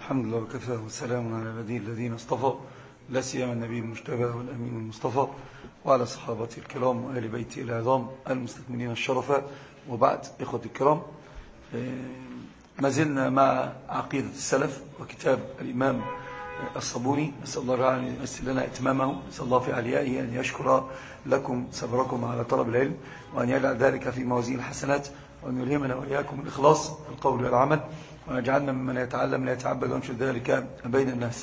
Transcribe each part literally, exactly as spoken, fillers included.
الحمد لله وكفى والسلام على عباده الذين اصطفى، لا سيما النبي المجتبى والأمين المصطفى وعلى صحابته الكرام وآل بيته العظام المستكملين الشرفاء. وبعد، إخوة الكرام، ما زلنا مع عقيدة السلف وكتاب الإمام الصابوني. نسأل الله أن ييسر لنا إتمامه، نسأل الله في عليائه أن يشكر لكم صبركم على طلب العلم، وأن يجعل ذلك في موازين الحسنات، وأن يلهمنا وإياكم الإخلاص في القول والعمل، ويجعلنا ممن يتعلم لا يتعبد وينشر ذلك بين الناس.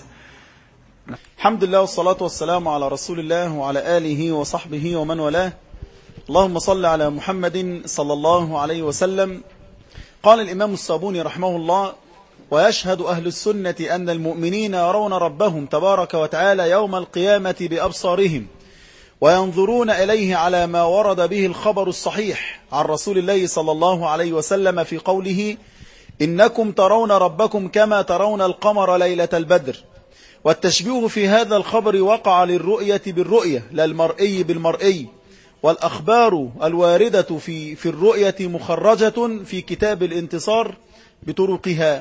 الحمد لله والصلاة والسلام على رسول الله وعلى آله وصحبه ومن والاه. اللهم صل على محمد صلى الله عليه وسلم. قال الإمام الصابوني رحمه الله: ويشهد أهل السنة أن المؤمنين يرون ربهم تبارك وتعالى يوم القيامة بأبصارهم، وينظرون إليه على ما ورد به الخبر الصحيح عن رسول الله صلى الله عليه وسلم في قوله: إنكم ترون ربكم كما ترون القمر ليلة البدر. والتشبيه في هذا الخبر وقع للرؤية بالرؤية لا المرئي بالمرئي، والأخبار الواردة في, في الرؤية مخرجة في كتاب الانتصار بطرقها.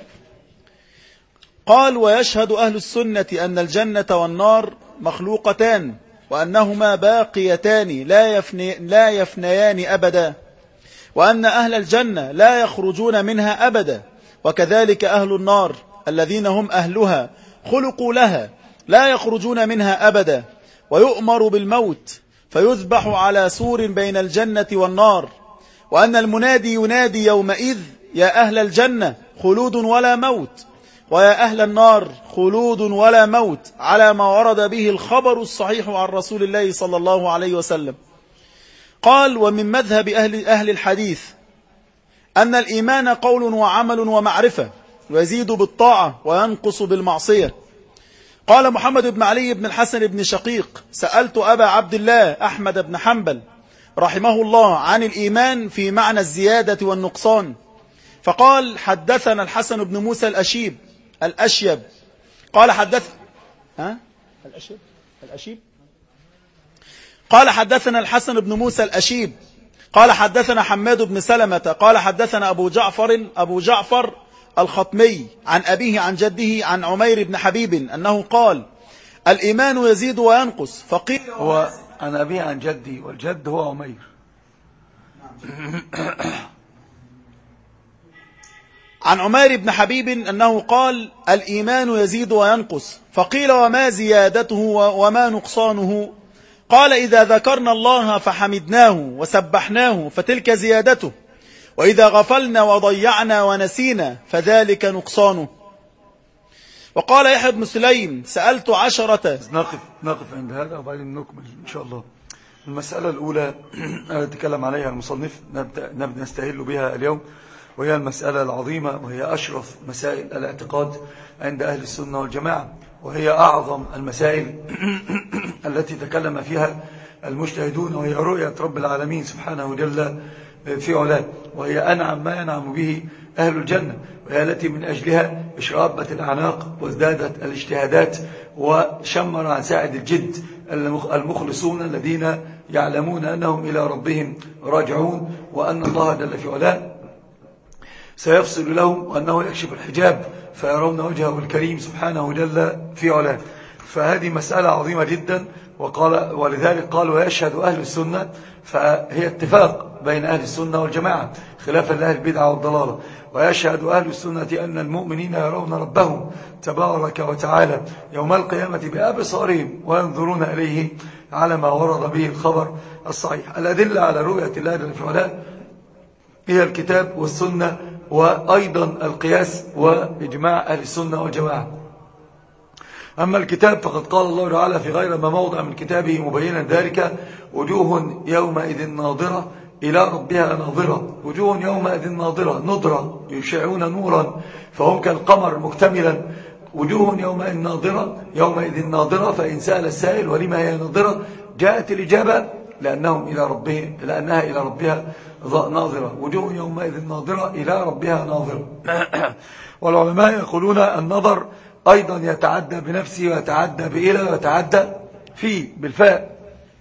قال: ويشهد أهل السنة أن الجنة والنار مخلوقتان، وأنهما باقيتان لا, يفني لا يفنيان أبدا، وأن أهل الجنة لا يخرجون منها أبدا، وكذلك أهل النار الذين هم أهلها خلقوا لها لا يخرجون منها أبدا. ويؤمر بالموت فيذبح على سور بين الجنة والنار، وأن المنادي ينادي يومئذ: يا أهل الجنة خلود ولا موت، ويا أهل النار خلود ولا موت، على ما ورد به الخبر الصحيح عن رسول الله صلى الله عليه وسلم. قال: ومن مذهب أهل, أهل الحديث أن الإيمان قول وعمل ومعرفة، ويزيد بالطاعة وينقص بالمعصية. قال محمد بن علي بن الحسن بن شقيق: سألت أبا عبد الله أحمد بن حنبل رحمه الله عن الإيمان في معنى الزيادة والنقصان، فقال: حدثنا الحسن بن موسى الأشيب الأشيب قال حدث ها الأشيب الأشيب قال حدثنا الحسن بن موسى الأشيب قال حدثنا حماد بن سلمة قال حدثنا أبو جعفر أبو جعفر الخطمي عن أبيه عن جده عن عمير بن حبيب أنه قال: الإيمان يزيد وينقص. فقيل: هو عن أبيه عن جدي، والجد هو عمير. عن عمير بن حبيب أنه قال: الإيمان يزيد وينقص. فقيل: وما زيادته وما نقصانه؟ قال: إذا ذكرنا الله فحمدناه وسبحناه فتلك زيادته، وإذا غفلنا وضيعنا ونسينا فذلك نقصانه. وقال يحيى بن سليم: سألت عشرة. نقف, نقف عند هذا وبعدين نكمل إن شاء الله. المسألة الأولى نتكلم عليها المصنف، نبدأ نستهل بها اليوم، وهي المسألة العظيمة، وهي أشرف مسائل الاعتقاد عند أهل السنة والجماعة، وهي أعظم المسائل التي تكلم فيها المجتهدون، وهي رؤية رب العالمين سبحانه جل في علاه، وهي أنعم ما ينعم به أهل الجنة، وهي التي من أجلها اشرابت الأعناق وازدادت الاجتهادات وشمر عن ساعد الجد المخلصون الذين يعلمون أنهم إلى ربهم راجعون، وأن الله جل في علاه سيفصل لهم، وأنه يكشف الحجاب فيرون وجهه الكريم سبحانه جل في علاه. فهذه مسألة عظيمة جدا. وقال ولذلك قال: ويشهد أهل السنة، فهي اتفاق بين أهل السنة والجماعة خلافا لأهل البدعة والضلالة. ويشهد أهل السنة أن المؤمنين يرون ربهم تبارك وتعالى يوم القيامة بأبصارهم، وينظرون إليه على ما ورد به الخبر الصحيح. الأدلة على رؤية الله جل في علاه هي الكتاب والسنة، وأيضا القياس وإجماع أهل السنة والجماعة. أما الكتاب فقد قال الله تعالى في غير ما موضع من كتابه مبينا ذلك: وجوه يومئذ ناظرة إلى ربها ناظرة. وجوه يومئذ ناظرة نضرة يشعون نورا فهم كالقمر مكتملا. وجوه يومئذ ناظرة يومئذ ناظرة فإن سأل السائل ولما هي ناظرة جاءت الإجابة لأنهم إلى ربهم لأنها إلى ربها ناظرة. وجوه يومئذ ناظرة إلى ربها ناظرة. والعلماء يقولون النظر أيضا يتعدى بنفسه ويتعدى بإلى ويتعدى فيه بالفاء.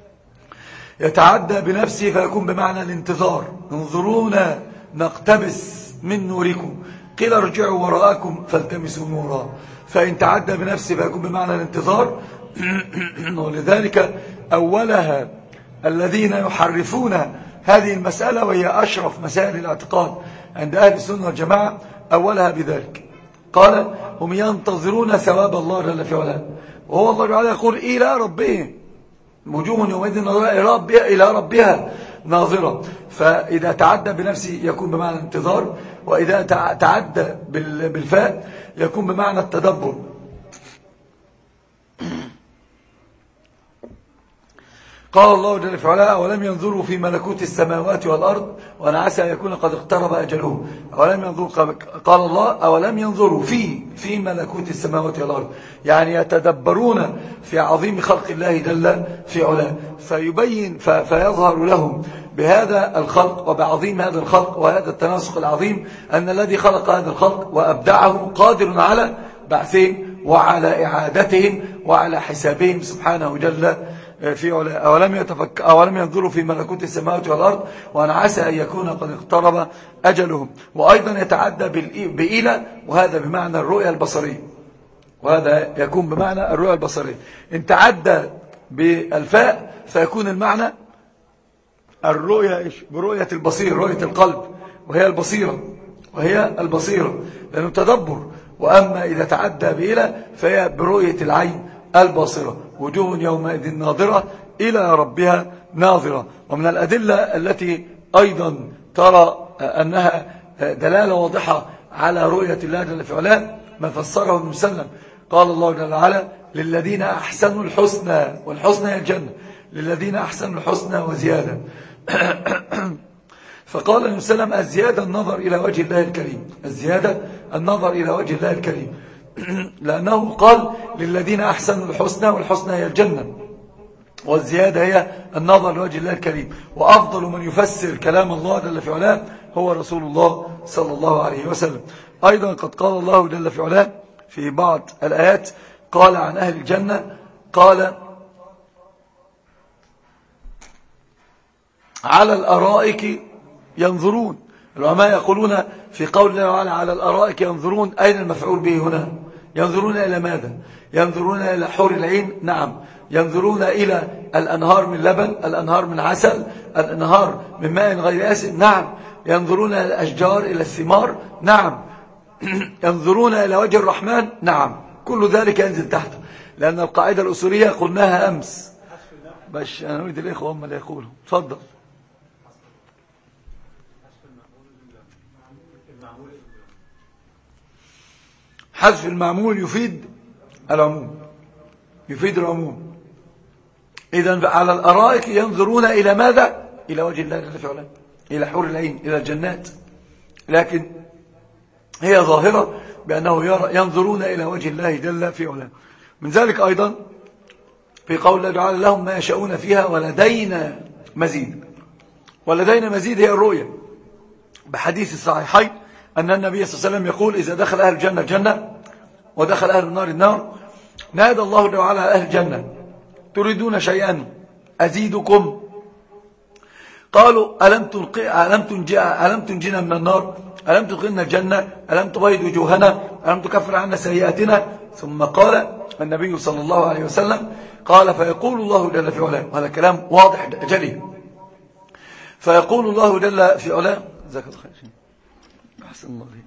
يتعدى بنفسه فيكون بمعنى الانتظار: انظرونا نقتبس من نوركم، قيل ارجعوا وراءكم فالتمسوا نورا. فإن تعدى بنفسه فيكون بمعنى الانتظار. ولذلك أولها الذين يحرفون هذه المسألة، وهي أشرف مسائل الاعتقاد عند أهل السنة والجماعة، أولها بذلك. قال هم ينتظرون ثواب الله جل في علاه، وهو الله تعالى يقول إلى ربهم وجوه يومئذ ناظرة إلى ربها ناظرة. فإذا تعدى بنفسه يكون بمعنى الانتظار، وإذا تعدى بالفاء يكون بمعنى التدبر. قال الله جل في علاه ولم ينظروا في ملكوت السماوات والأرض وأن عسى أن يكون قد اقترب أجلهم. أولم ينظروا، قال الله أولم ينظروا في في ملكوت السماوات والأرض، يعني يتدبرون في عظيم خلق الله جل في علاه، فيبين فيظهر لهم بهذا الخلق وبعظيم هذا الخلق وهذا التناسق العظيم أن الذي خلق هذا الخلق وأبدعه قادر على بعثهم وعلى إعادتهم وعلى حسابهم سبحانه جل في علاه. أولم, يتفك... أولم ينظروا في ملكوت السماوات والأرض وأن عسى أن يكون قد اقترب أجلهم. وأيضا يتعدى بإلى، وهذا بمعنى الرؤية البصرية، وهذا يكون بمعنى الرؤية البصرية. إن تعدى بالفاء فيكون المعنى الرؤية برؤية البصير، رؤية القلب، وهي البصيرة وهي البصيرة لأنه تدبر. وأما إذا تعدى بإلى فهي برؤية العين الباصرة، وجوه يومئذ ناظرة إلى ربها ناظرة. ومن الأدلة التي أيضا ترى أنها دلالة واضحة على رؤية الله جل في علاه ما فسره ابن مسلم. قال الله جل وعلا للذين أحسنوا الحسنى، والحسنى هي الجنة، للذين أحسنوا الحسنى وزيادة. فقال ابن مسلم الزيادة النظر إلى وجه الله الكريم، الزيادة النظر إلى وجه الله الكريم، لأنه قال للذين أحسنوا الحسنى، والحسنى هي الجنة، والزيادة هي النظر لوجه الله الكريم. وأفضل من يفسر كلام الله جل في علاه هو رسول الله صلى الله عليه وسلم. أيضا قد قال الله جل في علاه في بعض الآيات، قال عن أهل الجنة، قال على الأرائك ينظرون. العلماء يقولون في قول الله تعالى على الأرائك ينظرون، أين المفعول به هنا؟ ينظرون إلى ماذا؟ ينظرون إلى حور العين؟ نعم. ينظرون إلى الأنهار من لبن، الأنهار من عسل، الأنهار من ماء غير آسن؟ نعم. ينظرون إلى الأشجار، إلى الثمار؟ نعم. ينظرون إلى وجه الرحمن؟ نعم. كل ذلك ينزل تحته، لأن القاعدة الأصولية قلناها أمس، باش أنا أريد الإخوة هم اللي يقولوا. تفضل. حذف المعمول يفيد العموم، يفيد العموم. إذن على الأرائك ينظرون إلى ماذا؟ إلى وجه الله جل في علاه، إلى حور العين، إلى الجنات، لكن هي ظاهرة بأنه ينظرون إلى وجه الله جل في علاه. من ذلك أيضا في قول الله تعالى لهم ما يشاءون فيها ولدينا مزيد. ولدينا مزيد هي الرؤية، بحديث الصحيحين أن النبي صلى الله عليه وسلم يقول إذا دخل أهل الجنة الجنة ودخل أهل النار النار نادى الله تعالى على أهل الجنة تريدون شيئا أزيدكم؟ قالوا ألم تنقي ألم تنجي ألم تنجينا من النار، ألم تدخلنا الجنة، ألم تبيض وجوهنا، ألم تكفر عنا سيئاتنا؟ ثم قال النبي صلى الله عليه وسلم قال فيقول الله جل في علاه، وهذا كلام واضح جلي، فيقول الله جل في علاه جزاك الله خير أحسن الله عليك.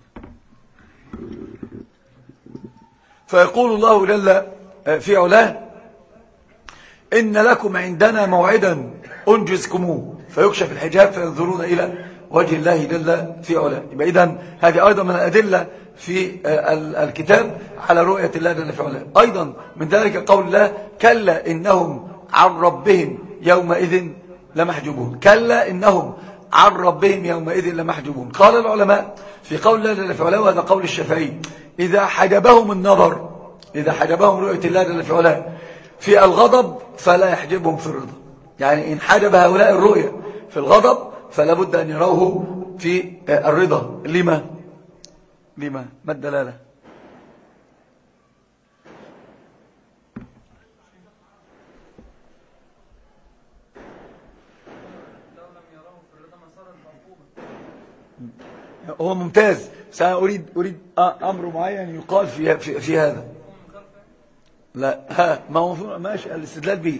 فيقول الله جل في علاه إن لكم عندنا موعدا أنجزكموه، فيكشف الحجاب فينظرون إلى وجه الله جل في علاه. يبقى إذن هذه أيضا من الأدلة في الكتاب على رؤية الله جل في علاه. أيضا من ذلك قول الله كلا إنهم عن ربهم يومئذ لمحجوبون، كلا إنهم عن ربهم يومئذ لمحجوبون. قال العلماء في قول الله جل في علاه، وهذا قول الشافعي، إذا حجبهم النظر، إذا حجبهم رؤية الله جل في علاه في الغضب فلا يحجبهم في الرضا. يعني إن حجب هؤلاء الرؤية في الغضب فلا بد أن يروه في الرضا. لما؟ لما؟ ما الدلالة؟ هو ممتاز، سأريد أريد أمر معين يقال في, في, في هذا. لا ها ما هو ماشي الاستدلال به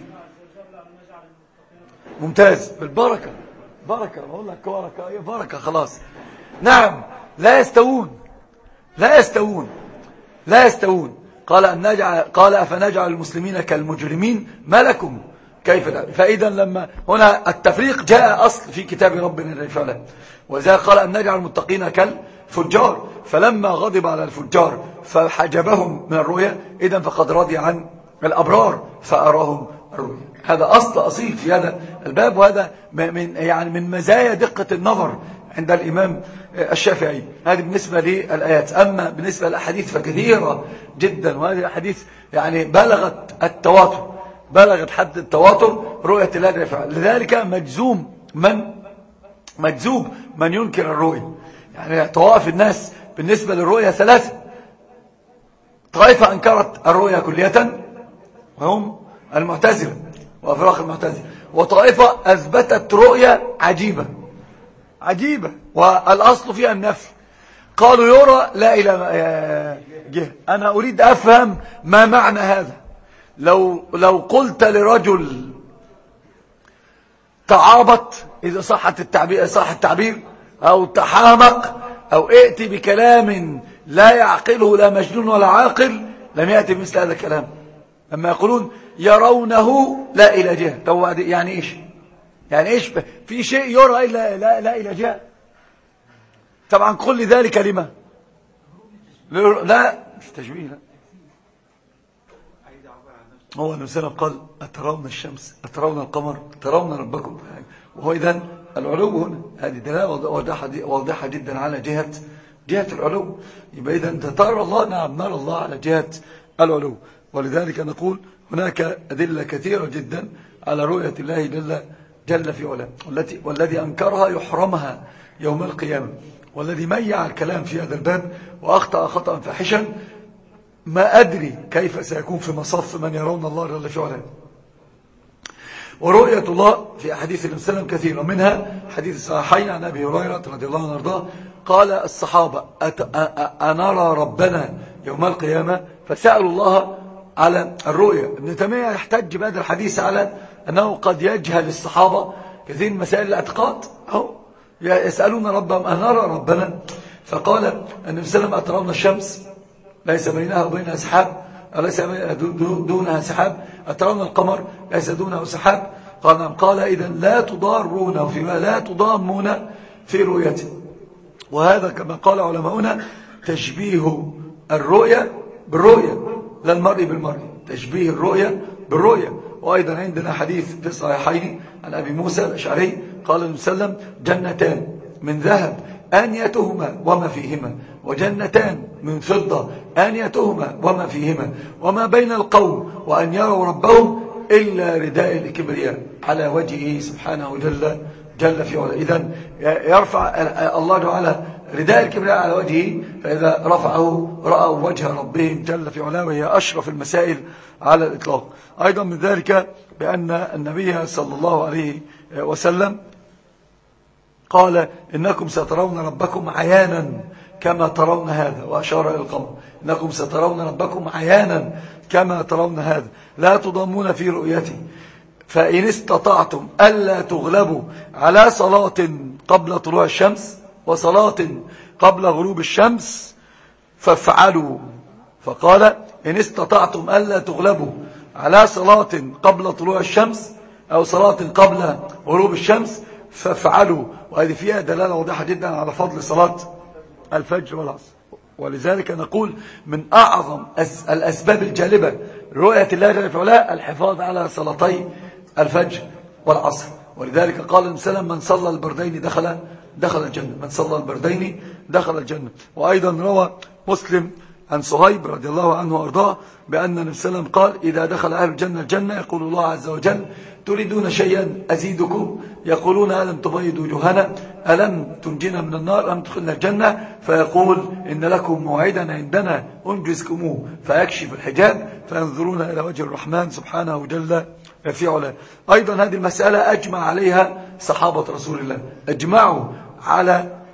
ممتاز بالبركة بركة بقول لك بركة ايه بركة خلاص. نعم لا يستوون لا يستوون لا يستوون. قال أن نجعل قال أفنجعل المسلمين كالمجرمين ما لكم كيف لا. فإذا لما هنا التفريق جاء أصل في كتاب ربنا جل وعلا وذلك قال أن نجعل المتقين كالفجار فلما غضب على الفجار فحجبهم من الرؤيا إذن فقد رضي عن الأبرار فأراهم الرؤيا. هذا أصل أصيل في هذا الباب وهذا من يعني من مزايا دقة النظر عند الإمام الشافعي. هذه بالنسبة للآيات. أما بالنسبة للأحاديث فكثيرة جدا وهذه الأحاديث يعني بلغت التواتر بلغت حد التواتر رؤية الله جل وعلا. لذلك مجزوم من مجزوم من ينكر الرؤية. يعني طوائف الناس بالنسبة للرؤية ثلاثة. طائفة أنكرت الرؤية كلية وهم المعتزلة وأفراق المعتزلة وطائفة أثبتت رؤية عجيبة عجيبة والأصل فيها النفي. قالوا يرى لا إلى جهة. أنا أريد أفهم ما معنى هذا. لو لو قلت لرجل تعابط إذا صحت التعبير صح التعبير أو تحامق أو ائتي بكلام لا يعقله لا مجنون ولا عاقل لم يأتي مثل هذا الكلام. لما يقولون يرونه لا إلى جهة طب يعني إيش يعني إيش في شيء يرى إلا لا, لا إلى جهة. طبعا كل ذلك لما لا مش تشبيه لا. هو النبي صلى الله عليه وسلم قال أترون الشمس أترون القمر أترون ربكم وهو إذن العلو هنا هذه دلالة واضحة جدا على جهة جهة العلو. يبقى إذا أنت ترى الله نعم نرى الله على جهة العلو. ولذلك نقول هناك أدلة كثيرة جدا على رؤية الله جل جل في علاه والتي والذي أنكرها يحرمها يوم القيامة. والذي ميع الكلام في هذا الباب وأخطأ خطأ فاحشا ما أدري كيف سيكون في مصف من يرون الله جل في علاه. ورؤية الله في أحاديث النبي صلى الله عليه وسلم كثيرة منها حديث الصحيحين عن أبي هريرة رضي الله عنه وارضاه قال الصحابة أنرى ربنا يوم القيامة فسألوا الله على الرؤية. ابن تيمية يحتج بهذا الحديث على أنه قد يجهل الصحابة كثير من مسائل الاعتقاد أو يسألون ربهم أنرى ربنا فقال النبي صلى الله عليه وسلم أترون الشمس ليس بينها وبينها سحاب ليس دونها سحاب أترون القمر ليس دونه سحاب قال قال إذن لا تضارون في لا تضامون في رؤيته. وهذا كما قال علماؤنا تشبيه الرؤية بالرؤية لا المرء بالمرء تشبيه الرؤية بالرؤية. وأيضا عندنا حديث في الصحيحين عن أبي موسى الأشعري قال النبي صلى الله عليه وسلم جنتان من ذهب آنيتهما وما فيهما وجنتان من فضة آنيتهما وما فيهما وما بين القوم وأن يروا ربهم إلا رداء الكبرياء على وجهه سبحانه جل جل في علاه. إذن يرفع الله تعالى رداء الكبرياء على وجهه فإذا رفعه رأوا وجه ربهم جل في علاه وهي أشرف المسائل على الإطلاق. أيضا من ذلك بأن النبي صلى الله عليه وسلم قال إنكم سترون ربكم عيانا كما ترون هذا وأشار إلى القمر إنكم سترون ربكم عيانا كما ترون هذا لا تضامون في رؤيته فإن استطعتم ألا تغلبوا على صلاة قبل طلوع الشمس وصلاة قبل غروب الشمس فافعلوا. فقال إن استطعتم ألا تغلبوا على صلاة قبل طلوع الشمس أو صلاة قبل غروب الشمس فافعلوا. وهذه فيها دلالة واضحة جدا على فضل صلاة الفجر والعصر. ولذلك نقول من أعظم الأسباب الجالبة رؤية الله جل في علاه الحفاظ على صلاتي الفجر والعصر. ولذلك قال النبي صلى الله عليه وسلم من صلى البردين دخل دخل الجنة من صلى البردين دخل الجنة. وأيضا روى مسلم عن صهيب رضي الله عنه وأرضاه بأن النبي صلى الله عليه وسلم قال إذا دخل أهل الجنة الجنة يقول الله عز وجل تريدون شيئا أزيدكم يقولون ألم تبيض وجوهنا ألم تنجينا من النار ألم تدخلنا الجنة فيقول إن لكم موعدا عندنا أنجزكموه فيكشف الحجاب فينظرون إلى وجه الرحمن سبحانه جل في علاه. أيضا هذه المسألة أجمع عليها صحابة رسول الله أجمعوا على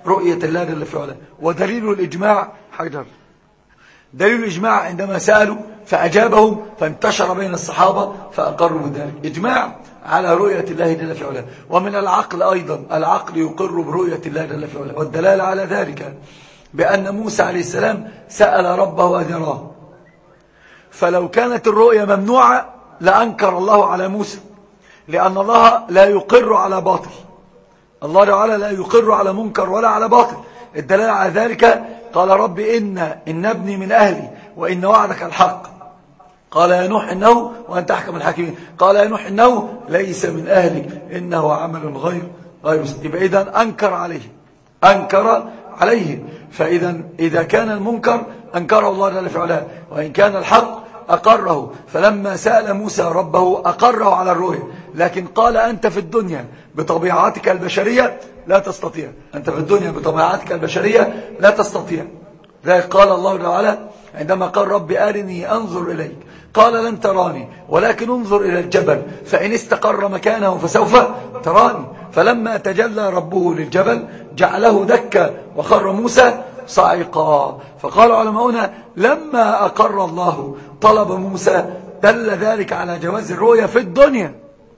رؤية الله جل في علاه. ودليل الإجماع حجر، دليل الإجماع عندما سألوا فأجابهم فانتشر بين الصحابة فأقروا بذلك، إجماع على رؤية الله جل في علاه. ومن العقل أيضا، العقل يقر برؤية الله جل في علاه، والدلالة على ذلك بأن موسى عليه السلام سأل ربه أن يراه، فلو كانت الرؤية ممنوعة لأنكر الله على موسى، لأن الله لا يقر على باطل، الله تعالى لا يقر على منكر ولا على باطل. الدلالة على ذلك قال رب إن إن ابني من أهلي وإن وعدك الحق، قال يا نوح إنه وأنت أحكم الحاكمين، قال يا نوح إنه ليس من أهلك إنه عمل غير غير يبقى إذن أنكر عليه، أنكر عليه. فإذا إذا كان المنكر أنكره الله جل في علاه، وإن كان الحق أقره. فلما سأل موسى ربه أقره على الرؤيا، لكن قال أنت في الدنيا بطبيعتك البشرية لا تستطيع، أنت في الدنيا بطبيعتك البشرية لا تستطيع. ذلك قال الله تعالى عندما قال رب أرني أنظر إليك، قال لن تراني ولكن انظر إلى الجبل فإن استقر مكانه فسوف تراني. فلما تجلى ربه للجبل جعله دكا وخر موسى صعقا. فقال علماؤنا لما أقر الله طلب موسى دل ذلك على جواز الرؤية في الدنيا.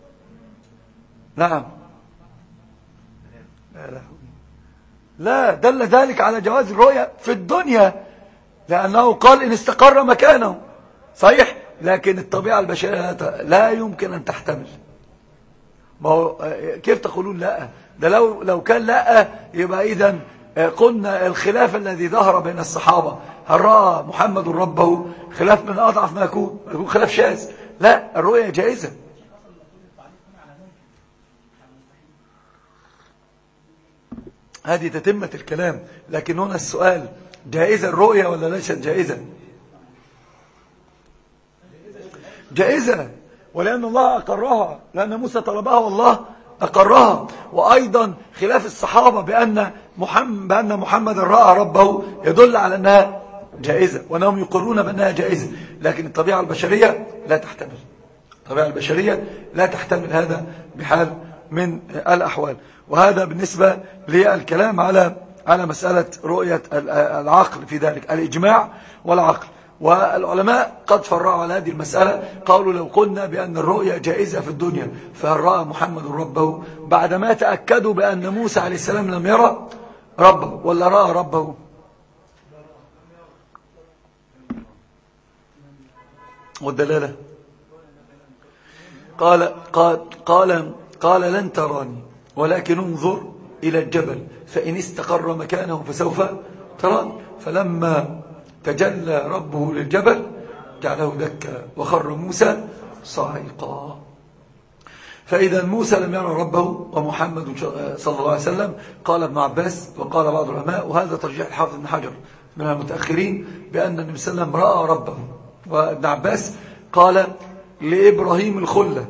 نعم، لا, لا. لا دل ذلك على جواز الرؤية في الدنيا، لأنه قال إن استقر مكانه صحيح، لكن الطبيعة البشرية لا يمكن أن تحتمل. ما هو كيف تقولون لا؟ ده لو لو كان لا يبقى إذن قلنا الخلاف الذي ظهر بين الصحابة هل رأى محمد ربه خلاف من أضعف ما يكون، يكون خلاف شاذ. لا، الرؤية جائزة. هذه تتمة الكلام، لكن هنا السؤال جائزة الرؤية ولا ليست جائزة؟ جائزة، ولأن الله أقرها، لأن موسى طلبها والله أقرها. وأيضا خلاف الصحابة بأن محمد, بأن محمد رأى ربه يدل على أنها جائزة، وأنهم يقرون بأنها جائزة، لكن الطبيعة البشرية لا تحتمل، الطبيعة البشرية لا تحتمل هذا بحال من الأحوال. وهذا بالنسبة للكلام على على مسألة رؤية العقل في ذلك، الإجماع والعقل. والعلماء قد فرعوا على هذه المسألة، قالوا لو قلنا بأن الرؤية جائزة في الدنيا فهل رأى محمد ربه بعدما تأكدوا بأن موسى عليه السلام لم يرى ربه ولا رأى ربه؟ والدلالة قال قال قال, قال لن تراني ولكن انظر إلى الجبل فإن استقر مكانه فسوف تراني. فلما تجلى ربه للجبل جعله دكا وخر موسى صاعقا. فإذا موسى لم يرى ربه ومحمد صلى الله عليه وسلم. قال ابن عباس وقال بعض العلماء، وهذا ترجيح الحافظ بن حجر من المتأخرين، بأن النبي صلى الله عليه وسلم رأى ربه. وابن عباس قال لإبراهيم الخلة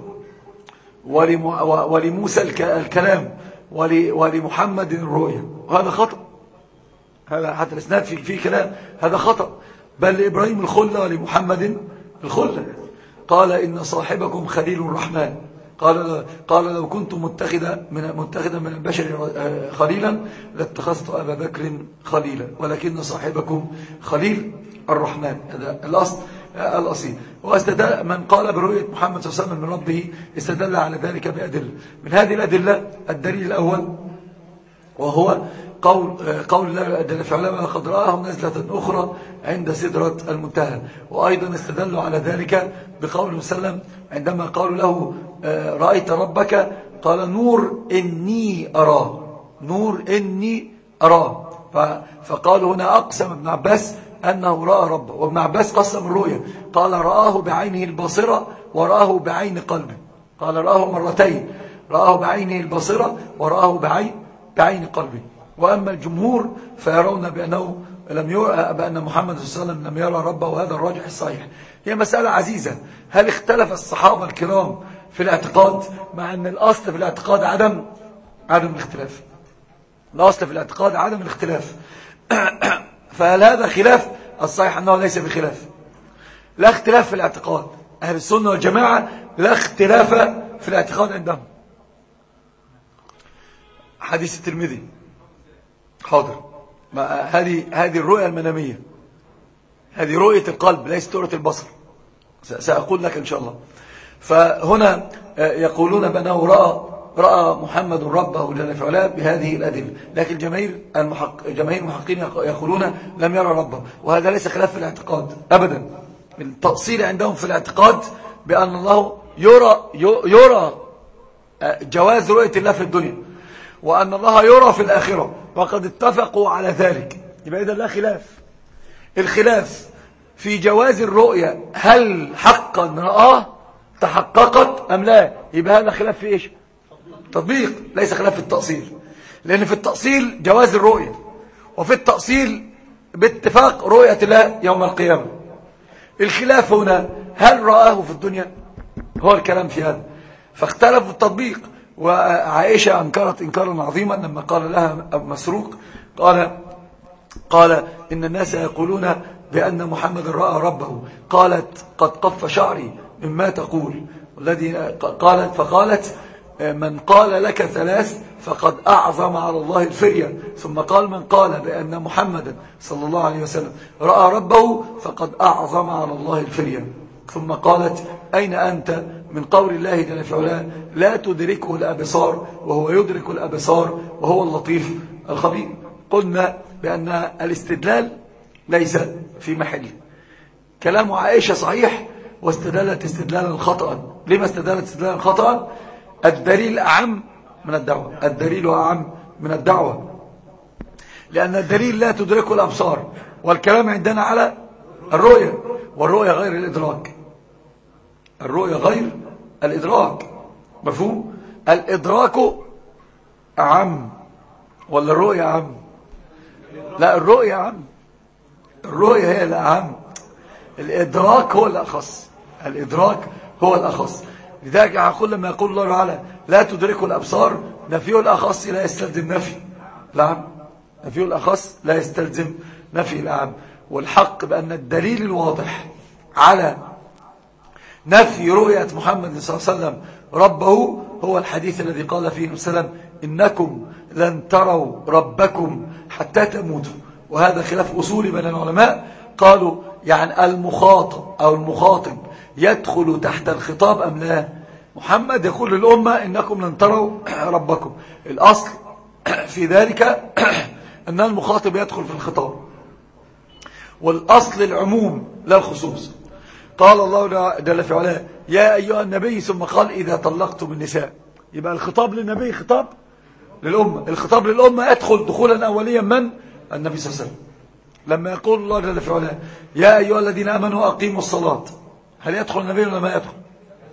ولموسى الكلام ولمحمد الرؤيا، وهذا خطأ. هذا حتى الاسناد في في كلام، هذا خطأ. بل لإبراهيم الخلة ولمحمد الخلة. قال إن صاحبكم خليل الرحمن. قال قال لو كنت متخذا من متخذا من البشر خليلا لاتخذت أبا بكر خليلا، ولكن صاحبكم خليل الرحمن. هذا الأصل الأصيل. واستدل من قال برؤية محمد صلى الله عليه وسلم من ربه استدل على ذلك بأدلة. من هذه الأدلة الدليل الأول وهو قول قول الله جل في علاه لقد رآهم نزلة أخرى عند سدرة المنتهى. وأيضا استدلوا على ذلك بقول وسلم عندما قالوا له رأيت ربك قال نور إني أراه، نور إني أراه. فقالوا هنا أقسم ابن عباس أنه رأى ربه، وابن عباس قسم الرؤيا قال رآه بعينه الباصرة ورآه بعين قلبه. قال رآه مرتين، رآه بعينه الباصرة ورآه بعين بعين قلبه. وأما الجمهور فيرون بأنه لم يرى بأن محمد صلى الله عليه وسلم لم يرى ربه، وهذا الراجح الصحيح. هي مسألة عزيزة. هل اختلف الصحابة الكرام في الاعتقاد؟ مع أن الأصل في الاعتقاد عدم عدم الاختلاف، الأصل في الاعتقاد عدم الاختلاف. فهل هذا خلاف؟ الصحيح أنه ليس بخلاف، لا اختلاف في الاعتقاد. أهل السنة والجماعة لا اختلاف في الاعتقاد عندهم. حديث الترمذي حاضر. هذه هذه الرؤية المنامية، هذه رؤية القلب ليست رؤية البصر، سأقول لك إن شاء الله. فهنا يقولون بأنه رأى رأى محمد ربه جل في علاه بهذه الأدلة، لكن جماهير المحق... جماهير المحققين يقولون لم يرى ربه، وهذا ليس خلاف في الاعتقاد أبدا. التأصيل عندهم في الاعتقاد بأن الله يرى يرى جواز رؤية الله في الدنيا، وأن الله يرى في الآخرة، وقد اتفقوا على ذلك. يبقى إذا لا خلاف. الخلاف في جواز الرؤية، هل حقا رآه تحققت أم لا؟ يبقى هذا خلاف في إيش؟ تطبيق، ليس خلاف في التأصيل. لأن في التأصيل جواز الرؤية، وفي التأصيل باتفاق رؤية الله يوم القيامة. الخلاف هنا هل رآه في الدنيا؟ هو الكلام في هذا. فاختلفوا التطبيق. وعائشة أنكرت إنكارا عظيما لما قال لها مسروق، قال قال إن الناس يقولون بأن محمد رأى ربه، قالت قد قف شعري مما تقول. والذي قالت فقالت من قال لك ثلاث فقد أعظم على الله الفرية. ثم قال من قال بأن محمدا صلى الله عليه وسلم رأى ربه فقد أعظم على الله الفرية. ثم قالت أين أنت من قول الله جل في علاه لا تدركه الأبصار وهو يدرك الأبصار وهو اللطيف الخبير. قلنا بأن الاستدلال ليس في محله. كلام عائشة صحيح، واستدلت استدلالا خطأ. لما استدلت استدلالا خطأ؟ الدليل أعم من الدعوة، الدليل أعم من الدعوة، لأن الدليل لا تدركه الأبصار، والكلام عندنا على الرؤية، والرؤية غير الإدراك، الرؤية غير الإدراك. مفهوم؟ الإدراك أعم ولا الرؤية أعم؟ لا، الرؤية أعم، الرؤية هي الأعم، الإدراك هو الأخص، الإدراك هو الأخص. لذلك أقول لما يقول الله تعالى لا تدركه الأبصار، نفيه الأخص لا يستلزم نفي الأعم، نفيه الأخص لا يستلزم نفي الأعم. والحق بأن الدليل الواضح على نفي رؤية محمد صلى الله عليه وسلم ربه هو الحديث الذي قال فيه النبي صلى الله عليه وسلم إنكم لن تروا ربكم حتى تموتوا. وهذا خلاف أصولي بين العلماء، قالوا يعني المخاطب أو المخاطب يدخل تحت الخطاب أم لا؟ محمد يقول للأمة إنكم لن تروا ربكم، الأصل في ذلك أن المخاطب يدخل في الخطاب، والأصل العموم لا الخصوص. قال الله جل في علاه يا أيها النبي، ثم قال إذا طلقتم النساء. يبقى الخطاب للنبي خطاب للأمة، الخطاب للأمة يدخل دخولا أوليا من؟ النبي صلى الله عليه وسلم. لما يقول الله جل في علاه يا أيها الذين آمنوا أقيموا الصلاة، هل يدخل النبي ولا ما يدخل؟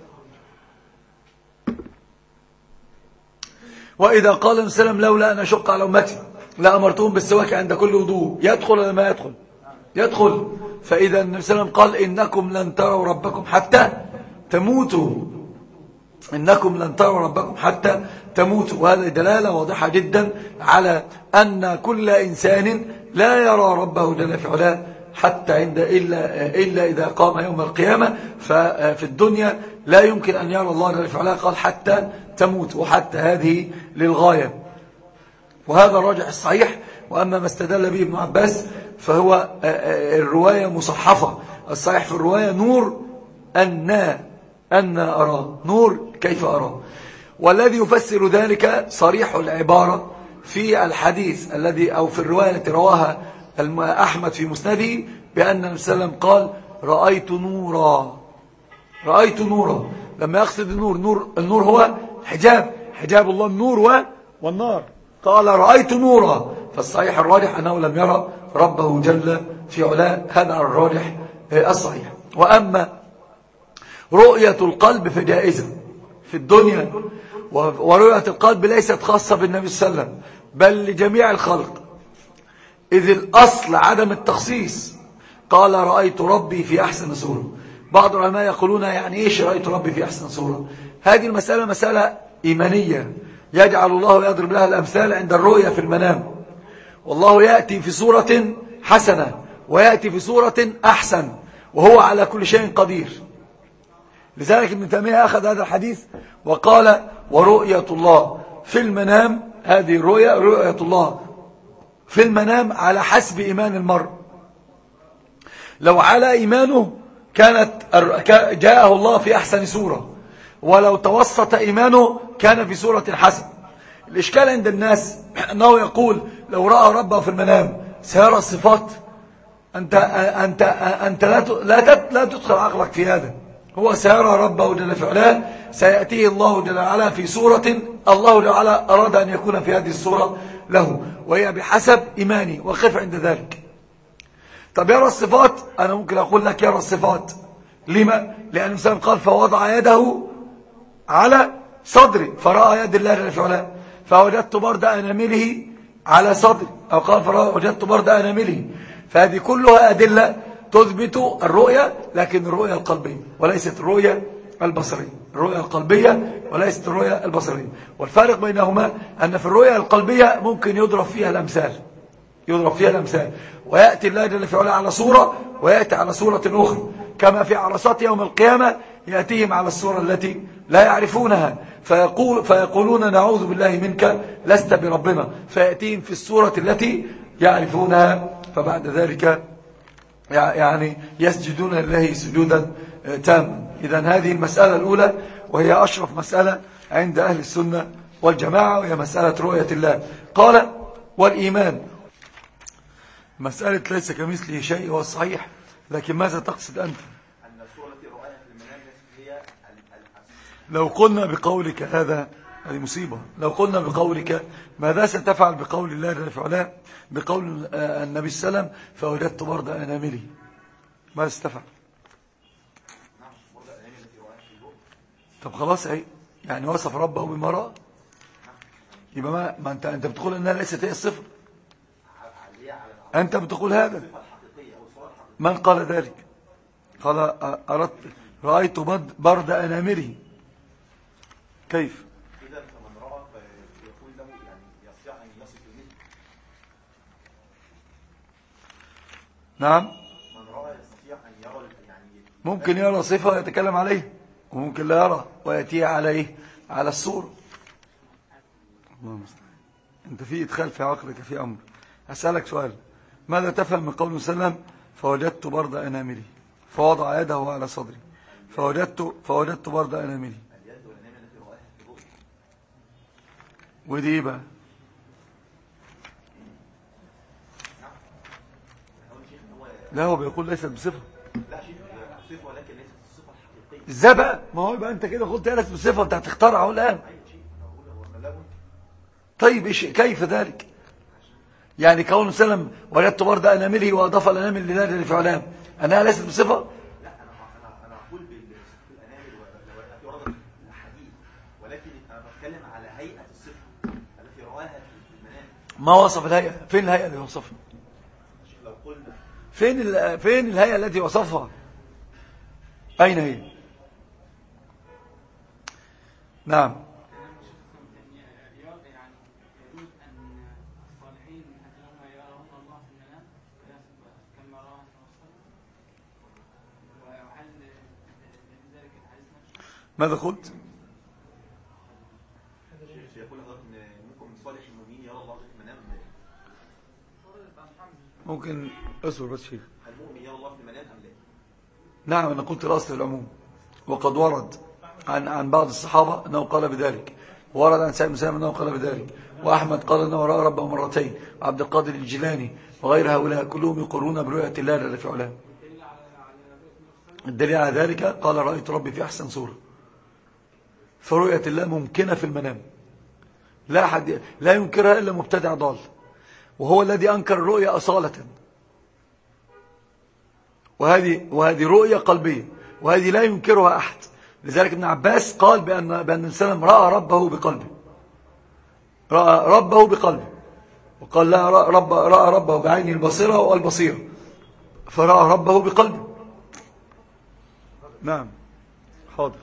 وإذا قال النبي صلى الله عليه وسلم لولا أن أشق على أمتي لأمرتهم بالسواك عند كل وضوء، يدخل ولا ما يدخل؟ يدخل. فإذا النبي صلى الله عليه وسلم قال إنكم لن تروا ربكم حتى تموتوا، إنكم لن تروا ربكم حتى تموتوا. وهذا دلالة واضحة جدا على أن كل إنسان لا يرى ربه جل في علاه حتى عند إلا, إلا إذا قام يوم القيامة. ففي الدنيا لا يمكن أن يرى الله جل في علاه، قال حتى تموت، وحتى هذه للغاية. وهذا الراجح الصحيح. وأما ما استدل به ابن عباس فهو الرواية مصحفة، الصحيح في الرواية نور أن أن أراه، نور كيف أراه. والذي يفسر ذلك صريح العبارة في الحديث الذي أو في الرواية التي رواها أحمد في مسنده بأن النبي صلى الله عليه وسلم قال رأيت نورا، رأيت نورا. لما يقصد النور، نور النور هو حجاب، حجاب الله النور والنار، قال رأيت نورا. فالصحيح الراجح أنه لم يرى ربه جل في علاه، هذا الراجح الصحيح. وأما رؤية القلب فجائزة في الدنيا، ورؤية القلب ليست خاصة بالنبي صلى الله عليه وسلم بل لجميع الخلق، إذ الأصل عدم التخصيص. قال رأيت ربي في أحسن صورة. بعض العلماء يقولون يعني إيش رأيت ربي في أحسن صورة؟ هذه المسألة مسألة إيمانية يجعل الله يضرب لها الأمثال عند الرؤية في المنام. والله يأتي في صورة حسنة ويأتي في صورة أحسن، وهو على كل شيء قدير. لذلك ابن تيمية أخذ هذا الحديث وقال ورؤية الله في المنام، هذه الرؤية رؤية الله في المنام على حسب إيمان المرء. لو على إيمانه كانت جاءه الله في أحسن سورة، ولو توسط إيمانه كان في سورة الحسن. الإشكال عند الناس أنه يقول لو رأى ربه في المنام سيرى الصفات. أنت, أنت, أنت لا, لا تدخل عقلك في هذا. هو سيرى ربه جل في علاه، سيأتيه الله جل وعلا في سورة الله جل وعلا أراد أن يكون في هذه السورة له، وهي بحسب إيماني، وقف عند ذلك. طب يرى الصفات، أنا ممكن أقول لك يرى الصفات. لما؟ لأن الإنسان قال فوضع يده على صدري فرأى يد الله جل في علاه، فوجدت برد أنامله على صدري، أو قال فوجدت برد أنامله. فهذه كلها أدلة تثبت الرؤية، لكن الرؤية القلبية وليست الرؤية البصرية. الرؤية القلبية وليست الرؤية البصرية. والفارق بينهما أن في الرؤية القلبية ممكن يضرب فيها الأمثال يضرب فيها الأمثال ويأتي الله جل في علاه على صورة، ويأتي على صورة أخرى، كما في عرصات يوم القيامة يأتيهم على الصورة التي لا يعرفونها، فيقول فيقولون نعوذ بالله منك لست بربنا، فيأتيهم في الصورة التي يعرفونها، فبعد ذلك يعني يسجدون لله سجودا تاما. إذن هذه المسألة الأولى، وهي أشرف مسألة عند أهل السنة والجماعة، وهي مسألة رؤية الله. قال والإيمان مسألة ليس كمثله شيء، هو الصحيح، لكن ماذا تقصد أنت؟ لو قلنا بقولك هذا، هذه مصيبة. لو قلنا بقولك ماذا ستفعل بقول الله جل في علاه، بقول النبي صلى الله عليه وسلم فوجدت برد أناملي، ماذا ستفعل؟ طب خلاص اهي، يعني وصف ربه بما رأى، يبقى ما, ما انت انت بتقول انها ليست هي الصفة، انت بتقول هذا. من قال ذلك؟ قال أردت رأيت برد أنامله. كيف؟ إذا فمن رأى فيقول له يعني يستطيع أن يصف المثل. نعم، من رأى يستطيع أن يرى، يعني ممكن يرى صفة يتكلم عليه، وممكن لا يرى ويأتيه عليه على الصورة. انت في إدخال في عقلك في أمر. أسألك سؤال، ماذا تفهم من قوله صلى الله عليه وسلم فوجدت برد أناملي، فوضع يده على صدري فوجدت فوجدت برد أناملي؟ ودي ايه بقى؟ لا، هو بيقول ليست بصفة. لا شيء بصفة، ولكن ليست الصفة الحقيقية. ازاي بقى؟ ما هو يبقى انت كده قلت ليست بصفة، انت هتخترعه الآن. طيب ايش كيف ذلك؟ يعني كون سلم وجدت برد أنامله وأضاف الأنامل لله جل في علاه، أنها ليست بصفة؟ لا، أنا أنا أنا أقول بالأنامل والتي وردت في الحديث، ولكن أنا بتكلم على هيئة الصفة التي رآها في المنام. ما وصف الهيئة؟ فين الهيئة اللي وصفها؟ لو قلنا فين ال... فين الهيئة التي وصفها؟ أين هي؟ نعم. ماذا قلت؟ ممكن اصبر بس شيء. المؤمن يرى الله في المنام أم لا؟ نعم، أنا قلت الأصل العموم، وقد ورد عن عن بعض الصحابة أنه قال بذلك، ورد عن سعيد بن مسيب أنه قال بذلك، وأحمد قال أنه رأى ربه مرتين، وعبد القادر الجيلاني وغير هؤلاء كلهم يقرون برؤية الله جل في علاه. الدليل على ذلك قال رأيت ربي في أحسن صورة. فرؤية الله ممكنة في المنام، لا أحد لا ينكرها إلا مبتدع ضال، وهو الذي أنكر الرؤية أصالة. وهذه وهذه رؤية قلبية، وهذه لا ينكرها أحد. لذلك ابن عباس قال بأن بأن الإنسان رأى ربه بقلبه، رأى ربه بقلبه، وقال لا رأى, رب رأى ربه بعينه البصيرة والبصيرة، فرأى ربه بقلبه. نعم، حاضر.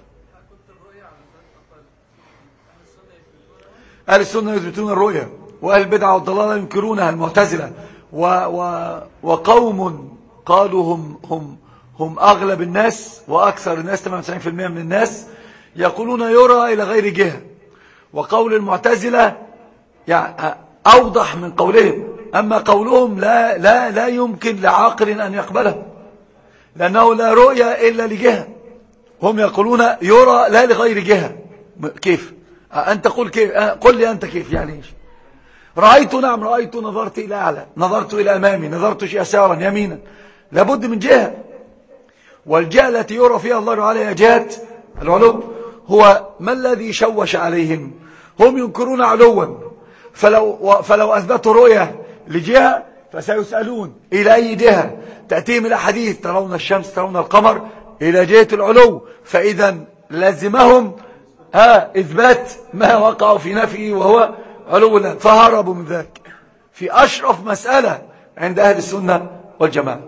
أهل السنة يثبتون الرؤية، وأهل البدعة والضلالة ينكرونها، المعتزلة و و وقوم قالوا هم هم هم أغلب الناس وأكثر الناس، ثمانية وتسعين بالمئة من الناس يقولون يرى إلى غير جهة. وقول المعتزلة يعني أوضح من قولهم، أما قولهم لا, لا, لا يمكن لعاقل أن يقبله، لأنه لا رؤية إلا لجهة. هم يقولون يرى لا لغير جهة. كيف أنت قل كيف؟ قل لي أنت كيف يعني إيش؟ رأيت، نعم رأيت، نظرت إلى أعلى، نظرت إلى أمامي، نظرت يسارا يمينا، لابد من جهة. والجهة التي يرى فيها الله عليها جهة العلو. هو ما الذي شوش عليهم؟ هم ينكرون علوا، فلو, فلو أثبتوا رؤية لجهة فسيسألون إلى أي جهة؟ تأتيهم إلى حديث ترون الشمس ترون القمر إلى جهة العلو، فإذا لازمهم ها إثبات ما وقعوا في نفيه وهو علو الله، فهربوا من ذلك في أشرف مسألة عند أهل السنة والجماعة.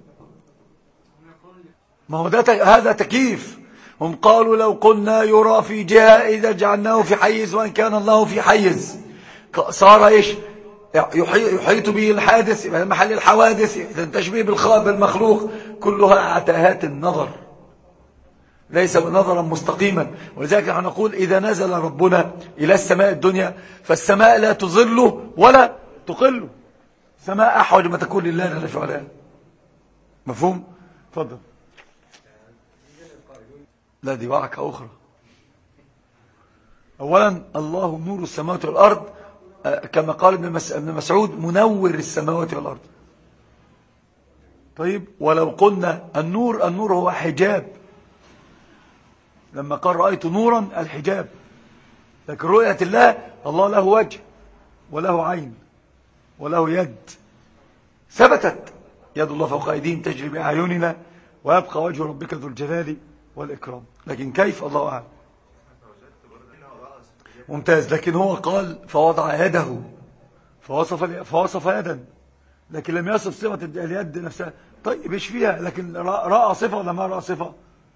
ما هو ده هذا تكييف. هم قالوا لو قلنا يرى في جهة إذا جعلناه في حيز وإن كان الله في حيز صار إيش؟ يحيط به الحادث محل الحوادث، إذا تشبيه بالمخلوق، كلها عتاهات النظر ليس نظرا مستقيما. ولذلك نحن نقول إذا نزل ربنا إلى السماء الدنيا فالسماء لا تظله ولا تقله، سماء أحوج ما تكون لله جل في علاه. مفهوم؟ تفضل. لا دي وعكة أخرى. أولا الله نور السماوات والأرض، كما قال ابن مسعود منور السماوات والأرض. طيب ولو قلنا النور، النور هو حجاب، لما قال رأيت نورا الحجاب، لكن رؤية الله، الله له وجه وله عين وله يد، ثبتت يد الله فوق أيديهم تجري بأعيننا ويبقى وجه ربك ذو الجلال والإكرام. لكن كيف؟ الله أعلم. ممتاز. لكن هو قال فوضع يده فوصف, فوصف يدا، لكن لم يصف صفة اليد نفسها. طيب ايش فيها؟ لكن رأى صفة ولا ما رأى صفة؟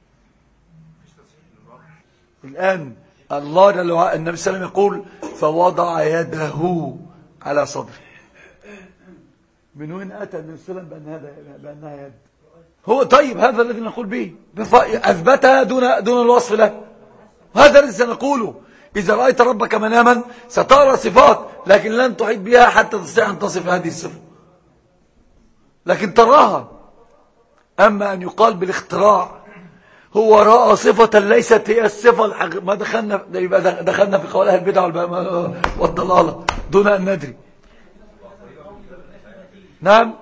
الآن الله جل وعلا النبي صلى الله عليه وسلم يقول فوضع يده على صدره. من وين أتى النبي صلى الله عليه وسلم بأن هذا بأنها يد؟ هو طيب هذا الذي نقول به، أثبتها دون دون الوصف له. هذا الذي سنقوله. إذا رأيت ربك مناما سترى صفات، لكن لن تحيط بها حتى تستطيع أن تصف هذه الصفة، لكن تراها. أما أن يقال بالاختراع هو رأى صفة ليست هي الصفة الحق... ما دخلنا دخلنا في قولها البدع والضلالة دون أن ندري. نعم.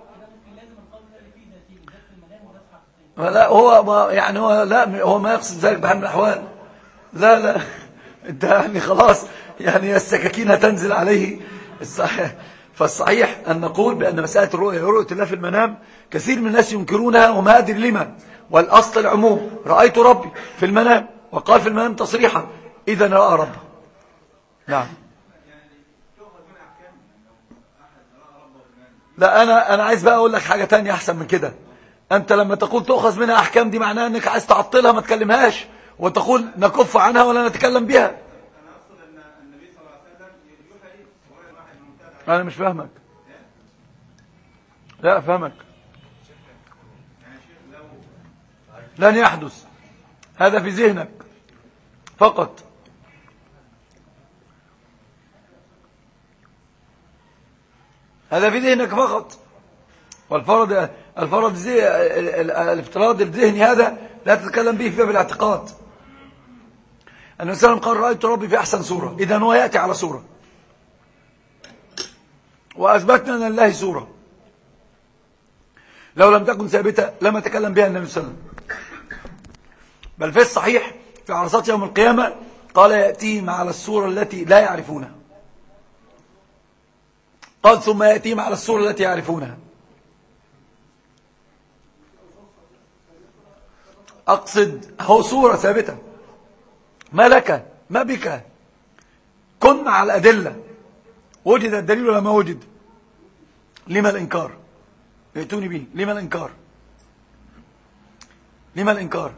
لا هو ما يعني هو لا هو ما يقصد ذلك بحال من الأحوال. لا لا انت يعني خلاص يعني السكاكين تنزل عليه. الصحيح فالصحيح أن نقول بأن مسألة الرؤية رؤية الله في المنام كثير من الناس ينكرونها وما أدري لما، والأصل العموم. رأيت ربي في المنام، وقال في المنام تصريحا إذا رأى ربه. نعم. لا أنا أنا عايز بقى أقول لك حاجة تانية أحسن من كده. أنت لما تقول تؤخذ منها أحكام دي معناها أنك عايز تعطلها ما تكلمهاش، وتقول نكف عنها ولا نتكلم بها. أنا مش فاهمك. لا فهمك. لن يحدث هذا في ذهنك فقط. هذا في ذهنك فقط. والفرض الفرض زي الافتراض الذهني هذا لا تتكلم به في باب الاعتقاد. النبي صلى الله عليه وسلم قال رأيت ربي في أحسن صورة، إذا هو يأتي على صورة، وأثبتنا أن الله صورة. لو لم تكن ثابتة لما تكلم بها النبي صلى الله عليه وسلم. بل في الصحيح في عرصات يوم القيامة قال يأتيهم على الصورة التي لا يعرفونها، قال ثم يأتيهم على الصورة التي يعرفونها. أقصد هو صورة ثابتة، ما لك ما بك، كن مع الأدلة. وجد الدليل ولا ما وجد؟ لما الإنكار؟ ائتوني به. لما الإنكار؟ لما الإنكار؟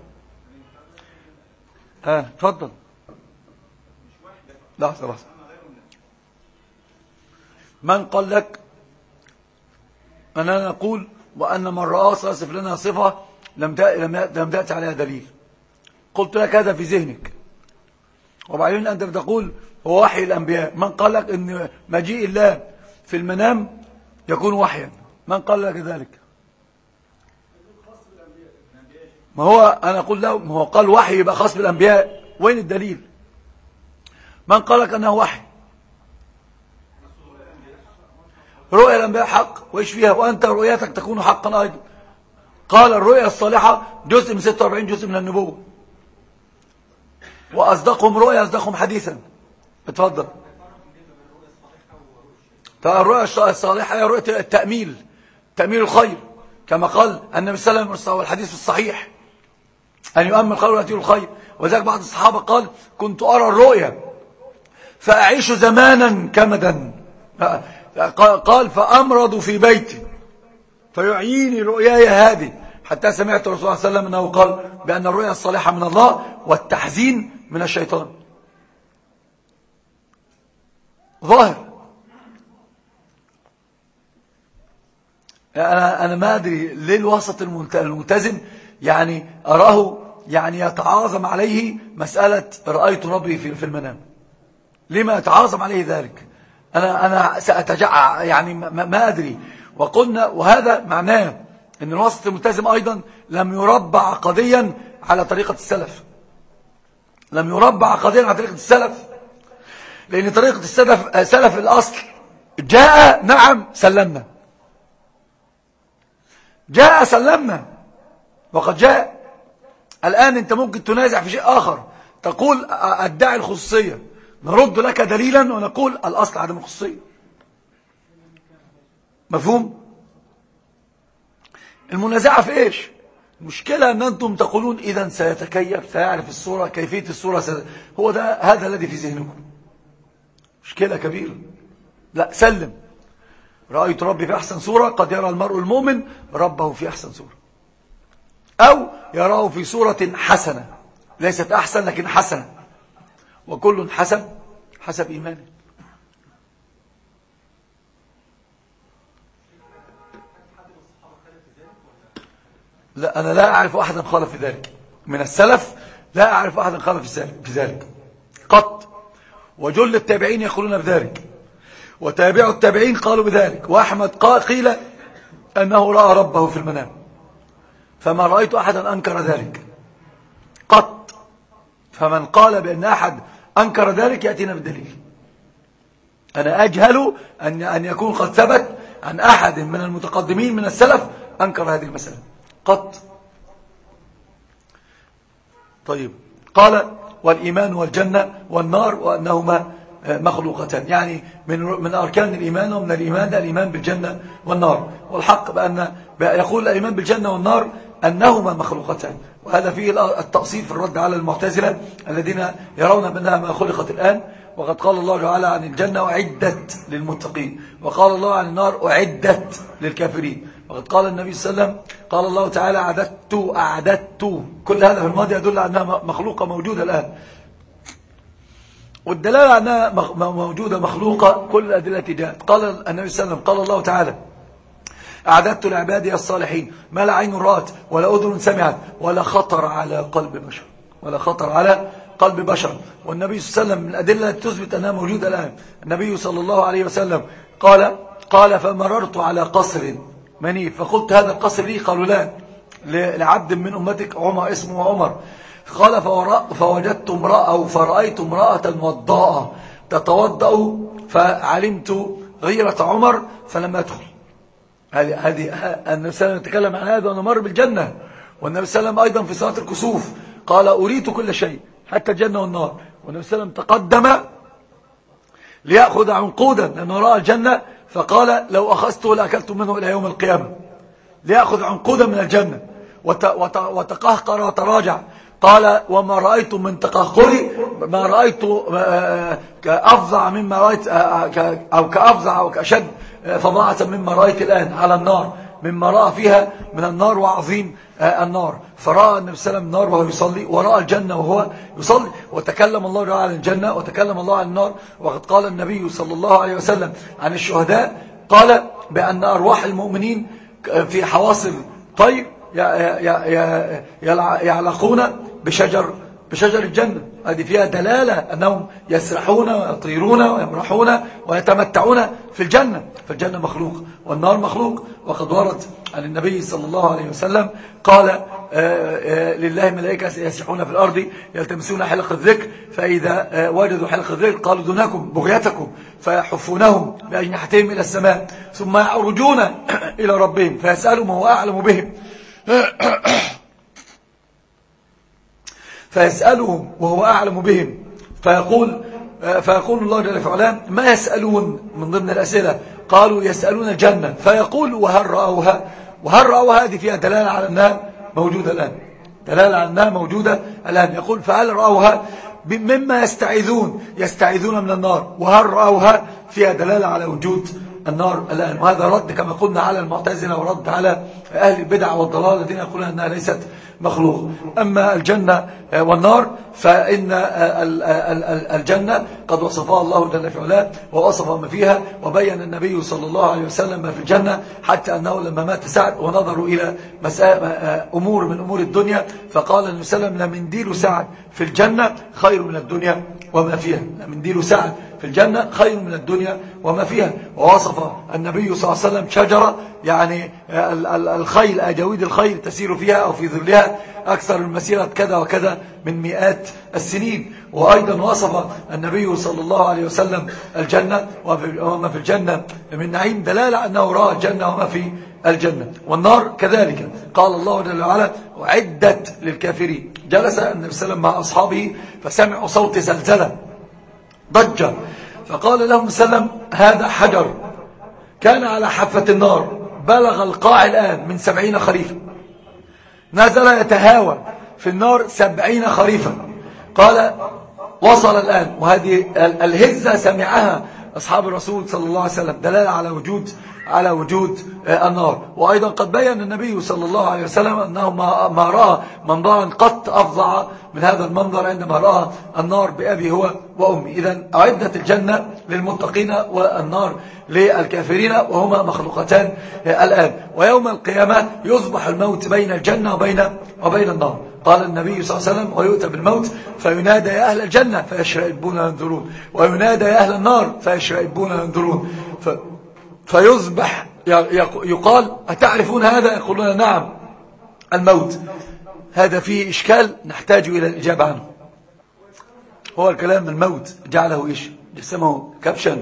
ها تفضل. لحظة لحظة. من قال لك أننا نقول وأن من رأى سيصف لنا صفة لم لم تأتي عليها دليل؟ قلت لك هذا في ذهنك، وبعدين أنت بتقول هو وحي الأنبياء. من قال لك أن مجيء الله في المنام يكون وحيا. من قال لك ذلك؟ ما هو أنا أقول له ما هو قال وحي يبقى خاص بالأنبياء، وين الدليل؟ من قال لك أنه وحي؟ رؤيا الأنبياء حق وإيش فيها، وأنت رؤيتك تكون حقا أيضا. قال الرؤيا الصالحة جزء من ستة وأربعين جزء من النبوة، وأصدقهم رؤيا أصدقهم حديثا. اتفضل. فالرؤيا الصالحة هي رؤية التأميل، تأميل الخير، كما قال النبي صلى الله عليه وسلم والحديث الصحيح أن يؤمل خير ويأتيه الخير. وذلك بعض الصحابة قال كنت أرى الرؤيا فأعيش زمانا كمدا، قال فأمرض في بيتي فيعيني رؤياي هذه، حتى سمعت الرسول صلى الله عليه وسلم أنه قال بأن الرؤيا الصالحة من الله والتحزين من الشيطان. ظاهر. أنا أنا ما أدري ليه الوسط الملتزم يعني أراه يعني يتعاظم عليه مسألة رأيت ربي في في المنام. لما يتعاظم عليه ذلك؟ أنا أنا سأتجع يعني ما, ما أدري. وقلنا وهذا معناه أن الوسط الملتزم أيضا لم يربى عقديا على طريقة السلف، لم يربى عقديا على طريقة السلف، لأن طريقة السلف سلف الأصل جاء نعم سلمنا، جاء سلمنا وقد جاء. الآن أنت ممكن تنازع في شيء آخر، تقول أدعي الخصوصية، نرد لك دليلا ونقول الأصل عدم الخصوصية. مفهوم؟ المنازعة في إيش؟ المشكلة أن أنتم تقولون إذا سيتكيف سيعرف الصورة كيفية الصورة سي... هو ده هذا الذي في ذهنكم. مشكلة كبيرة. لا سلم. رأيت ربي في أحسن صورة، قد يرى المرء المؤمن ربه في أحسن صورة، أو يراه في صورة حسنة ليست أحسن لكن حسنة، وكل حسن حسب إيمانه. لا أنا لا أعرف أحدا خالف في ذلك من السلف، لا أعرف أحدا خالف في ذلك قط. وجل التابعين يقولون بذلك، وتابعوا التابعين قالوا بذلك، وأحمد قال قيل أنه رأى ربه في المنام، فما رأيت أحدا أنكر ذلك قط. فمن قال بأن أحد أنكر ذلك يأتينا بالدليل. أنا أجهل أن أن يكون قد ثبت عن أحد من المتقدمين من السلف أنكر هذه المسألة قط. طيب قال والإيمان والجنة والنار وأنهما مخلوقتان، يعني من من أركان الإيمان ومن الإيمان الإيمان بالجنة والنار. والحق بأن يقول الإيمان بالجنة والنار أنهما مخلوقتان، وهذا فيه التأصيل في الرد على المعتزلة الذين يرون بأنها ما خلقت الآن. وقد قال الله تعالى عن الجنة أعدت للمتقين، وقال الله عن النار أعدت للكافرين. وقد قال النبي صلى الله عليه وسلم قال الله تعالى أعددت أعددت. كل هذا في الماضي يدل على أنها مخلوقة موجودة الآن، والدلالة أنها موجودة مخلوقة كل الأدلة جاءت. قال النبي صلى الله عليه وسلم قال الله تعالى أعددت لعبادي الصالحين ما لا عين رأت ولا أذن سمعت ولا خطر على قلب بشر، ولا خطر على قلب بشر. والنبي صلى الله عليه وسلم من الأدلة تثبت أنها موجودة الآن. النبي صلى الله عليه وسلم قال قال فمررت على قصر منيف فقلت هذا القصر لي؟ قالوا لا، لعبد من أمتك عمر اسمه عمر. قال فوجدت امرأة فرأيت امرأة وضاءة تتوضأ فعلمت غيرة عمر فلم أدخل. هذه هذه النبي صلى الله عليه وسلم يتكلم عن هذا وأنا مر بالجنة. والنبي صلى الله عليه وسلم أيضا في صلاة الكسوف قال أريت كل شيء حتى الجنة والنار. والنبي صلى الله عليه وسلم تقدم ليأخذ عنقودا لأنه رأى الجنة، فقال لو أخذته لأكلت منه إلى يوم القيامة، ليأخذ عنقودا من الجنة. وتقهقر وتراجع قال وما رأيت من تقهقري ما رأيت كأفظع مما رأيت أو كأفظع أو كأشد فظاعة مما رأيت الآن على النار، مما رأى فيها من النار وعظيم النار. فرأى النبي صلى الله عليه وسلم النار وهو يصلي، ورأى الجنة وهو يصلي، وتكلم الله عن الجنة وتكلم الله عن النار. وقد قال النبي صلى الله عليه وسلم عن الشهداء قال بأن أرواح المؤمنين في حواصل طير يعلقون بشجر بشجر الجنة. هذه فيها دلالة أنهم يسرحون ويطيرون ويمرحون ويتمتعون في الجنة. فالجنة مخلوق والنار مخلوق. وقد ورد عن النبي صلى الله عليه وسلم قال آآ آآ لله ملائكة يسرحون في الأرض يلتمسون حلق الذكر، فإذا وجدوا حلق الذكر قالوا دونكم بغيتكم، فيحفونهم بأجنحتهم إلى السماء، ثم يعرجون إلى ربهم فيسألهم وهو أعلم بهم فيسألهم وهو أعلم بهم فيقول فيقول الله جل وعلا ما يسألون من ضمن الأسئلة؟ قالوا يسألون الجنة. فيقول وهل رأوها؟ وهل رأوها هذه فيها دلالة على أنها موجودة الآن، دلالة على أنها موجودة الآن. يقول فهل رأوها؟ مما يستعيذون يستعيذون من النار، وهل رأوها؟ فيها دلالة على وجود النار الآن. وهذا رد كما قلنا على المعتزلة ورد على أهل البدع والضلال الذين يقولون أنها ليست مخلوق. أما الجنة والنار فإن الجنة قد وصفها الله جل وعلا ووصف ما فيها، وبين النبي صلى الله عليه وسلم ما في الجنة، حتى أنه لما مات سعد ونظروا إلى أمور من أمور الدنيا فقال النبي صلى الله عليه وسلم لمنديل سعد في الجنة خير من الدنيا وما فيها. لمنديل سعد في الجنة خير من الدنيا وما فيها. ووصف النبي صلى الله عليه وسلم شجرة يعني الخيل أجاويد الخيل تسير فيها أو في ظلها أكثر من مسيرة كذا وكذا من مئات السنين. وأيضا وصف النبي صلى الله عليه وسلم الجنة وما في الجنة من نعيم، دلالة أنه رأى الجنة وما في الجنة. والنار كذلك قال الله جل وعلا وعدت للكافرين. جلس النبي صلى الله عليه وسلم مع أصحابه فسمعوا صوت زلزلة ضجة، فقال لهم سلم هذا حجر كان على حافة النار بلغ القاع الآن من سبعين خريفا، نزل يتهاوى في النار سبعين خريفا. قال وصل الآن، وهذه الهزة سمعها أصحاب الرسول صلى الله عليه وسلم، دلالة على وجود على وجود النار. وأيضا قد بيّن النبي صلى الله عليه وسلم أنه ما رأى منظرا قط أفظع من هذا المنظر عندما رأى النار بأبي هو وأمي. إذن أعدت الجنة للمتقين والنار للكافرين، وهما مخلوقتان الآن. ويوم القيامة يصبح الموت بين الجنة وبين وبين النار. قال النبي صلى الله عليه وسلم ويؤتى بالموت فينادى يا أهل الجنة فيشرئبون ينظرون، وينادى يا أهل النار فيشرئبون ينظرون. ف فيصبح يقال أتعرفون هذا؟ يقولون نعم الموت. هذا فيه إشكال نحتاج إلى الإجابة عنه. هو الكلام الموت جعله إيش؟ جسمه كبشا،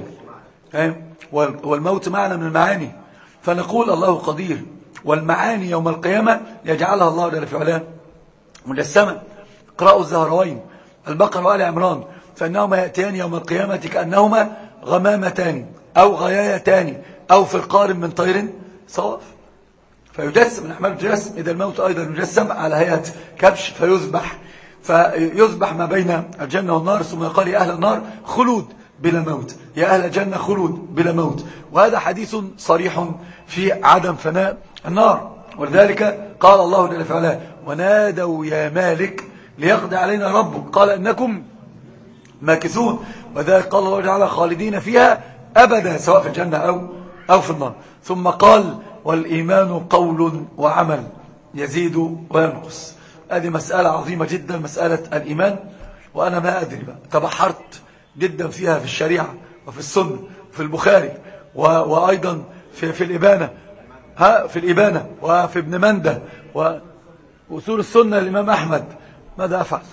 والموت معنى من المعاني، فنقول الله قدير، والمعاني يوم القيامة يجعلها الله جل وعلا مجسمة. اقرأوا الزهروين البقرة وآل عمران فإنهما يأتيان يوم القيامة كأنهما غمامتان أو غيايتان أو فرقان من طير صواف، فيجسم من أحمال الجسم. إذا الموت أيضا يجسم على هيئة كبش فيذبح فيذبح ما بين الجنة والنار، ثم يقال يا أهل النار خلود بلا موت، يا أهل الجنة خلود بلا موت. وهذا حديث صريح في عدم فناء النار. ولذلك قال الله جل وعلا ونادوا يا مالك ليقضي علينا ربك قال إنكم ماكثون. وذلك قال الله تعالى خالدين فيها أبدا سواء في الجنة أو أو في النار. ثم قال والإيمان قول وعمل يزيد وينقص. هذه مسألة عظيمة جدا، مسألة الإيمان. وأنا ما أدري بقى تبحرت جدا فيها في الشريعة وفي السنة وفي البخاري وأيضا في, في الإبانة ها في الإبانة وفي ابن مندة وأصول السنة الإمام أحمد. ماذا أفعل؟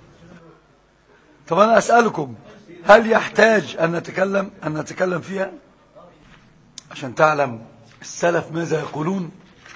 طب أنا أسألكم هل يحتاج أن نتكلم أن نتكلم فيها عشان تعلم السلف ماذا يقولون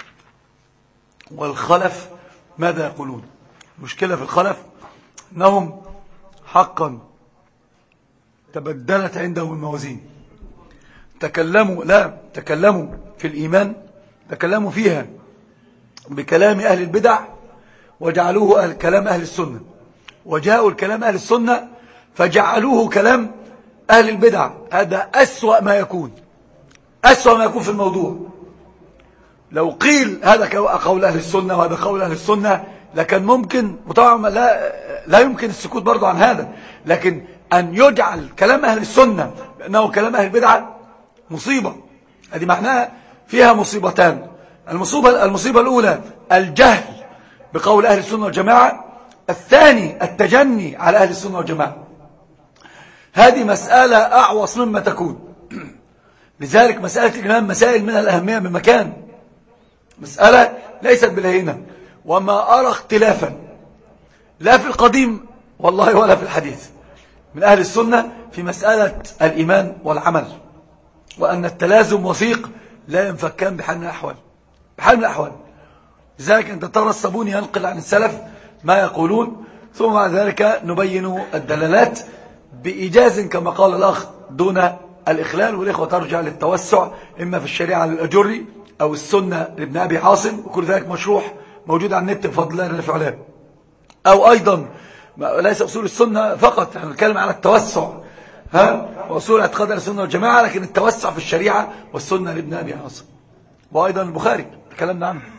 والخلف ماذا يقولون؟ المشكلة في الخلف أنهم حقا تبدلت عندهم الموازين. تكلموا لا تكلموا في الإيمان، تكلموا فيها بكلام أهل البدع وجعلوه أهل كلام أهل السنة، وجاءوا الكلام أهل السنة فجعلوه كلام أهل البدع. هذا أسوأ ما يكون، أسوأ ما يكون في الموضوع. لو قيل هذا قول أهل السنة وهذا قول أهل السنة لكن ممكن، وطبعا لا, لا يمكن السكوت برضو عن هذا، لكن أن يجعل كلام أهل السنة بأنه كلام أهل البدع مصيبة. هذه معناها فيها مصيبتان. المصيبة, المصيبة الأولى الجهل بقول أهل السنة والجماعة، الثاني التجني على أهل السنة والجماعة. هذه مسألة أعوص مما تكون. لذلك مسألة الإمام مسائل من الأهمية بمكان، مسألة ليست بالهينة، وما أرى اختلافا لا في القديم والله ولا في الحديث من أهل السنة في مسألة الإيمان والعمل، وأن التلازم وثيق لا ينفكان بحال من الأحوال، بحال من الأحوال. لذلك أنت ترى الصابوني ينقل عن السلف ما يقولون، ثم بعد ذلك نبين الدلالات بإيجاز كما قال الأخ دون الإخلال. والإخوة ترجع للتوسع إما في الشريعة للأجري أو السنة لابن أبي عاصم، وكل ذلك مشروح موجود على النت بفضل الله جل وعلا. أو أيضا ليس أصول السنة فقط، يعني نتكلم على التوسع ها وأصول اعتقاد السنة والجماعة، لكن التوسع في الشريعة والسنة لابن أبي عاصم، وأيضا البخاري تكلمنا عنه.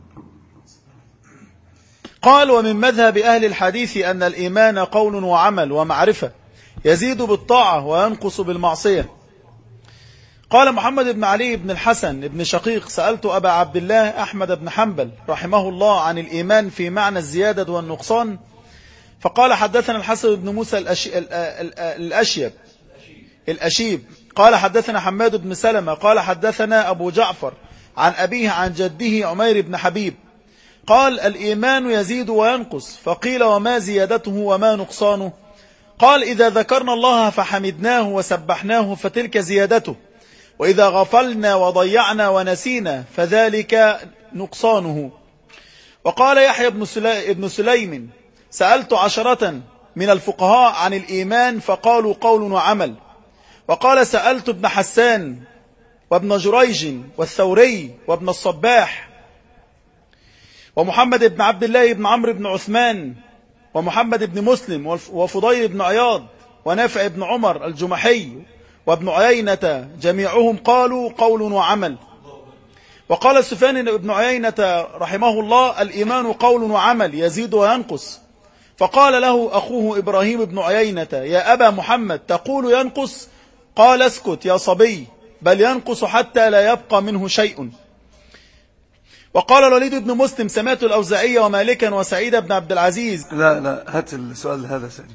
قال: ومن مذهب أهل الحديث أن الإيمان قول وعمل ومعرفة، يزيد بالطاعة وينقص بالمعصية. قال محمد بن علي بن الحسن بن شقيق: سألت أبا عبد الله أحمد بن حنبل رحمه الله عن الإيمان في معنى الزيادة والنقصان، فقال: حدثنا الحسن بن موسى الأشيب الأشيب قال: حدثنا حماد بن سلمة قال: حدثنا أبو جعفر عن أبيه عن جده عمير بن حبيب قال: الإيمان يزيد وينقص. فقيل: وما زيادته وما نقصانه؟ قال: إذا ذكرنا الله فحمدناه وسبحناه فتلك زيادته، وإذا غفلنا وضيعنا ونسينا فذلك نقصانه. وقال يحيى بن سليم: سألت عشرة من الفقهاء عن الإيمان فقالوا قول وعمل. وقال: سألت ابن حسان وابن جريج والثوري وابن الصباح ومحمد بن عبد الله بن عمرو بن عثمان ومحمد بن مسلم وفضيل بن عياض ونافع بن عمر الجمحي وابن عيينة، جميعهم قالوا قول وعمل. وقال سفيان بن عيينة رحمه الله: الإيمان قول وعمل يزيد وينقص. فقال له أخوه إبراهيم بن عيينة: يا أبا محمد تقول ينقص؟ قال: اسكت يا صبي، بل ينقص حتى لا يبقى منه شيء. وقال الوليد بن مسلم: سمعت الأوزاعي ومالكا وسعيد بن عبد العزيز. لا لا هات السؤال هذا ثاني.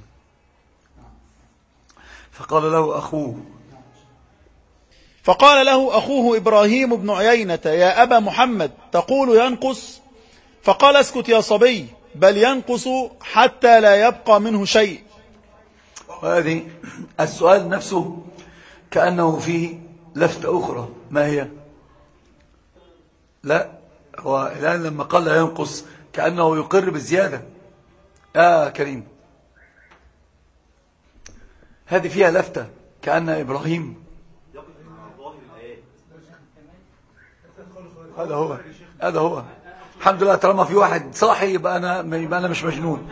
فقال له أخوه فقال له أخوه إبراهيم بن عيينة: يا أبا محمد تقول ينقص؟ فقال: اسكت يا صبي، بل ينقص حتى لا يبقى منه شيء. وهذه السؤال نفسه كأنه فيه لفتة أخرى، ما هي؟ لا، هو الآن لما قال لا ينقص كأنه يقر بالزيادة. يا كريم، هذه فيها لفتة كأن إبراهيم، هذا هو هذا هو الحمد لله، طالما في واحد صاحي يبقى أنا, يبقى أنا مش مجنون.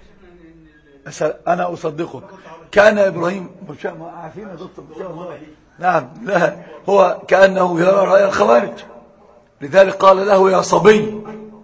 أنا أصدقك. كان إبراهيم عارفين يا دكتور إن شاء الله. نعم، لا هو كأنه يرى رأي الخوارج، لذلك قال له يا صبي.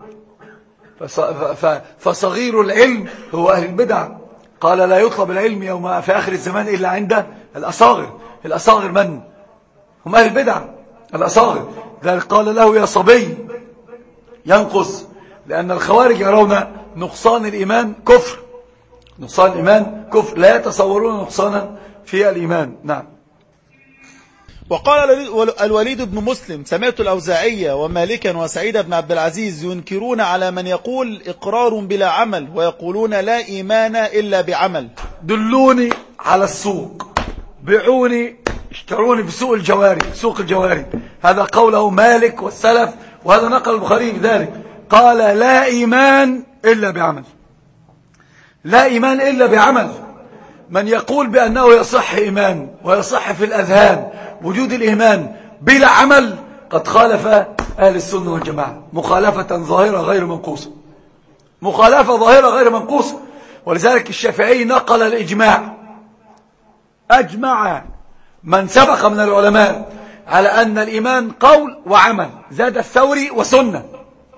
فصغير العلم هو أهل البدع. قال: لا يطلب العلم يوم في آخر الزمان إلا عند الأصاغر. الأصاغر من؟ هم أهل البدع الأصاغر. لذلك قال له يا صبي ينقص، لأن الخوارج يرون نقصان الإيمان كفر، نقصان الإيمان كفر، لا يتصورون نقصانا في الإيمان. نعم. وقال الوليد بن مسلم: سمعت الأوزاعي ومالكا وسعيد بن عبد العزيز ينكرون على من يقول إقرار بلا عمل، ويقولون لا إيمان إلا بعمل. دلوني على السوق، بيعوني، اشتروني في سوق الجواري، سوق الجواري. هذا قوله مالك والسلف، وهذا نقل البخاري بذلك. قال: لا إيمان إلا بعمل، لا إيمان إلا بعمل. من يقول بأنه يصح إيمان ويصح في الأذهان وجود الإيمان بلا عمل قد خالف أهل السنة والجماعة مخالفة ظاهرة غير منقوصة، مخالفة ظاهرة غير منقوصة. ولذلك الشافعي نقل الإجماع، أجمع من سبق من العلماء على أن الإيمان قول وعمل، زاد الثوري وسنة.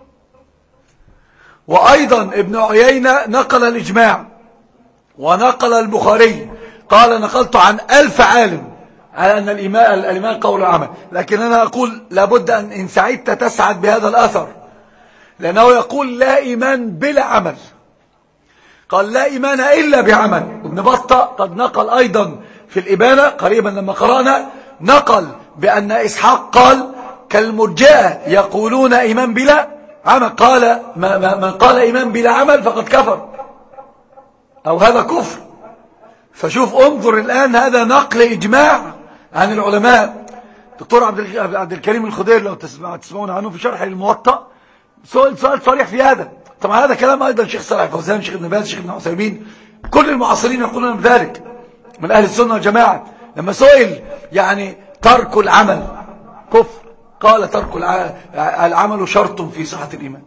وأيضا ابن عيينة نقل الإجماع، ونقل البخاري قال: نقلت عن ألف عالم على أن الإيمان, الإيمان قول وعمل. لكن أنا أقول لابد أن إن سعدت تسعد بهذا الأثر، لأنه يقول لا إيمان بلا عمل. قال لا إيمان إلا بعمل. ابن بطة قد نقل أيضا في الإبانة قريبا لما قرأنا، نقل بأن إسحاق قال كالمرجئة يقولون إيمان بلا عمل، قال من قال إيمان بلا عمل فقد كفر أو هذا كفر. فشوف انظر الآن، هذا نقل إجماع عن العلماء. دكتور عبد الكريم الخضير لو تسمعون عنه في شرح الموطأ سؤال سؤال صريح في هذا. طبعا هذا كلام أيضا شيخ صالح الفوزان، شيخ ابن باز، شيخ ابن عثيمين، كل المعاصرين يقولون بذلك من أهل السنة والجماعة. لما سئل يعني ترك العمل كفر، قال ترك العمل شرط في صحة الإيمان.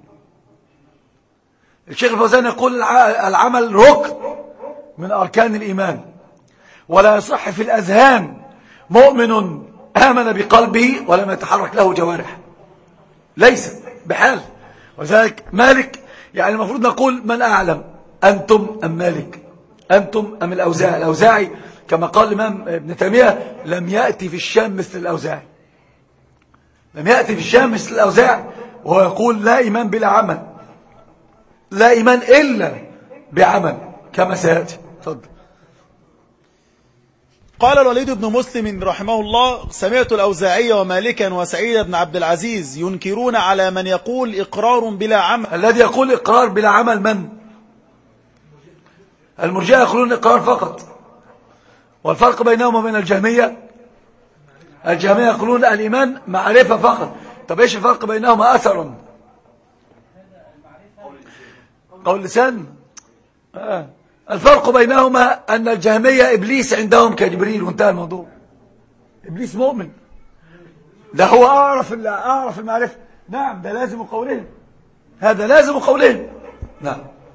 الشيخ الفوزان يقول العمل ركن من أركان الإيمان، ولا يصح في الأذهان مؤمن آمن بقلبه ولم يتحرك له جوارح، ليس بحال. وذلك مالك يعني المفروض نقول من أعلم، أنتم أم مالك، أنتم أم الأوزاعي. الأوزاعي كما قال الإمام ابن تيمية لم يأتي في الشام مثل الأوزاعي، لم يأتي في الشام مثل الأوزاعي، وهو يقول لا إيمان بلا عمل، لا إيمان إلا بعمل كما سيأتي. تفضل. قال الوليد بن مسلم رحمه الله سمعت الأوزاعي ومالكا وسعيد بن عبد العزيز ينكرون على من يقول إقرار بلا عمل. الذي يقول إقرار بلا عمل من؟ المرجئة يقولون إقرار فقط. والفرق بينهم وبين الجهمية، الجهمية يقولون الإيمان معرفة فقط. طب إيش الفرق بينهما أثرا؟ قول لسان. آه. الفرق بينهما أن الجهمية إبليس عندهم كجبريل وانتهى الموضوع. إبليس مؤمن، ده هو أعرف أعرف المعرفة. نعم ده لازم قولهم، هذا لازم قولهم. نعم.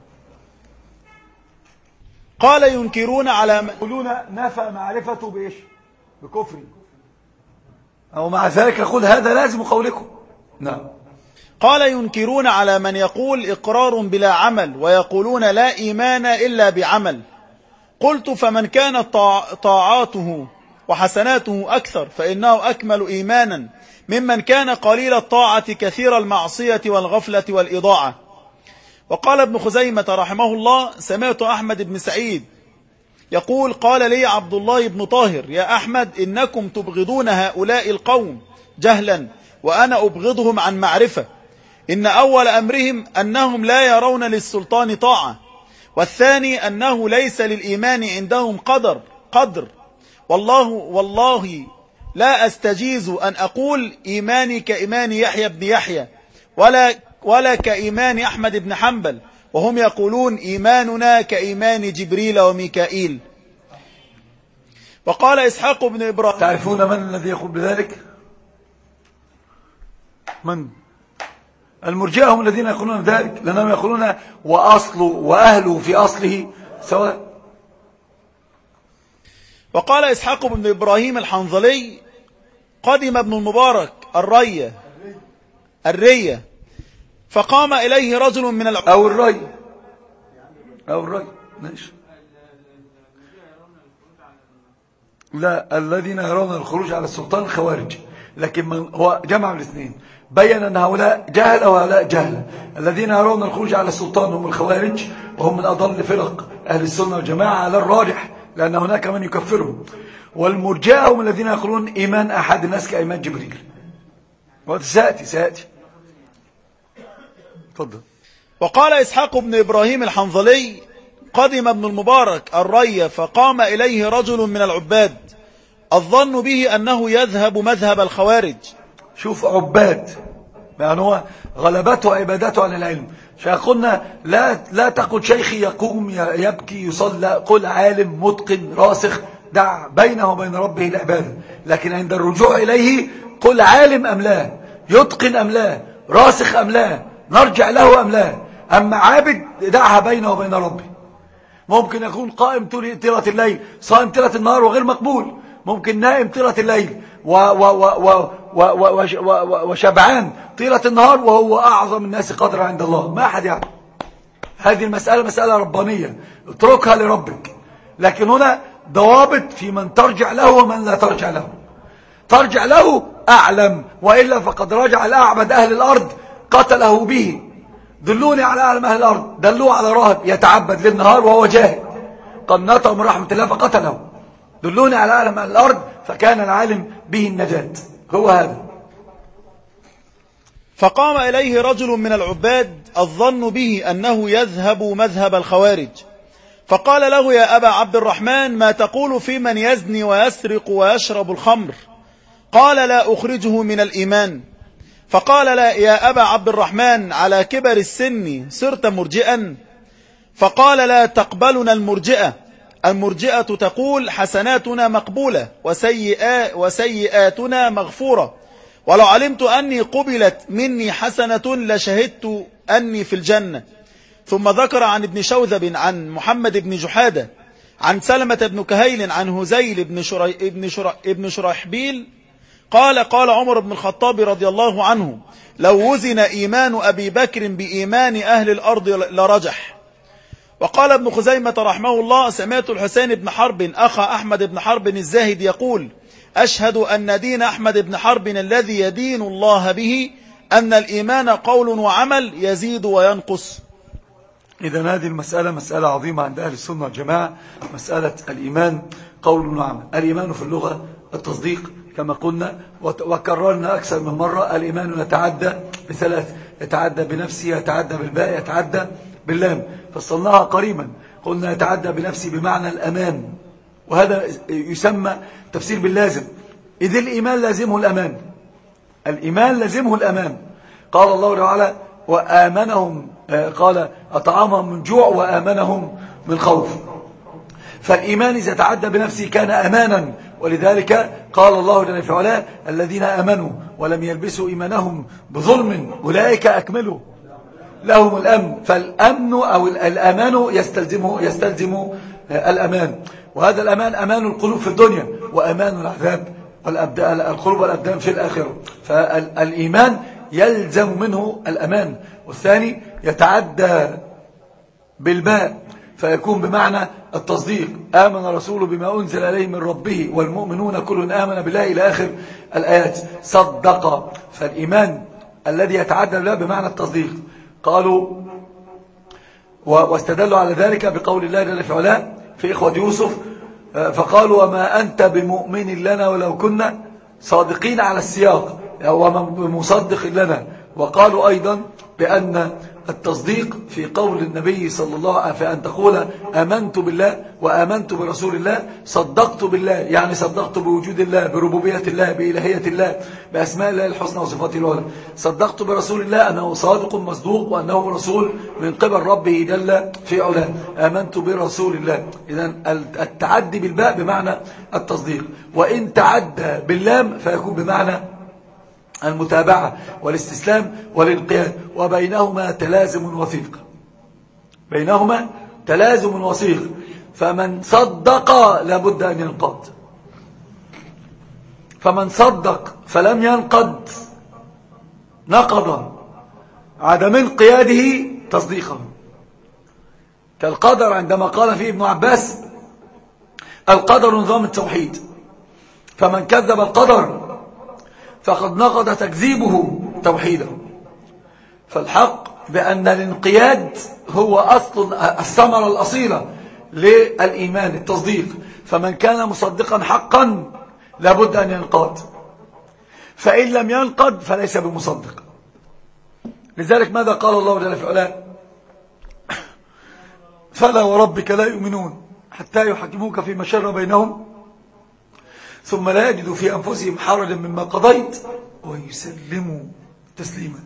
قال ينكرون على من يقولون نفى معرفته بإيش؟ بكفر، أو مع ذلك يقول هذا لازم قولكم. نعم. قال ينكرون على من يقول إقرار بلا عمل ويقولون لا إيمان إلا بعمل. قلت فمن كانت طاعاته وحسناته أكثر فإنه أكمل إيمانا ممن كان قليل الطاعة كثير المعصية والغفلة والإضاعة. وقال ابن خزيمة رحمه الله سمعت أحمد بن سعيد يقول قال لي عبد الله بن طاهر يا أحمد إنكم تبغضون هؤلاء القوم جهلا وأنا أبغضهم عن معرفة. إن أول أمرهم أنهم لا يرون للسلطان طاعة، والثاني أنه ليس للإيمان عندهم قدر قدر والله والله لا أستجيز أن أقول إيماني كإيمان يحيى بن يحيى ولا ولا كإيمان أحمد بن حنبل، وهم يقولون إيماننا كإيمان جبريل وميكائيل. وقال إسحاق بن إبراهيم. تعرفون من الذي يقول بذلك؟ من؟ المرجئة هم الذين يقولون ذلك، لأنهم يقولون وأصله وأهله في أصله سواء. وقال إسحاق بن إبراهيم الحنظلي قدم ابن المبارك الرية الرية فقام إليه رجل من العلماء أو الري أو الري ماشي. لا، الذين يرون الخروج على السلطان الخوارج، لكن من هو جمع الاثنين، بين أن هؤلاء جهل وهؤلاء جهل. الذين يرون الخروج على السلطان هم الخوارج، وهم من أضل فرق أهل السنة والجماعة على الراجح، لأن هناك من يكفرهم. والمرجئة هم الذين يقولون إيمان أحد الناس كإيمان جبريل. وسيأتي سيأتي تفضل. وقال إسحاق بن إبراهيم الحنظلي قدم ابن المبارك الري فقام إليه رجل من العباد الظن به أنه يذهب مذهب الخوارج. شوف عباد، يعني هو غلبته عبادته عن العلم. فقلنا لا لا تقل شيخي يقوم يبكي يصلى، قل عالم متقن راسخ دع بينه وبين ربه العبادة. لكن عند الرجوع إليه قل عالم أم لا، يتقن أم لا، راسخ أم لا، نرجع له أم لا. أما عابد دعها بينه وبين ربه. ممكن يكون قائم طيلة الليل صائم طيلة النهار وغير مقبول، ممكن نائم طيلة الليل و و و و و وشبعان طيلة النهار وهو أعظم الناس قدرا عند الله، ما أحد يعلم. هذه المسألة مسألة ربانية، اتركها لربك. لكن هنا ضوابط في من ترجع له ومن لا ترجع له. ترجع له أعلم، وإلا فقد رجع الأعبد أهل الأرض قتله به، دلوني على أعلم أهل الأرض، دلوه على راهب يتعبد ليل نهار وهو جاهل قنطه من رحمة الله فقتله. دلوني على أعلم أهل الأرض فكان العالم به النجاة. هو هذا. فقام إليه رجل من العباد الظن به أنه يذهب مذهب الخوارج، فقال له: يا أبا عبد الرحمن، ما تقول في من يزني ويسرق ويشرب الخمر؟ قال: لا أخرجه من الإيمان. فقال: لا يا أبا عبد الرحمن، على كبر السن صرت مرجئا؟ فقال: لا تقبلنا المرجئة، المرجئة تقول حسناتنا مقبولة وسيئات وسيئاتنا مغفورة، ولو علمت أني قبلت مني حسنة لشهدت أني في الجنة. ثم ذكر عن ابن شوذب عن محمد بن جحادة عن سلمة بن كهيل عن هزيل بن, شري بن, شري بن شريحبيل قال: قال عمر بن الخطاب رضي الله عنه: لو وزن إيمان أبي بكر بإيمان أهل الأرض لرجح. وقال ابن خزيمة رحمه الله: سمعت الحسين بن حرب أخا أحمد بن حرب الزاهد يقول: أشهد أن دين أحمد بن حرب الذي يدين الله به أن الإيمان قول وعمل يزيد وينقص. إذن هذه المسألة مسألة عظيمة عند أهل السنة والجماعة، مسألة الإيمان قول وعمل. الإيمان في اللغة التصديق كما قلنا وكررنا أكثر من مرة. الإيمان يتعدى بثلاث: يتعدى بنفسه، يتعدى بالباء، يتعدى باللام. فصلناها قريبا، قلنا يتعدى بنفسه بمعنى الأمان، وهذا يسمى تفسير باللازم. إذ الإيمان لازمه الأمان، الإيمان لازمه الأمان. قال الله تعالى: وآمنهم، قال أطعمهم من جوع وآمنهم من خوف. فالإيمان إذا تعدى بنفسه كان أمانا، ولذلك قال الله جل في علاه: الذين آمنوا ولم يلبسوا إيمانهم بظلم أولئك أكملوا لهم الأمن. فالأمن أو الأمان يستلزمه يستلزم الأمان، وهذا الأمان أمان القلوب في الدنيا وأمان العذاب والأبدان القلوب والأبدان في الآخرة. فالإيمان يلزم منه الأمان. والثاني يتعدى بالباء فيكون بمعنى التصديق: آمن رسول بما أنزل إليه من ربه والمؤمنون كل آمن بالله إلى آخر الآيات. صدق. فالإيمان الذي يتعدى بالله بمعنى التصديق. قالوا واستدلوا على ذلك بقول الله جل في علاه في إخوة يوسف: فقالوا: وما أنت بمؤمن لنا ولو كنا صادقين، على السياق ومصدق لنا. وقالوا أيضا بأن التصديق في قول النبي صلى الله عليه وسلم في أن تقول آمنت بالله وآمنت برسول الله، صدقت بالله يعني صدقت بوجود الله، بربوبية الله، بإلهية الله، بأسماء الله الحسنى وصفاته العلى. صدقت برسول الله أنه صادق مصدوق وأنه رسول من قبل ربه جل في علاه. آمنت برسول الله. إذن التعدي بالباء بمعنى التصديق، وإن تعدى باللام فيكون بمعنى المتابعة والاستسلام والانقياد، وبينهما تلازم وثيق، بينهما تلازم وثيق. فمن صدق لابد أن ينقاد، فمن صدق فلم ينقد نقض عدم انقياده تصديقه. كالقدر عندما قال فيه ابن عباس: القدر نظام التوحيد، فمن كذب القدر فقد نقض تكذيبه توحيده. فالحق بأن الانقياد هو أصل الثمرة الأصيلة للإيمان التصديق. فمن كان مصدقا حقا لابد أن ينقاد، فإن لم ينقد فليس بمصدق. لذلك ماذا قال الله جل في علاه: فلا وربك لا يؤمنون حتى يحكموك فيما شر بينهم ثم لا يجدوا في أنفسهم حرجا مما قضيت ويسلموا تسليما.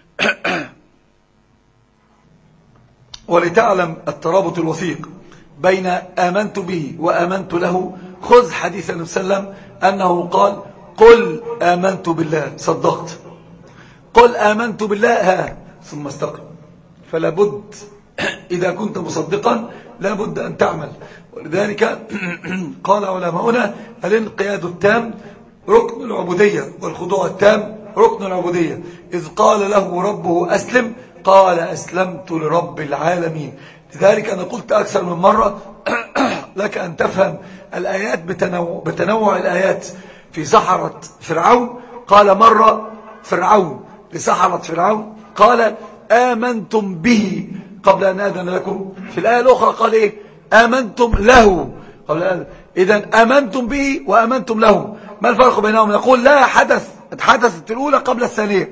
ولتعلم الترابط الوثيق بين آمنت به وآمنت له، خذ حديث النبي صلى الله عليه وسلم أنه قال: قل آمنت بالله صدقت، قل آمنت بالله ها ثم استقم. فلا بد إذا كنت مصدقا لا بد أن تعمل. ولذلك قال علماؤنا: الانقياد التام ركن العبودية، والخضوع التام ركن العبودية. إذ قال له ربه أسلم قال أسلمت لرب العالمين. لذلك أنا قلت أكثر من مرة لك أن تفهم الآيات بتنوع, بتنوع الآيات. في سحرة فرعون قال مرة فرعون لسحرة فرعون قال: آمنتم به قبل أن آذن لكم. في الآية الأخرى قال إيه؟ آمنتم له قبل أن آذن. إذن آمنتم به وآمنتم له، ما الفرق بينهم؟ يقول لا حدث، حدثت الأولى قبل الثانية.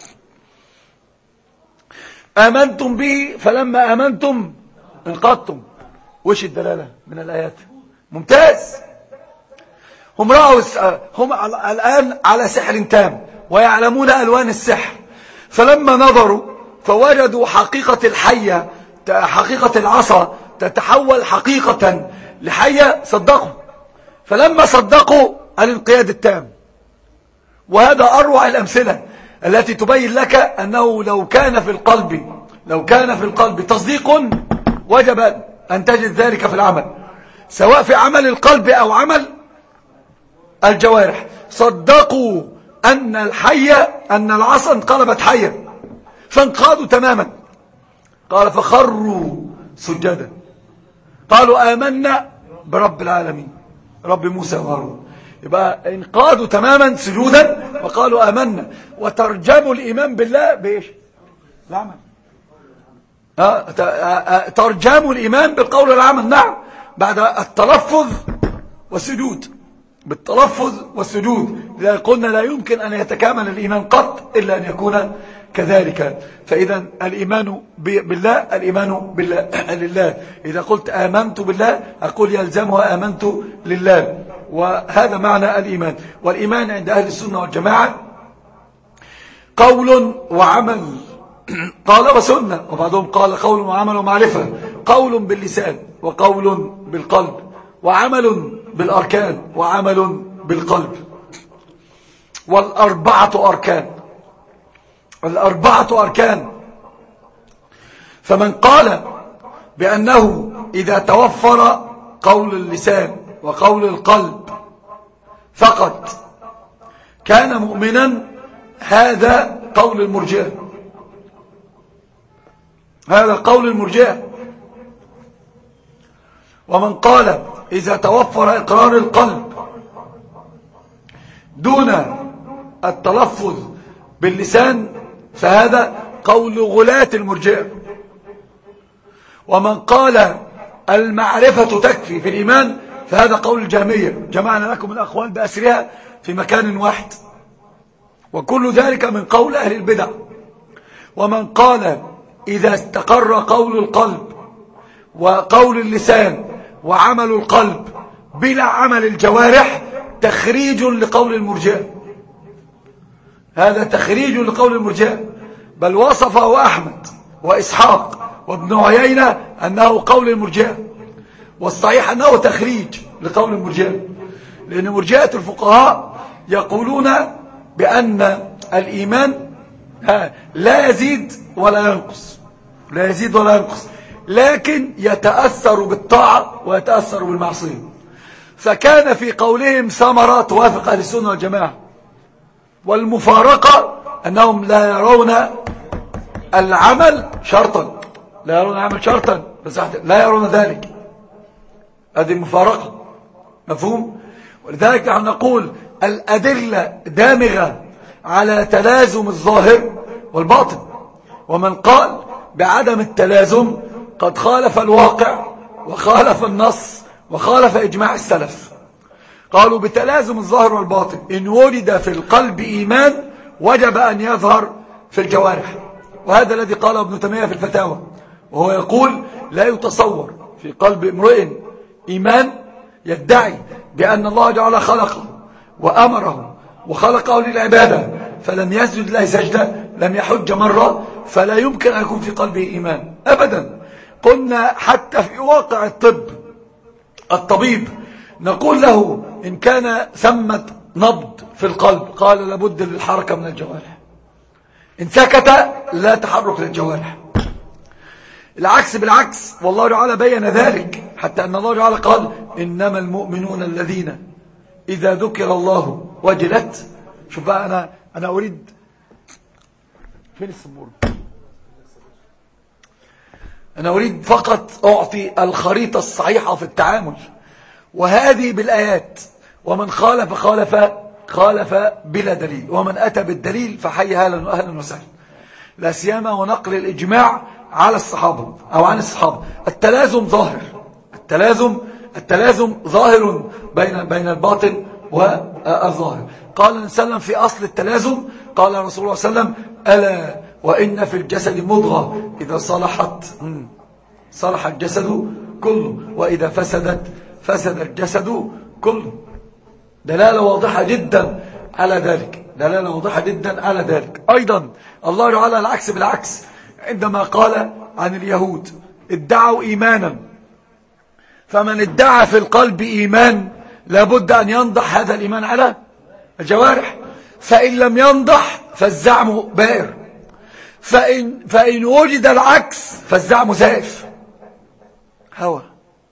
آمنتم به فلما آمنتم انقضتم. وش الدلالة من الآيات؟ ممتاز. هم رأوا هم الآن على سحر تام ويعلمون ألوان السحر، فلما نظروا فوجدوا حقيقة الحية، حقيقة العصا تتحول حقيقة لحية، صدقوا. فلما صدقوا الانقياد التام. وهذا أروع الأمثلة التي تبين لك أنه لو كان في القلب لو كان في القلب تصديق وجب أن تجد ذلك في العمل، سواء في عمل القلب أو عمل الجوارح. صدقوا أن الحية أن العصا انقلبت حية فانقادوا تماما. قال فخروا سجدا قالوا آمنا برب العالمين، رب موسى وهارون. يبقى انقادوا تماما سجودا وقالوا آمنا. وترجموا الإيمان بالله بإيش؟ العمل. ترجموا الإيمان بالقول والعمل. نعم، بعد التلفظ والسجود، بالتلفظ والسجود. لذا قلنا لا يمكن أن يتكامل الإيمان قط إلا أن يكون كذلك. فإذا الإيمان بالله الإيمان بالله لله. إذا قلت آمنت بالله أقول يلزمها آمنت لله، وهذا معنى الإيمان. والإيمان عند أهل السنة والجماعة قول وعمل، قال وسنة، وبعضهم قال قول وعمل ومعرفة. قول باللسان وقول بالقلب وعمل بالأركان وعمل بالقلب. والأربعة أركان، الأربعة أركان. فمن قال بأنه إذا توفر قول اللسان وقول القلب فقط كان مؤمنا، هذا قول المرجئة، هذا قول المرجئة. ومن قال إذا توفر إقرار القلب دون التلفظ باللسان فهذا قول غلاة المرجئة. ومن قال المعرفة تكفي في الإيمان فهذا قول الجهمية. جمعنا لكم الأقوال بأسرها في مكان واحد، وكل ذلك من قول أهل البدع. ومن قال إذا استقر قول القلب وقول اللسان وعمل القلب بلا عمل الجوارح تخريج لقول المرجئة، هذا تخريج لقول المرجئة. بل وصفه أحمد وإسحاق وابن عيينة أنه قول المرجئة، والصحيح أنه تخريج لقول المرجئة. لأن مرجئة الفقهاء يقولون بأن الإيمان لا يزيد ولا ينقص، لا يزيد ولا ينقص، لكن يتأثر بالطاعة ويتأثر بالمعصية. فكان في قولهم ثمرة توافق أهل السنة والجماعة. والمفارقة أنهم لا يرون العمل شرطا، لا يرون العمل شرطا بس لا يرون ذلك. هذه المفارقة، مفهوم؟ ولذلك نحن نقول الأدلة دامغة على تلازم الظاهر والباطن. ومن قال بعدم التلازم قد خالف الواقع وخالف النص وخالف إجماع السلف. قالوا بتلازم الظاهر والباطن، إن ولد في القلب إيمان وجب أن يظهر في الجوارح. وهذا الذي قاله ابن تيمية في الفتاوى، وهو يقول لا يتصور في قلب امرئ إيمان يدعي بأن الله جعل خلقه وأمره وخلقه للعبادة فلم يسجد له سجدة، لم يحج مرة، فلا يمكن أن يكون في قلبه إيمان أبدا. قلنا حتى في واقع الطب، الطبيب نقول له إن كان ثمة نبض في القلب قال لابد للحركة من الجوارح، إن سكت لا تحرك للجوارح. العكس بالعكس، والله تعالى بين ذلك، حتى أن الله تعالى قال إنما المؤمنون الذين إذا ذكر الله وجلت. شوف بقى، أنا أنا أريد فين السبورة؟ أنا أريد فقط أعطي الخريطة الصحيحة في التعامل، وهذه بالآيات. ومن خالف خالف خالف بلا دليل، ومن أتى بالدليل فحي أهلا وأهلا وسهلا. لا سيما ونقل الإجماع على الصحابة أو عن الصحابة. التلازم ظاهر، التلازم التلازم ظاهر بين بين الباطن والظاهر. قال النبي صلى الله عليه وسلم في أصل التلازم، قال رسول الله صلى الله عليه وسلم: ألا وإن في الجسد مضغة إذا صلحت صلح الجسد كله وإذا فسدت فسد الجسد كله. دلالة واضحة جدا على ذلك، دلالة واضحة جدا على ذلك. أيضا الله تعالى العكس بالعكس عندما قال عن اليهود: ادعوا إيمانا، فمن ادعى في القلب إيمان لابد أن ينضح هذا الإيمان على الجوارح، فإن لم ينضح فالزعم بائر، فإن, فإن وجد العكس فالزعم زائف هوى.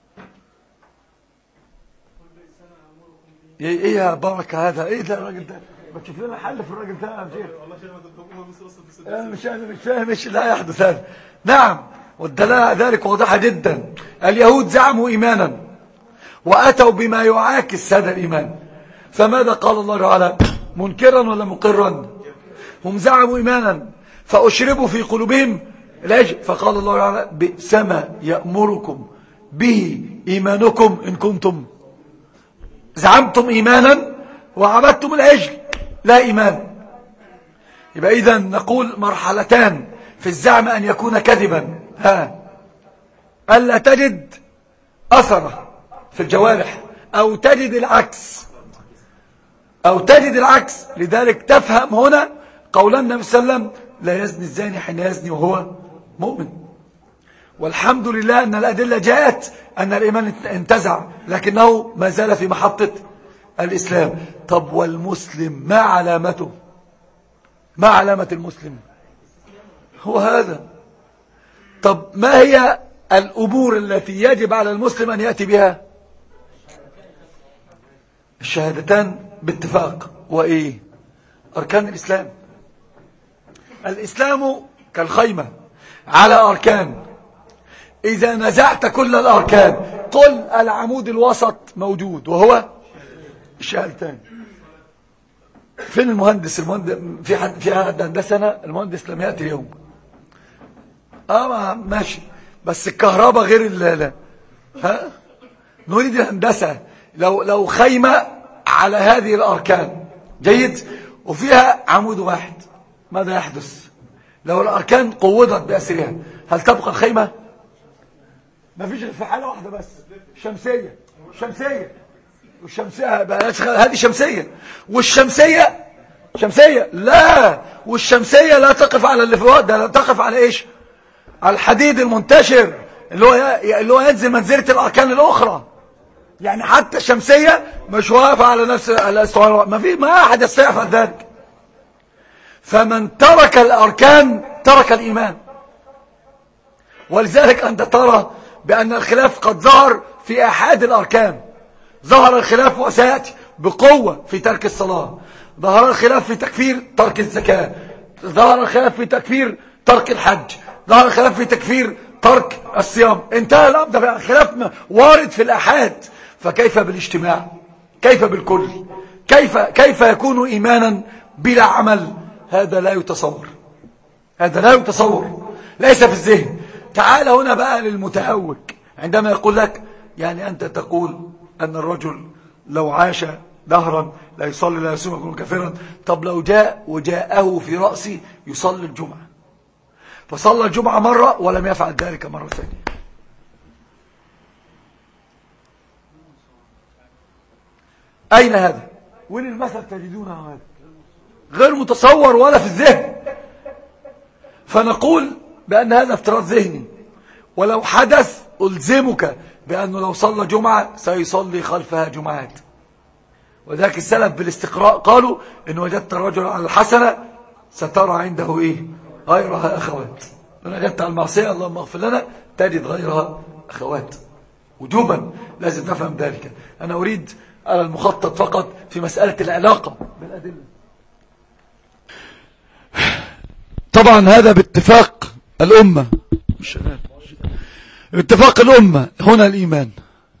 ايه يا بركة هذا؟ ايه ده الراجل ده؟ ما تشوف لنا حل في الراجل ده يا شيخ. انا مش انا مش فاهم ايش لا يحدث هذا. نعم، والدلاله ذلك واضحه جدا. اليهود زعموا ايمانا واتوا بما يعاكس هذا الايمان، فماذا قال الله تعالى؟ منكرا ولا مقرا؟ هم زعموا ايمانا فاشربوا في قلوبهم العجل، فقال الله تعالى: بئس ما يأمركم به ايمانكم ان كنتم زعمتم إيمانا وعبدتم العجل لا إيمان. يبقى إذن نقول مرحلتان في الزعم: أن يكون كذبا، ها ألا تجد أثره في الجوارح، أو تجد العكس، أو تجد العكس. لذلك تفهم هنا قول النبي صلى الله عليه وسلم: لا يزني الزاني حين يزني وهو مؤمن. والحمد لله أن الأدلة جاءت أن الإيمان انتزع، لكنه ما زال في محطة الإسلام. طب والمسلم ما علامته؟ ما علامة المسلم؟ هو هذا. طب ما هي الأمور التي يجب على المسلم أن يأتي بها؟ الشهادتان باتفاق. وإيه؟ أركان الإسلام. الإسلام كالخيمة على أركان، إذا نزعت كل الأركان قل العمود الوسط موجود وهو الشهادتان. فين المهندس؟ المهندس في حد في حد هندسنا؟ المهندس لم يأتي اليوم. اه ماشي، بس الكهرباء غير ال ها نريد الهندسة. لو لو خيمة على هذه الأركان جيد وفيها عمود واحد، ماذا يحدث؟ لو الأركان قوضت بأسرها هل تبقى الخيمة؟ ما فيش في حالة واحدة بس، شمسية. شمسية والشمسية هذه شمسية، والشمسية شمسية لا، والشمسية لا تقف على اللي فوق ده، لا تقف على ايش؟ على الحديد المنتشر اللي هو اللي هو ينزل منزلة الأركان الأخرى. يعني حتى الشمسية مش واقفة على نفس الاستواء، ما في ما أحد يستطيع يفعل ذلك. فمن ترك الأركان ترك الإيمان. ولذلك أنت ترى بأن الخلاف قد ظهر في أحد الأركان. ظهر الخلاف وسيأتي بقوة في ترك الصلاة، ظهر الخلاف في تكفير ترك الزكاة، ظهر الخلاف في تكفير ترك الحج، ظهر الخلاف في تكفير ترك الصيام. انتهى الأمر ده، الخلاف وارد في الأحاد، فكيف بالاجتماع؟ كيف بالكل؟ كيف كيف يكون إيمانا بلا عمل؟ هذا لا يتصور، هذا لا يتصور، ليس في الذهن. تعال هنا بقى للمتهوك عندما يقول لك، يعني أنت تقول أن الرجل لو عاش دهرا لا يصلي لا يصوم يكون كافرا. طب لو جاء وجاءه في رأسي يصلي الجمعة، فصلى الجمعة مرة ولم يفعل ذلك مرة ثانية، أين هذا؟ وين المثل تجدونه هذا؟ غير متصور ولا في الذهن. فنقول بأن هذا افتراض ذهني، ولو حدث ألزمك بأنه لو صلى جمعة سيصلي خلفها جمعات. وذلك السلف بالاستقراء قالوا إن وجدت الرجل على الحسنة سترى عنده إيه؟ غيرها أخوات. إن وجدت على المعصية اللهم اغفر لنا تجد غيرها أخوات. وجوبا لازم نفهم ذلك. أنا أريد على المخطط فقط في مسألة العلاقة بالأدلة. طبعا هذا باتفاق الأمة، اتفاق الأمة. هنا الإيمان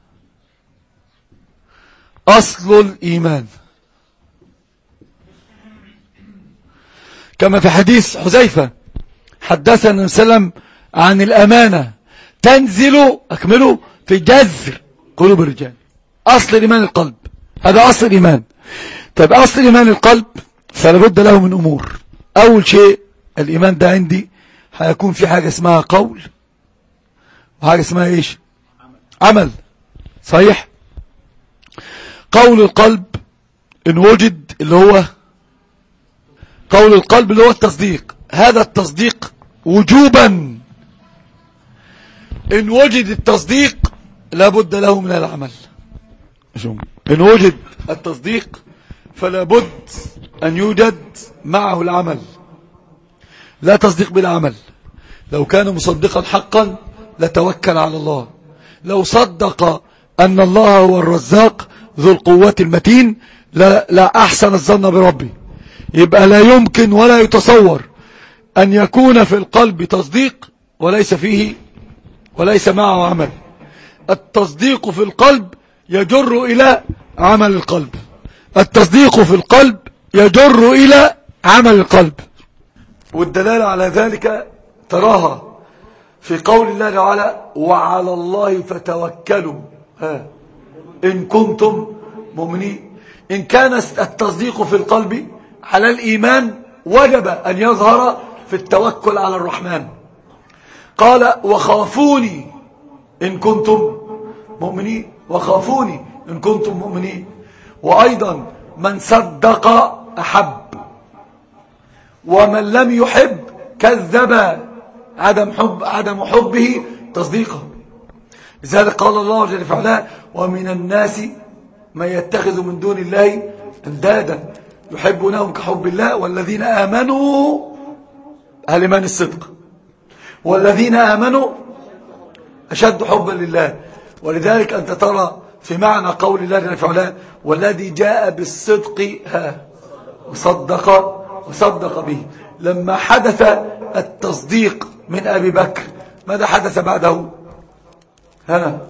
أصل الإيمان، كما في حديث حذيفة حدثنا النبي صلى الله عليه وسلم عن الأمانة تنزل أكمله في جذر قلوب الرجال. أصل الإيمان القلب، هذا أصل الإيمان. طيب أصل الإيمان القلب فلابد له من أمور. أول شيء الإيمان ده عندي هيكون في حاجة اسمها قول وحاجة اسمها إيش؟ عمل. صحيح؟ قول القلب إن وجد اللي هو قول القلب اللي هو التصديق، هذا التصديق وجوبا إن وجد التصديق لابد له من العمل. إن وجد التصديق فلا بد أن يوجد معه العمل. لا تصديق بلا عمل. لو كان مصدقا حقا لتوكل على الله. لو صدق أن الله هو الرزاق ذو القوة المتين لا, لا أحسن الظن بربي. يبقى لا يمكن ولا يتصور أن يكون في القلب تصديق وليس فيه وليس معه عمل. التصديق في القلب يجر إلى عمل القلب. التصديق في القلب يجر إلى عمل القلب. والدلالة على ذلك تراها في قول الله تعالى وعلى الله فتوكلوا ها إن كنتم مؤمنين. إن كان التصديق في القلب على الإيمان وجب أن يظهر في التوكل على الرحمن. قال وخافوني إن كنتم مؤمنين، وخافوني إن كنتم مؤمنين. وأيضا من صدق أحب، ومن لم يحب كذب عدم حب عدم حبه تصديقه. لذلك قال الله جل وعلا ومن الناس من يتخذ من دون الله اندادا يحبونهم كحب الله والذين آمنوا أهل إيمان الصدق والذين آمنوا أشد حبا لله. ولذلك أنت ترى في معنى قول الله جل وعلا والذي جاء بالصدق ها وصدق وصدق به. لما حدث التصديق من أبي بكر ماذا حدث بعده؟ هنا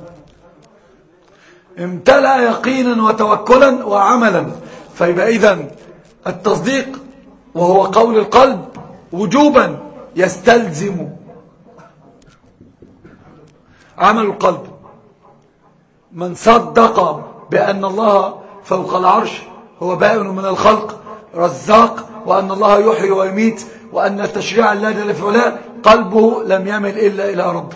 امتلأ يقينا وتوكلا وعملا. فيبقى إذن التصديق وهو قول القلب وجوبا يستلزم عمل القلب. من صدق بأن الله فوق العرش هو بائن من الخلق رزاق وأن الله يحيي ويميت وأن تشريع الله جل وعلا قلبه لم يمل إلا إلى ربه.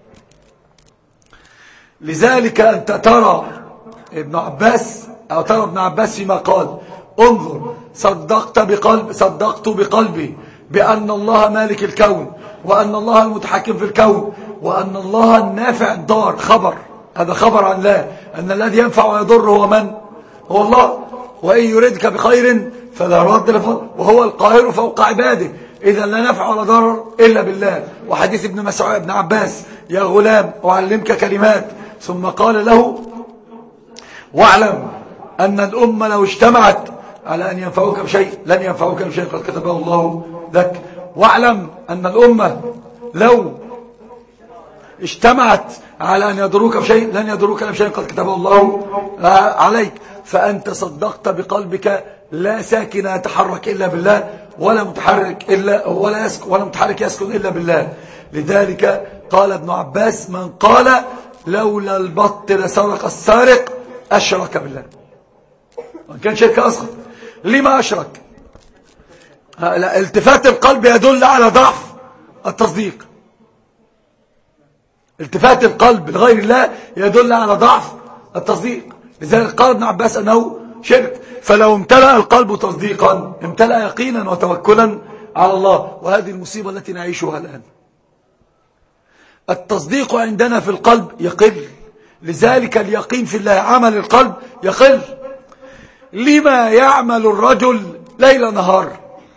لذلك أنت ترى ابن عباس أو ترى ابن عباس فيما قال انظر صدقت بقلب صدقت بقلبي بأن الله مالك الكون وأن الله المتحكم في الكون وأن الله النافع الضار. خبر، هذا خبر عن الله أن الذي ينفع ويضر هو من؟ هو الله. وإن يردك بخير فلا رد له وهو القاهر فوق عباده. إذا لا نفع ولا ضرر إلا بالله. وحديث ابن مسعود ابن عباس يا غلام أعلمك كلمات ثم قال له واعلم أن الأمة لو اجتمعت على أن ينفعوك بشيء لن ينفعوك بشيء قد كتبه الله لك. واعلم أن الأمة لو اجتمعت على أن يضروك بشيء لن يضروك بشيء قد كتبه الله عليك. فأنت صدقت بقلبك لا ساكن يتحرك إلا بالله ولا متحرك إلا ولا يسكن ولا متحرك يسكن إلا بالله. لذلك قال ابن عباس من قال لولا البط لسرق السارق أشرك بالله. وإن كان شرك أصغر. لما أشرك؟ التفات القلب يدل على ضعف التصديق. التفات القلب لغير الله يدل على ضعف التصديق. لذلك قال ابن عباس أنه شرك. فلو امتلأ القلب تصديقا امتلأ يقينا وتوكلا على الله. وهذه المصيبة التي نعيشها الآن. التصديق عندنا في القلب يقل. لذلك اليقين في الله عمل القلب يقل. لما يعمل الرجل ليل نهار؟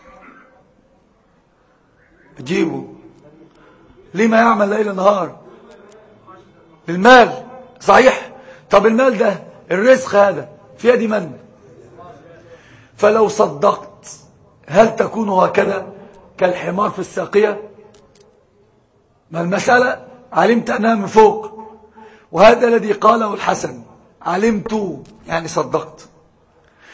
جيبه. لما يعمل ليل نهار؟ المال. صحيح. طب المال ده الرزق هذا في يد من؟ فلو صدقت هل تكون هكذا كالحمار في الساقية؟ ما المسألة علمت أنها من فوق. وهذا الذي قاله الحسن علمت يعني صدقت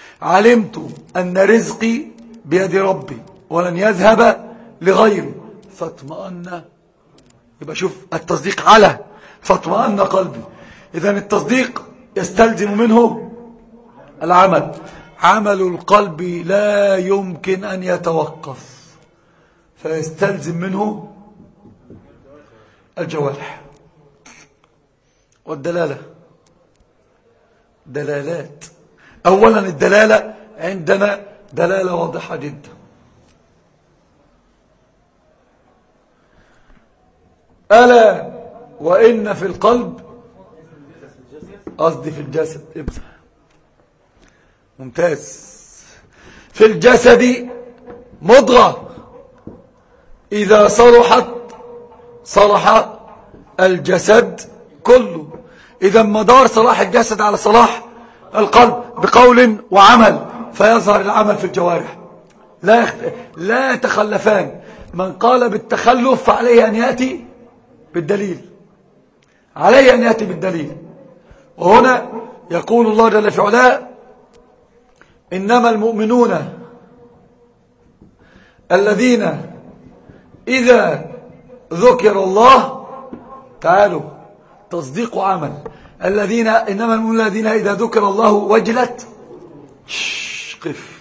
علمت أن رزقي بيد ربي ولن يذهب لغيري فاطمأن، يبقى شوف التصديق على فاطمأن قلبي. إذن التصديق يستلزم منه العمل. عمل القلب لا يمكن أن يتوقف، فيستلزم منه الجوارح. والدلالة دلالات. أولا الدلالة عندنا دلالة واضحة جدا. ألا وإن في القلب، قصدي في الجسد، ابدأ ممتاز. في الجسد مضغة إذا صلحت صلح الجسد كله. إذا مدار صلاح الجسد على صلاح القلب بقول وعمل، فيظهر العمل في الجوارح، لا يخ... لا يتخلفان. من قال بالتخلف فعليه أن يأتي بالدليل، عليه أن يأتي بالدليل. وهنا يقول الله جل في علاه: إنما المؤمنون الذين إذا ذكر الله، تعالوا تصديق عمل، الذين إنما المؤمنون الذين إذا ذكر الله وجلت قف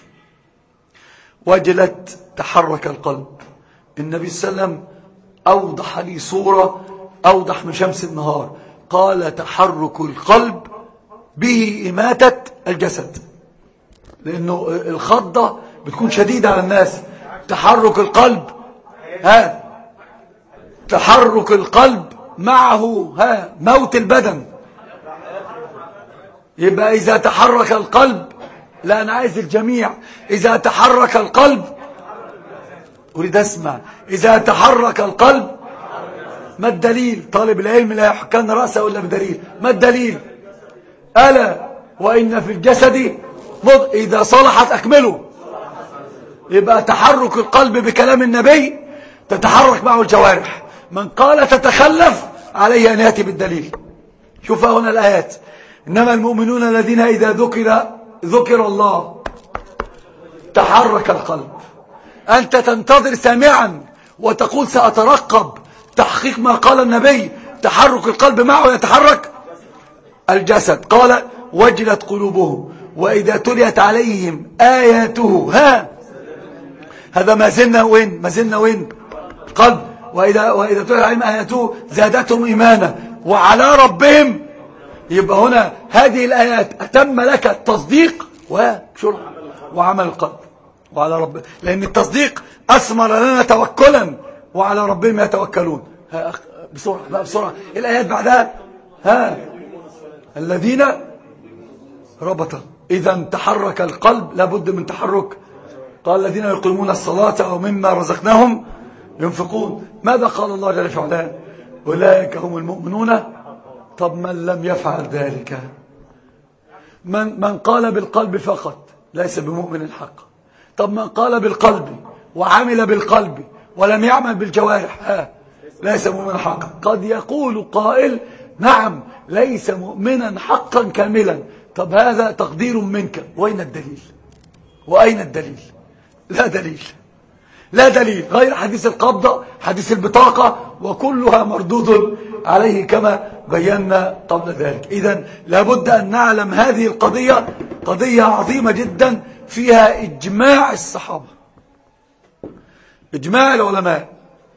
وجلت تحرك القلب. النبي صلى الله عليه وسلم أوضح لي صورة أوضح من شمس النهار، قال: تحرك القلب به إماتة الجسد، لأنه الخضة بتكون شديدة على الناس. تحرك القلب، ها تحرك القلب معه ها موت البدن. يبقى إذا تحرك القلب، لا أنا عايز الجميع، إذا تحرك القلب، أريد أسمع، إذا تحرك القلب ما الدليل؟ طالب العلم لا يحكن رأسه إلا بدليل. ما الدليل؟ ألا وإن في الجسد مضغة إذا صلحت أكمله. يبقى تحرك القلب بكلام النبي تتحرك معه الجوارح. من قال تتخلف عليه أن يأتي بالدليل. شوف هنا الآيات: إنما المؤمنون الذين إذا ذكر ذكر الله تحرك القلب. أنت تنتظر سامعا وتقول سأترقب تحقيق ما قال النبي، تحرك القلب معه يتحرك الجسد. قال: وجلت قلوبهم وإذا تليت عليهم آياته، ها هذا ما زلنا وين؟ ما زلنا وين؟ القلب. وإذا, وإذا تليت عليهم آياته زادتهم إيمانا وعلى ربهم. يبقى هنا هذه الآيات أتم لك التصديق وشرع وعمل القلب وعلى رب، لأن التصديق أثمر لنا توكلا وعلى ربهم يتوكلون. بسرعة بقى بسرعة الآيات بعدها. ها الذين ربط. إذا تحرك القلب لابد من تحرك. قال: الذين يقيمون الصلاة أو مما رزقناهم ينفقون. ماذا قال الله جل وعلا؟ أولئك هم المؤمنون. طب من لم يفعل ذلك، من, من قال بالقلب فقط ليس بمؤمن حقا. طب من قال بالقلب وعمل بالقلب ولم يعمل بالجوارح، ها ليس مؤمنا حقا. قد يقول قائل: نعم ليس مؤمنا حقا كاملا. طب هذا تقدير منك، وين الدليل؟ وأين الدليل؟ لا دليل، لا دليل غير حديث القبضة، حديث البطاقة، وكلها مردود عليه كما بينا قبل ذلك. إذن لابد أن نعلم هذه القضية قضية عظيمة جدا فيها إجماع الصحابة، إجماع العلماء.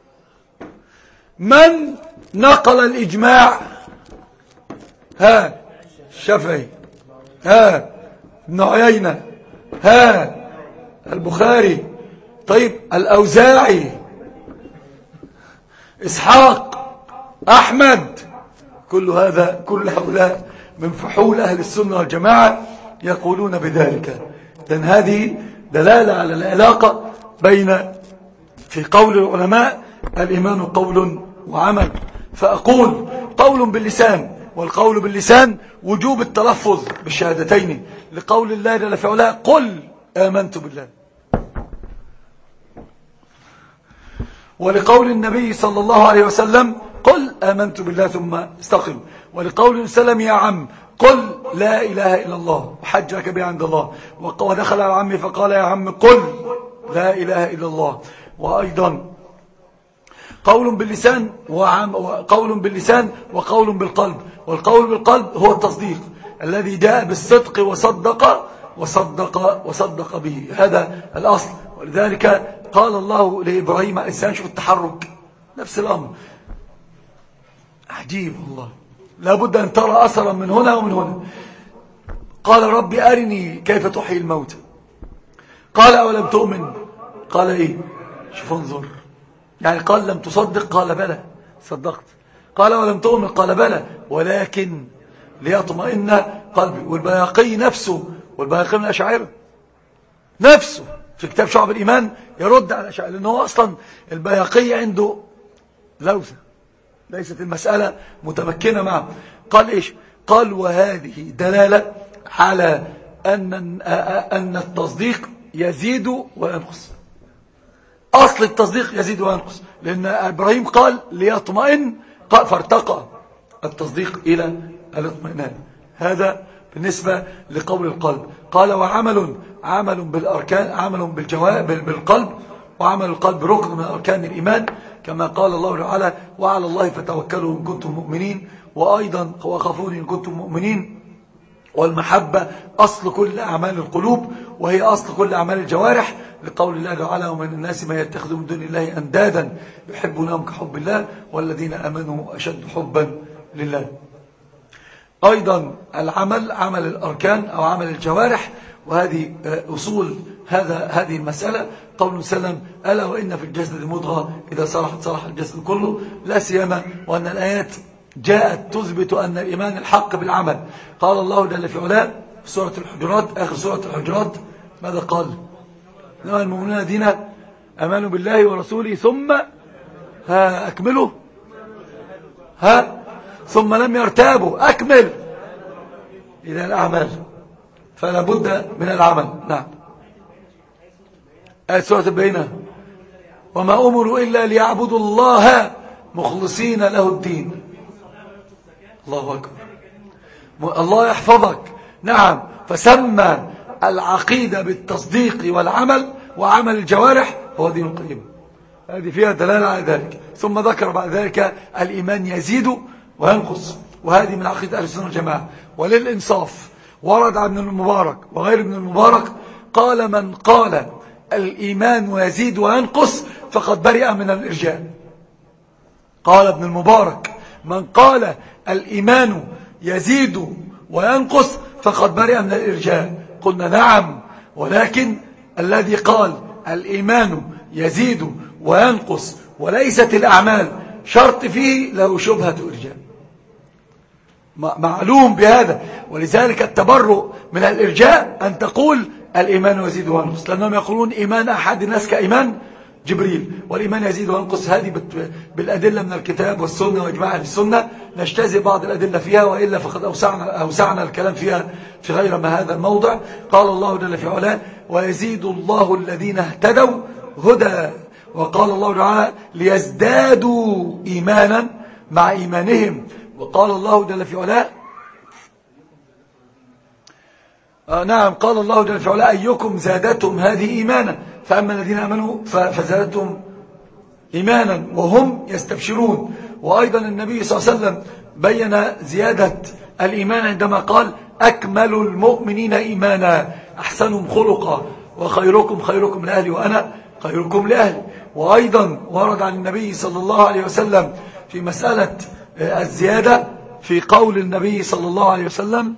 من نقل الإجماع؟ ها الشافعي، ها ابن عيينة، ها البخاري، طيب الأوزاعي، إسحاق، أحمد. كل هذا كل هؤلاء من فحول أهل السنة والجماعة يقولون بذلك. لأن هذه دلالة على العلاقة بين في قول العلماء الإيمان قول وعمل. فأقول قول باللسان، والقول باللسان وجوب التلفظ بالشهادتين، لقول الله جل في علاه: قل آمنت بالله. ولقول النبي صلى الله عليه وسلم: قل آمنت بالله ثم استقم. ولقول وسلم: يا عم قل لا إله إلا الله وحجك به عند الله. ودخل على عمي فقال: يا عم قل لا إله إلا الله. وأيضا قول باللسان وقول باللسان وقول بالقلب، والقول بالقلب هو التصديق الذي جاء بالصدق وصدق وصدق وصدق به، هذا الأصل. ولذلك قال الله لإبراهيم عليه السلام، شوف التحرك، نفس الأمر عجيب والله، لابد أن ترى أثرا من هنا ومن هنا. قال رب أرني كيف تحيي الموتى، قال أولم تؤمن، قال إيه، شوف انظر، يعني قال لم تصدق، قال بلى صدقت، قال ولم تؤمن، قال بلى ولكن ليطمئن قلبي. والبيهقي نفسه، والبيهقي من الأشاعرة نفسه في كتاب شعب الإيمان يرد على الأشاعرة، لأنه أصلا البيهقي عنده لوثة، ليست المسألة متمكنة معه. قال إيش؟ قال وهذه دلالة على أن أن التصديق يزيد وينقص. أصل التصديق يزيد وينقص، لأن إبراهيم قال ليطمئن فارتقى التصديق إلى الاطمئنان. هذا بالنسبة لقول القلب. قال وعمل عمل بالأركان، عمل بالجواب بالقلب، وعمل القلب ركن من أركان الإيمان، كما قال الله تعالى وعلى الله فتوكلوا إن كنتم مؤمنين، وأيضا وخافوني إن كنتم مؤمنين. والمحبة أصل كل أعمال القلوب، وهي أصل كل أعمال الجوارح، لقول الله تعالى ومن الناس من يتخذ من دون الله أندادا يحبونهم كحب الله والذين آمنوا أشد حبا لله. أيضا العمل عمل الأركان أو عمل الجوارح، وهذه أصول هذا هذه المسألة. قول سلم ألا وإن في الجسد مضغة إذا صلحت صلح الجسد كله، لا سيما وأن الآيات جاءت تثبت أن الإيمان الحق بالعمل. قال الله جل في علاه في سورة الحجرات، آخر سورة الحجرات، ماذا قال؟ إنما المؤمنون الذين آمنوا بالله ورسوله ثم ها أكملوا ها ثم لم يرتابوا أكمل إلى الأعمال، فلا بد من العمل. نعم. آية سورة البينة وما أمروا إلا ليعبدوا الله مخلصين له الدين. الله أكبر، الله يحفظك. نعم. فسمى العقيدة بالتصديق والعمل وعمل الجوارح هو دين القيم، هذه فيها دلالة على ذلك. ثم ذكر بعد ذلك الإيمان يزيد وينقص، وهذه من عقيدة أهل السنة والجماعة. وللإنصاف ورد عن ابن المبارك وغير ابن المبارك قال من قال الإيمان يزيد وينقص فقد برئ من الإرجاء. قال ابن المبارك من قال الإيمان يزيد وينقص فقد برئ من الإرجاء. قلنا نعم، ولكن الذي قال الإيمان يزيد وينقص وليست الأعمال شرط فيه له شبهة إرجاء، معلوم بهذا. ولذلك التبرؤ من الإرجاء أن تقول الإيمان يزيد وينقص، لأنهم يقولون إيمان أحد الناس كإيمان جبريل، والإيمان يزيد وينقص هذه بالأدلة من الكتاب والسنة وإجماع أهل السنة. نجتزئ بعض الأدلة فيها، وإلا فقد أوسعنا, أوسعنا الكلام فيها في غير ما هذا الموضع. قال الله جل في علاه ويزيد الله الذين اهتدوا هدى، وقال الله تعالى ليزدادوا إيمانا مع إيمانهم. وقال الله جل في علاه آه نعم قال الله جل في علاه أيكم زادتهم هذه إيمانا، فأما الذين آمنوا فزادتهم إيمانا وهم يستبشرون. وأيضا النبي صلى الله عليه وسلم بين زيادة الإيمان عندما قال أكمل المؤمنين إيمانا أحسنهم خلقا وخيركم خيركم لأهلي وأنا خيركم لأهلي. وأيضا ورد عن النبي صلى الله عليه وسلم في مسألة الزيادة في قول النبي صلى الله عليه وسلم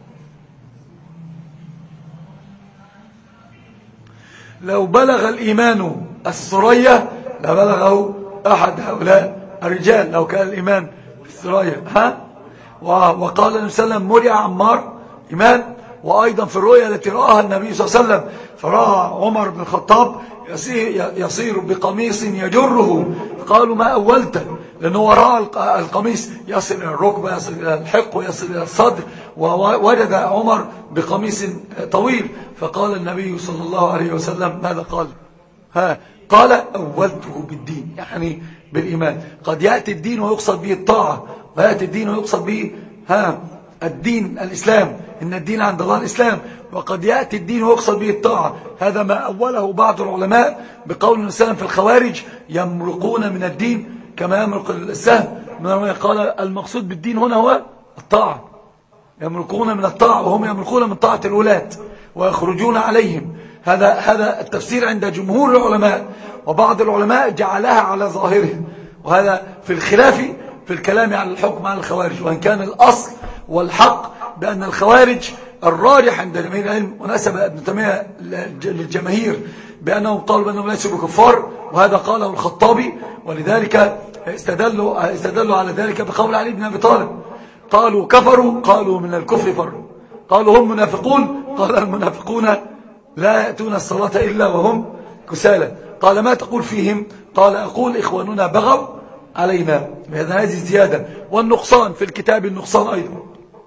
لو بلغ الإيمان الثريا لبلغه أحد هؤلاء الرجال، لو كان الإيمان في الثريا. ها وقال النبي صلى الله عليه وسلم مرع عمار إيمان. وأيضا في الرؤيا التي رآها النبي صلى الله عليه وسلم فرأى عمر بن الخطاب يصير, يصير بقميص يجره، قالوا ما أولته، لأنه رأى القميص يصل إلى الركبة يصل إلى الحق ويصل إلى الصدر، ووجد عمر بقميص طويل، فقال النبي صلى الله عليه وسلم ماذا قال؟ ها قال أولته بالدين، يعني بالإيمان. قد يأتي الدين ويقصد به الطاعة، ويأتي الدين ويقصد به ها الدين الإسلام، إن الدين عند الله الإسلام. وقد يأتي الدين ويقصد به الطاعة، هذا ما أوله بعض العلماء بقول النبي في الخوارج يمرقون من الدين كما يمرق السهم من الرمية. قال المقصود بالدين هنا هو الطاعة، يمرقون من الطاعة وهم يمرقون من طاعة الولاة ويخرجون عليهم. هذا هذا التفسير عند جمهور العلماء، وبعض العلماء جعلها على ظاهره، وهذا في الخلاف في الكلام عن الحكم على الخوارج، وإن كان الأصل والحق بأن الخوارج الراجح عند جماهير العلم، ونسب ابن تيمية للجماهير بأنهم قالوا بأنهم ليسوا بكفار، وهذا قاله الخطابي، ولذلك استدلوا, استدلوا على ذلك بقول علي بن أبي طالب، قالوا كفروا، قالوا من الكفر فروا، قالوا هم منافقون، قال المنافقون لا يأتون الصلاة إلا وهم كسالى، قال ما تقول فيهم؟ قال أقول إخواننا بغوا علينا. هذه زيادة. والنقصان في الكتاب النقصان أيضا،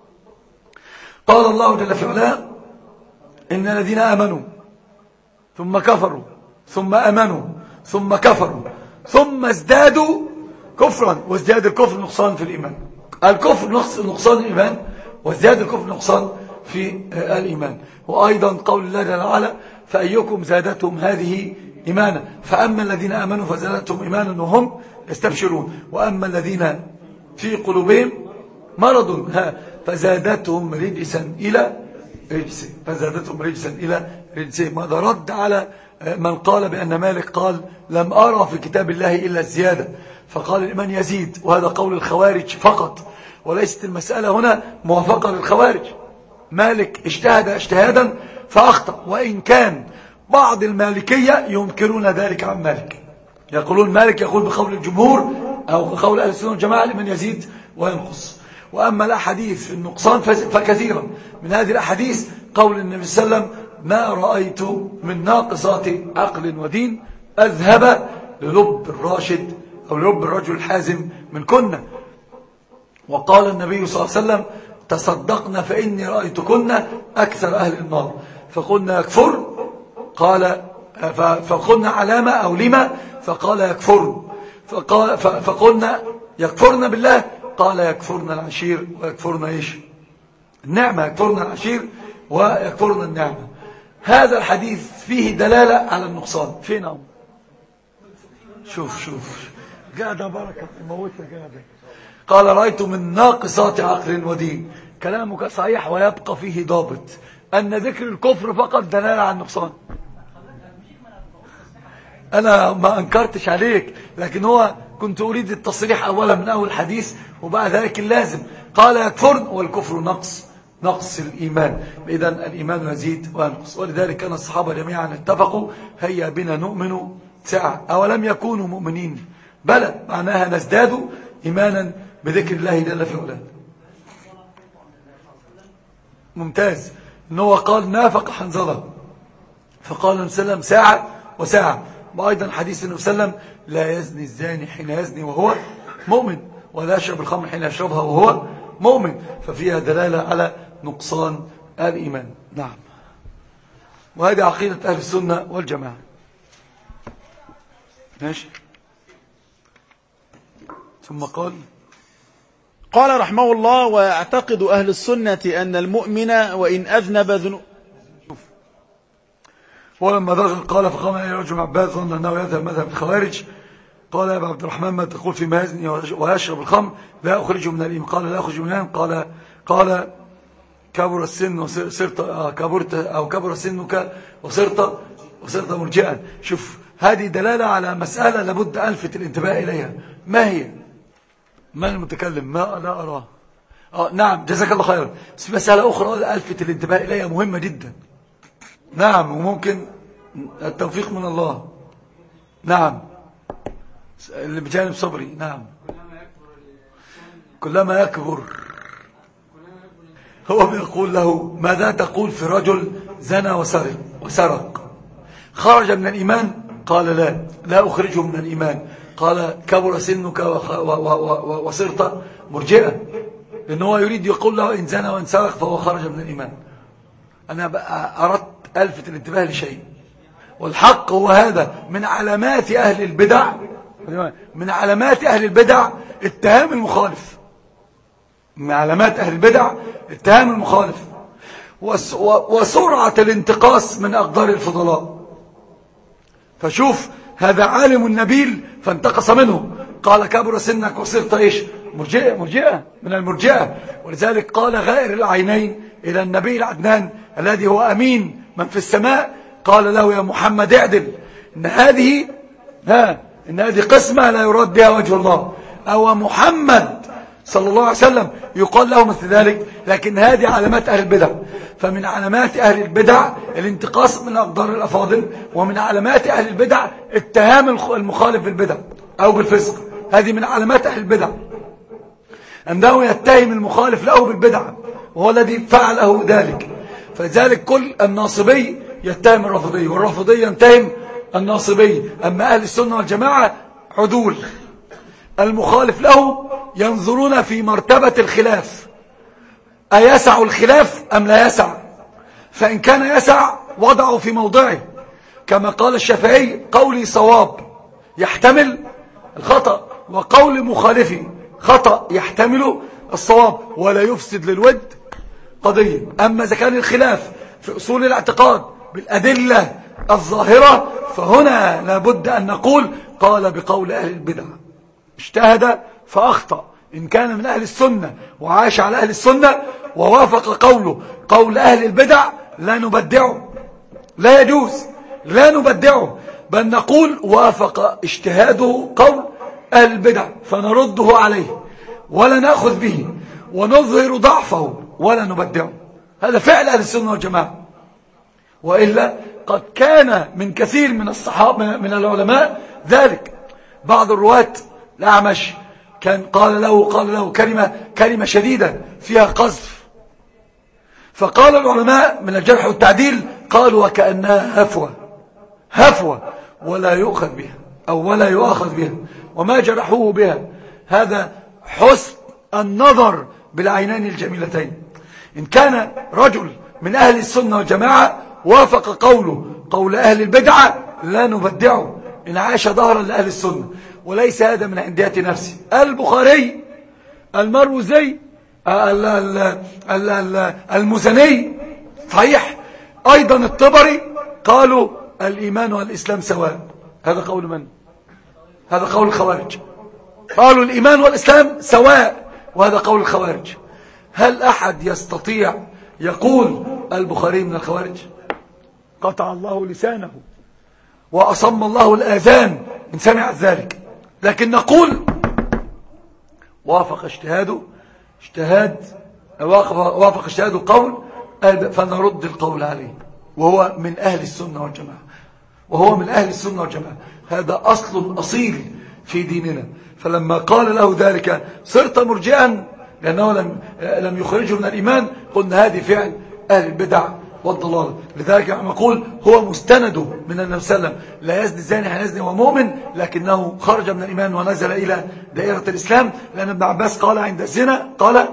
قال الله جل في علاه إن الذين آمنوا ثم كفروا ثم آمنوا ثم كفروا ثم ازدادوا كفرا، وازداد الكفر نقصان في الإيمان. الكفر نقصان الإيمان، وازداد الكفر نقصان في الإيمان. وأيضا قول الله جل وعلا فأيكم زادتهم هذه إيمانا، فأما الذين آمنوا فزادتهم إيمانا وهم يستبشرون، وأما الذين في قلوبهم مرض فزادتهم رجسا إلى رجس فزادتهم رجسا إلى رجسهم. هذا رد على من قال بأن مالك قال لم أرى في كتاب الله إلا الزيادة، فقال الإيمان يزيد، وهذا قول الخوارج فقط، وليست المسألة هنا موافقة للخوارج. مالك اجتهد اجتهادا فأخطأ، وإن كان بعض المالكية ينكرون ذلك عن مالك، يقولون مالك يقول بقول الجمهور أو بقول أهل السنة والجماعة لمن يزيد وينقص. وأما الأحاديث في النقصان فكثيرا، من هذه الأحاديث قول النبي صلى الله عليه وسلم ما رأيت من ناقصات عقل ودين أذهب للب الراشد أو للب الرجل الحازم من كنا. وقال النبي صلى الله عليه وسلم تصدقنا فإني رأيتكن أكثر أهل النار، فقلنا يكفر، قال فقلنا علامة أو لما، فقال يكفر، فقال فقلنا يكفرنا بالله، قال يكفرنا العشير ويكفرنا إيش النعمة، يكفرنا العشير ويكفرنا النعمة. هذا الحديث فيه دلالة على النقصان. فين أم شوف شوف قاعدة بركة موتة قاعدة. قال رأيت من ناقصات عقل ودين، كلامك صحيح ويبقى فيه ضابط أن ذكر الكفر فقط دلالة على النقصان. أنا ما أنكرتش عليك، لكن هو كنت أريد التصريح أولا من أول حديث وبعد ذلك اللازم. قال يكفر، والكفر نقص نقص الإيمان، إذن الإيمان يزيد وينقص. ولذلك كان الصحابة جميعا اتفقوا هيا بنا نؤمن ساعة، أولم يكونوا مؤمنين؟ بلى، معناها نزداد إيمانا بذكر الله جل في علاه. ممتاز. إنه قال نافق حنظلة، فقال النبي صلى الله عليه وسلم ساعة وساعة. وأيضا حديث النبي صلى الله عليه وسلم لا يزني الزاني حين يزني وهو مؤمن، ولا يشرب الخمر حين يشربها وهو مؤمن، ففيها دلالة على نقصان الإيمان. نعم، وهذه عقيدة أهل السنة والجماعة. ماشي. ثم قال قال رحمه الله ويعتقد أهل السنة أن المؤمن وإن أذنب ذنوب. ولما رجل قال فقام إلى رجل عباس ظن أنه يذهب مذهب الخوارج، قال يا أبا عبد الرحمن ما تقول في مازن ويشرب الخمر؟ لا أخرجه من الإيمان. قال لا أخرجه من الإيمان. قال قال كبر السن وصرت كبرت أو كبر سنك وصرت وصرت مرجئا. شوف، هذه دلالة على مسألة لابد ألفت الانتباه إليها. ما هي؟ من المتكلم؟ ما لا أراه. آه نعم، جزاك الله خيرا. بس مسألة أخرى ألفت الانتباه إليها مهمة جدا. نعم، وممكن التوفيق من الله. نعم، اللي بجانب صبري. نعم، كلما يكبر هو بيقول له ماذا تقول في رجل زنى وسرق وسرق خرج من الإيمان؟ قال لا لا أخرجه من الإيمان. قال كبر سنك وصرت مرجئا، لأنه هو يريد يقول له إن زنى وإن سرق فهو خرج من الإيمان. أنا أردت ألفت الانتباه لشيء، والحق هو هذا. من علامات أهل البدع من علامات أهل البدع اتهام المخالف. من علامات أهل البدع اتهام المخالف وسرعة الانتقاص من أقدار الفضلاء. فشوف، هذا عالم نبيل فانتقص منه، قال كبر سنك وصرت إيش مرجئة, مرجئة من المرجئة. ولذلك قال غائر العينين إلى النبي العدنان الذي هو أمين من في السماء، قال له يا محمد اعدل، إن هذه ها إن هذه قسمة لا يراد بها وجه الله. أو محمد صلى الله عليه وسلم يقال له مثل ذلك، لكن هذه علامات أهل البدع. فمن علامات أهل البدع الانتقاص من أقدار الأفاضل، ومن علامات أهل البدع اتهام المخالف بالبدع أو بالفسق. هذه من علامات أهل البدع، أنه يتهم المخالف له بالبدع وهو الذي فعله ذلك. فلذلك كل الناصبي يتهم الرافضي، والرافضي يتهم الناصبي. أما أهل السنة والجماعة عدول، المخالف له ينظرون في مرتبة الخلاف، أيسع الخلاف أم لا يسع؟ فإن كان يسع وضعه في موضعه، كما قال الشافعي قولي صواب يحتمل الخطأ، وقول مخالفي خطأ يحتمل الصواب، ولا يفسد للود قضية. أما إذا كان الخلاف في أصول الاعتقاد بالأدلة الظاهرة، فهنا لابد أن نقول قال بقول أهل البدع، اجتهد فأخطأ. إن كان من أهل السنة وعاش على أهل السنة ووافق قوله قول أهل البدع لا نبدعه، لا يجوز، لا نبدعه، بل نقول وافق اجتهاده قول أهل البدع فنرده عليه ولا نأخذ به ونظهر ضعفه ولا نبدعه. هذا فعل أهل السنة والجماعة. وإلا قد كان من كثير من الصحابة من العلماء ذلك. بعض الرواة الأعمش كان قال له قال له كلمة كلمة شديدة فيها قذف، فقال العلماء من الجرح والتعديل قالوا وكأنها هفوة هفوة ولا يؤخذ بها أو ولا يؤخذ بها، وما جرحوه بها. هذا حسن النظر بالعينين الجميلتين. إن كان رجل من أهل السنة والجماعة وافق قوله قول أهل البدعة لا نبدعه إن عاش ظهرا لأهل السنة، وليس هذا من عندية نفسي. البخاري، المروزي، المزني صحيح، أيضا الطبري قالوا الإيمان والإسلام سواء. هذا قول من؟ هذا قول الخوارج. قالوا الإيمان والإسلام سواء، وهذا قول الخوارج. هل أحد يستطيع يقول البخاري من الخوارج؟ قطع الله لسانه وأصم الله الآذان إن سمعت ذلك. لكن نقول وافق اجتهاده اجتهاد وافق اجتهاده قول فنرد القول عليه، وهو من أهل السنة والجماعة، وهو من أهل السنة والجماعة. هذا أصل أصيل في ديننا. فلما قال له ذلك صرت مرجئا لأنه لم لم يخرجه من الإيمان، قلنا هذه فعل أهل البدع والضلال. لذلك نقول هو مستنده من النبي صلى الله عليه وسلم، لا يزني الزاني حين يزني وهو مؤمن، لكنه خرج من الإيمان ونزل إلى دائرة الإسلام. لأن ابن عباس قال عند الزنا قال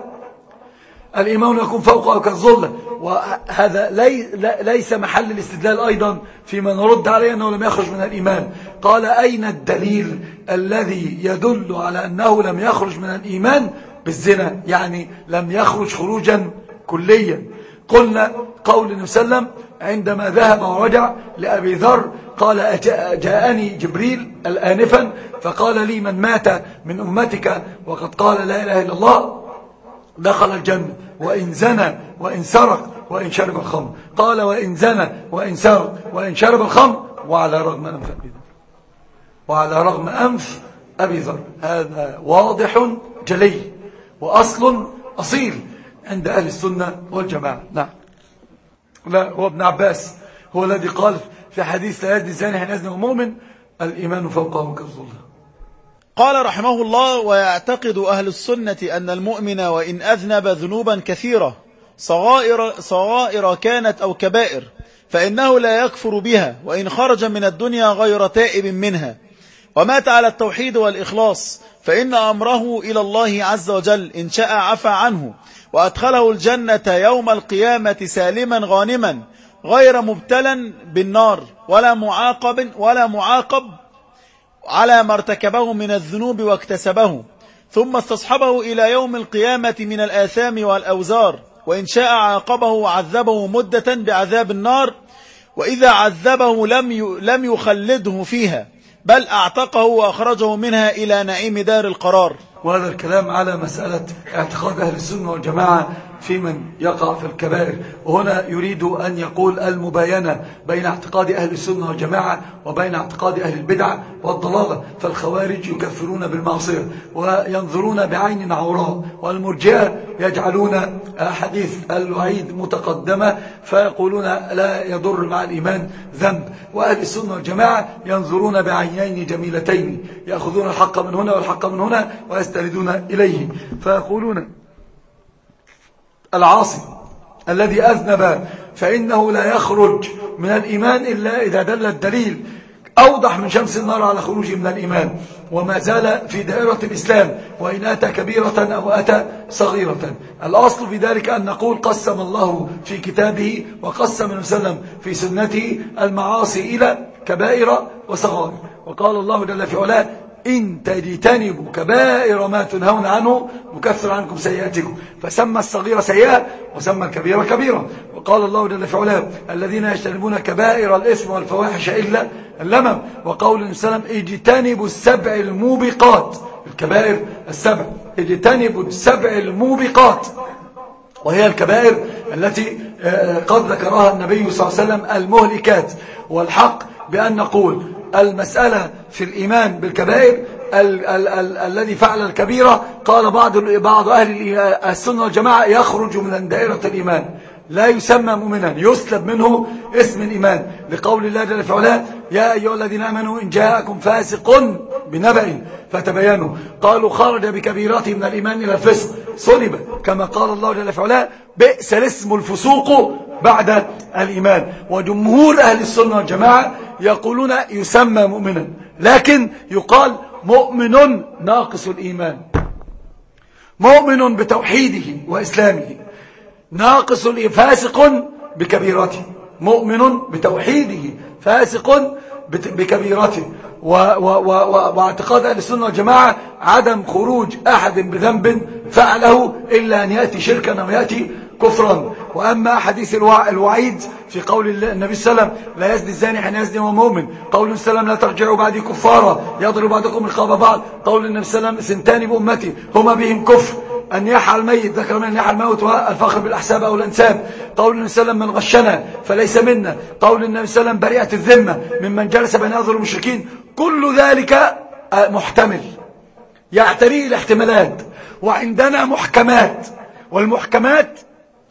الإيمان يكون فوقه أو كالظلة. وهذا لي ليس محل الاستدلال أيضا فيما نرد عليه أنه لم يخرج من الإيمان. قال أين الدليل الذي يدل على أنه لم يخرج من الإيمان بالزنا، يعني لم يخرج خروجا كليا؟ قلنا قول النبي صلى الله عليه وسلم عندما ذهب ورجع لأبي ذر قال جاءني جبريل آنفا فقال لي من مات من أمتك وقد قال لا إله إلا الله دخل الجنة وإن زنى وإن سرق وإن شرب الخمر. قال وإن زنى وإن سرق وإن شرب الخمر وعلى رغم أنف أبي ذر وعلى رغم أنف أبي ذر. هذا واضح جلي وأصل أصيل عند أهل السنة والجماعة. نعم، لا هو ابن عباس هو الذي قال في حديث لا يزني الزاني حين يزني ومؤمن الإيمان فوقه كالظلة. قال رحمه الله ويعتقد أهل السنة أن المؤمن وإن أذنب ذنوبا كثيرة صغائر, صغائر كانت أو كبائر فإنه لا يكفر بها وإن خرج من الدنيا غير تائب منها ومات على التوحيد والإخلاص فإن أمره إلى الله عز وجل إن شاء عفى عنه وأدخله الجنة يوم القيامة سالما غانما غير مبتلا بالنار ولا معاقب ولا معاقب على ما ارتكبه من الذنوب واكتسبه ثم استصحبه إلى يوم القيامة من الآثام والأوزار وإن شاء عاقبه وعذبه مدة بعذاب النار وإذا عذبه لم لم يخلده فيها بل أعتقه وأخرجه منها إلى نعيم دار القرار. وهذا الكلام على مسألة اعتقاد أهل السنة والجماعة في من يقع في الكبائر. وهنا يريد أن يقول المباينة بين اعتقاد أهل السنة والجماعة وبين اعتقاد أهل البدع والضلالة. فالخوارج يكفرون بالمعصية وينظرون بعين عوراء، والمرجئة يجعلون حديث الوعيد متقدمة فيقولون لا يضر مع الإيمان ذنب. وأهل السنة والجماعة ينظرون بعينين جميلتين، يأخذون الحق من هنا والحق من هنا ويستندون إليه، فيقولون العاصي الذي أذنب فإنه لا يخرج من الإيمان إلا إذا دل الدليل أوضح من شمس النار على خروجه من الإيمان، وما زال في دائرة الإسلام وإن أتى كبيرة أو أتى صغيرة. الأصل في ذلك أن نقول قسم الله في كتابه وقسم المسلم في سنته المعاصي إلى كبائر وصغائر. وقال الله جل في علاه إن تجتنبوا كبائر ما تنهون عنه نكفر عنكم سيئاتكم، فسمى الصغيرة سيئة وسمى الكبيرة كبيرة. وقال الله جل في علاه الذين يجتنبون كبائر الإثم والفواحش إلا اللمم. وقول النبي صلى الله عليه وسلم اجتنبوا السبع الموبقات، الكبائر السبع، اجتنبوا السبع الموبقات، وهي الكبائر التي قد ذكرها النبي صلى الله عليه وسلم المهلكات. والحق بأن نقول المسألة في الإيمان بالكبائر ال ال ال الذي فعل الكبيرة قال بعض بعض أهل السنة والجماعة يخرج من دائرة الإيمان، لا يسمى مؤمنا، يسلب منه اسم الإيمان، لقول الله جل في علاه يا أيها الذين آمنوا إن جاءكم فاسق بنبأ فتبينوا. قالوا خرج بكبيرته من الإيمان إلى الفسق، صلب، كما قال الله جل في علاه بئس الاسم الفسوق بعد الإيمان. وجمهور أهل السنة والجماعة يقولون يسمى مؤمنا، لكن يقال مؤمن ناقص الإيمان، مؤمن بتوحيده وإسلامه، ناقص فاسق بكبيرته، مؤمن بتوحيده فاسق بكبيرته. واعتقاد أهل السنة والجماعة عدم خروج أحد بذنب فعله إلا أن يأتي شركا أو يأتي كفرا. وأما حديث الوعيد في قول النبي صلى الله عليه وسلم لا يزني الزاني حين يزني وهو مؤمن، قول النبي صلى الله عليه وسلم لا ترجعوا بعدي كفارا يضرب بعضكم رقاب بعض، قول النبي صلى الله عليه وسلم سنتان بأمتي هما بهم كفر أن يحى الميت، ذكر من أن يحى الموت والفخر بالأحساب أو الأنساب، قول النبي صلى الله عليه وسلم من غشنا فليس منا، قول النبي صلى الله عليه وسلم بريئة الذمة ممن جلس بين أظهر المشركين. كل ذلك محتمل يعتريه الاحتمالات، وعندنا محكمات، والمحكمات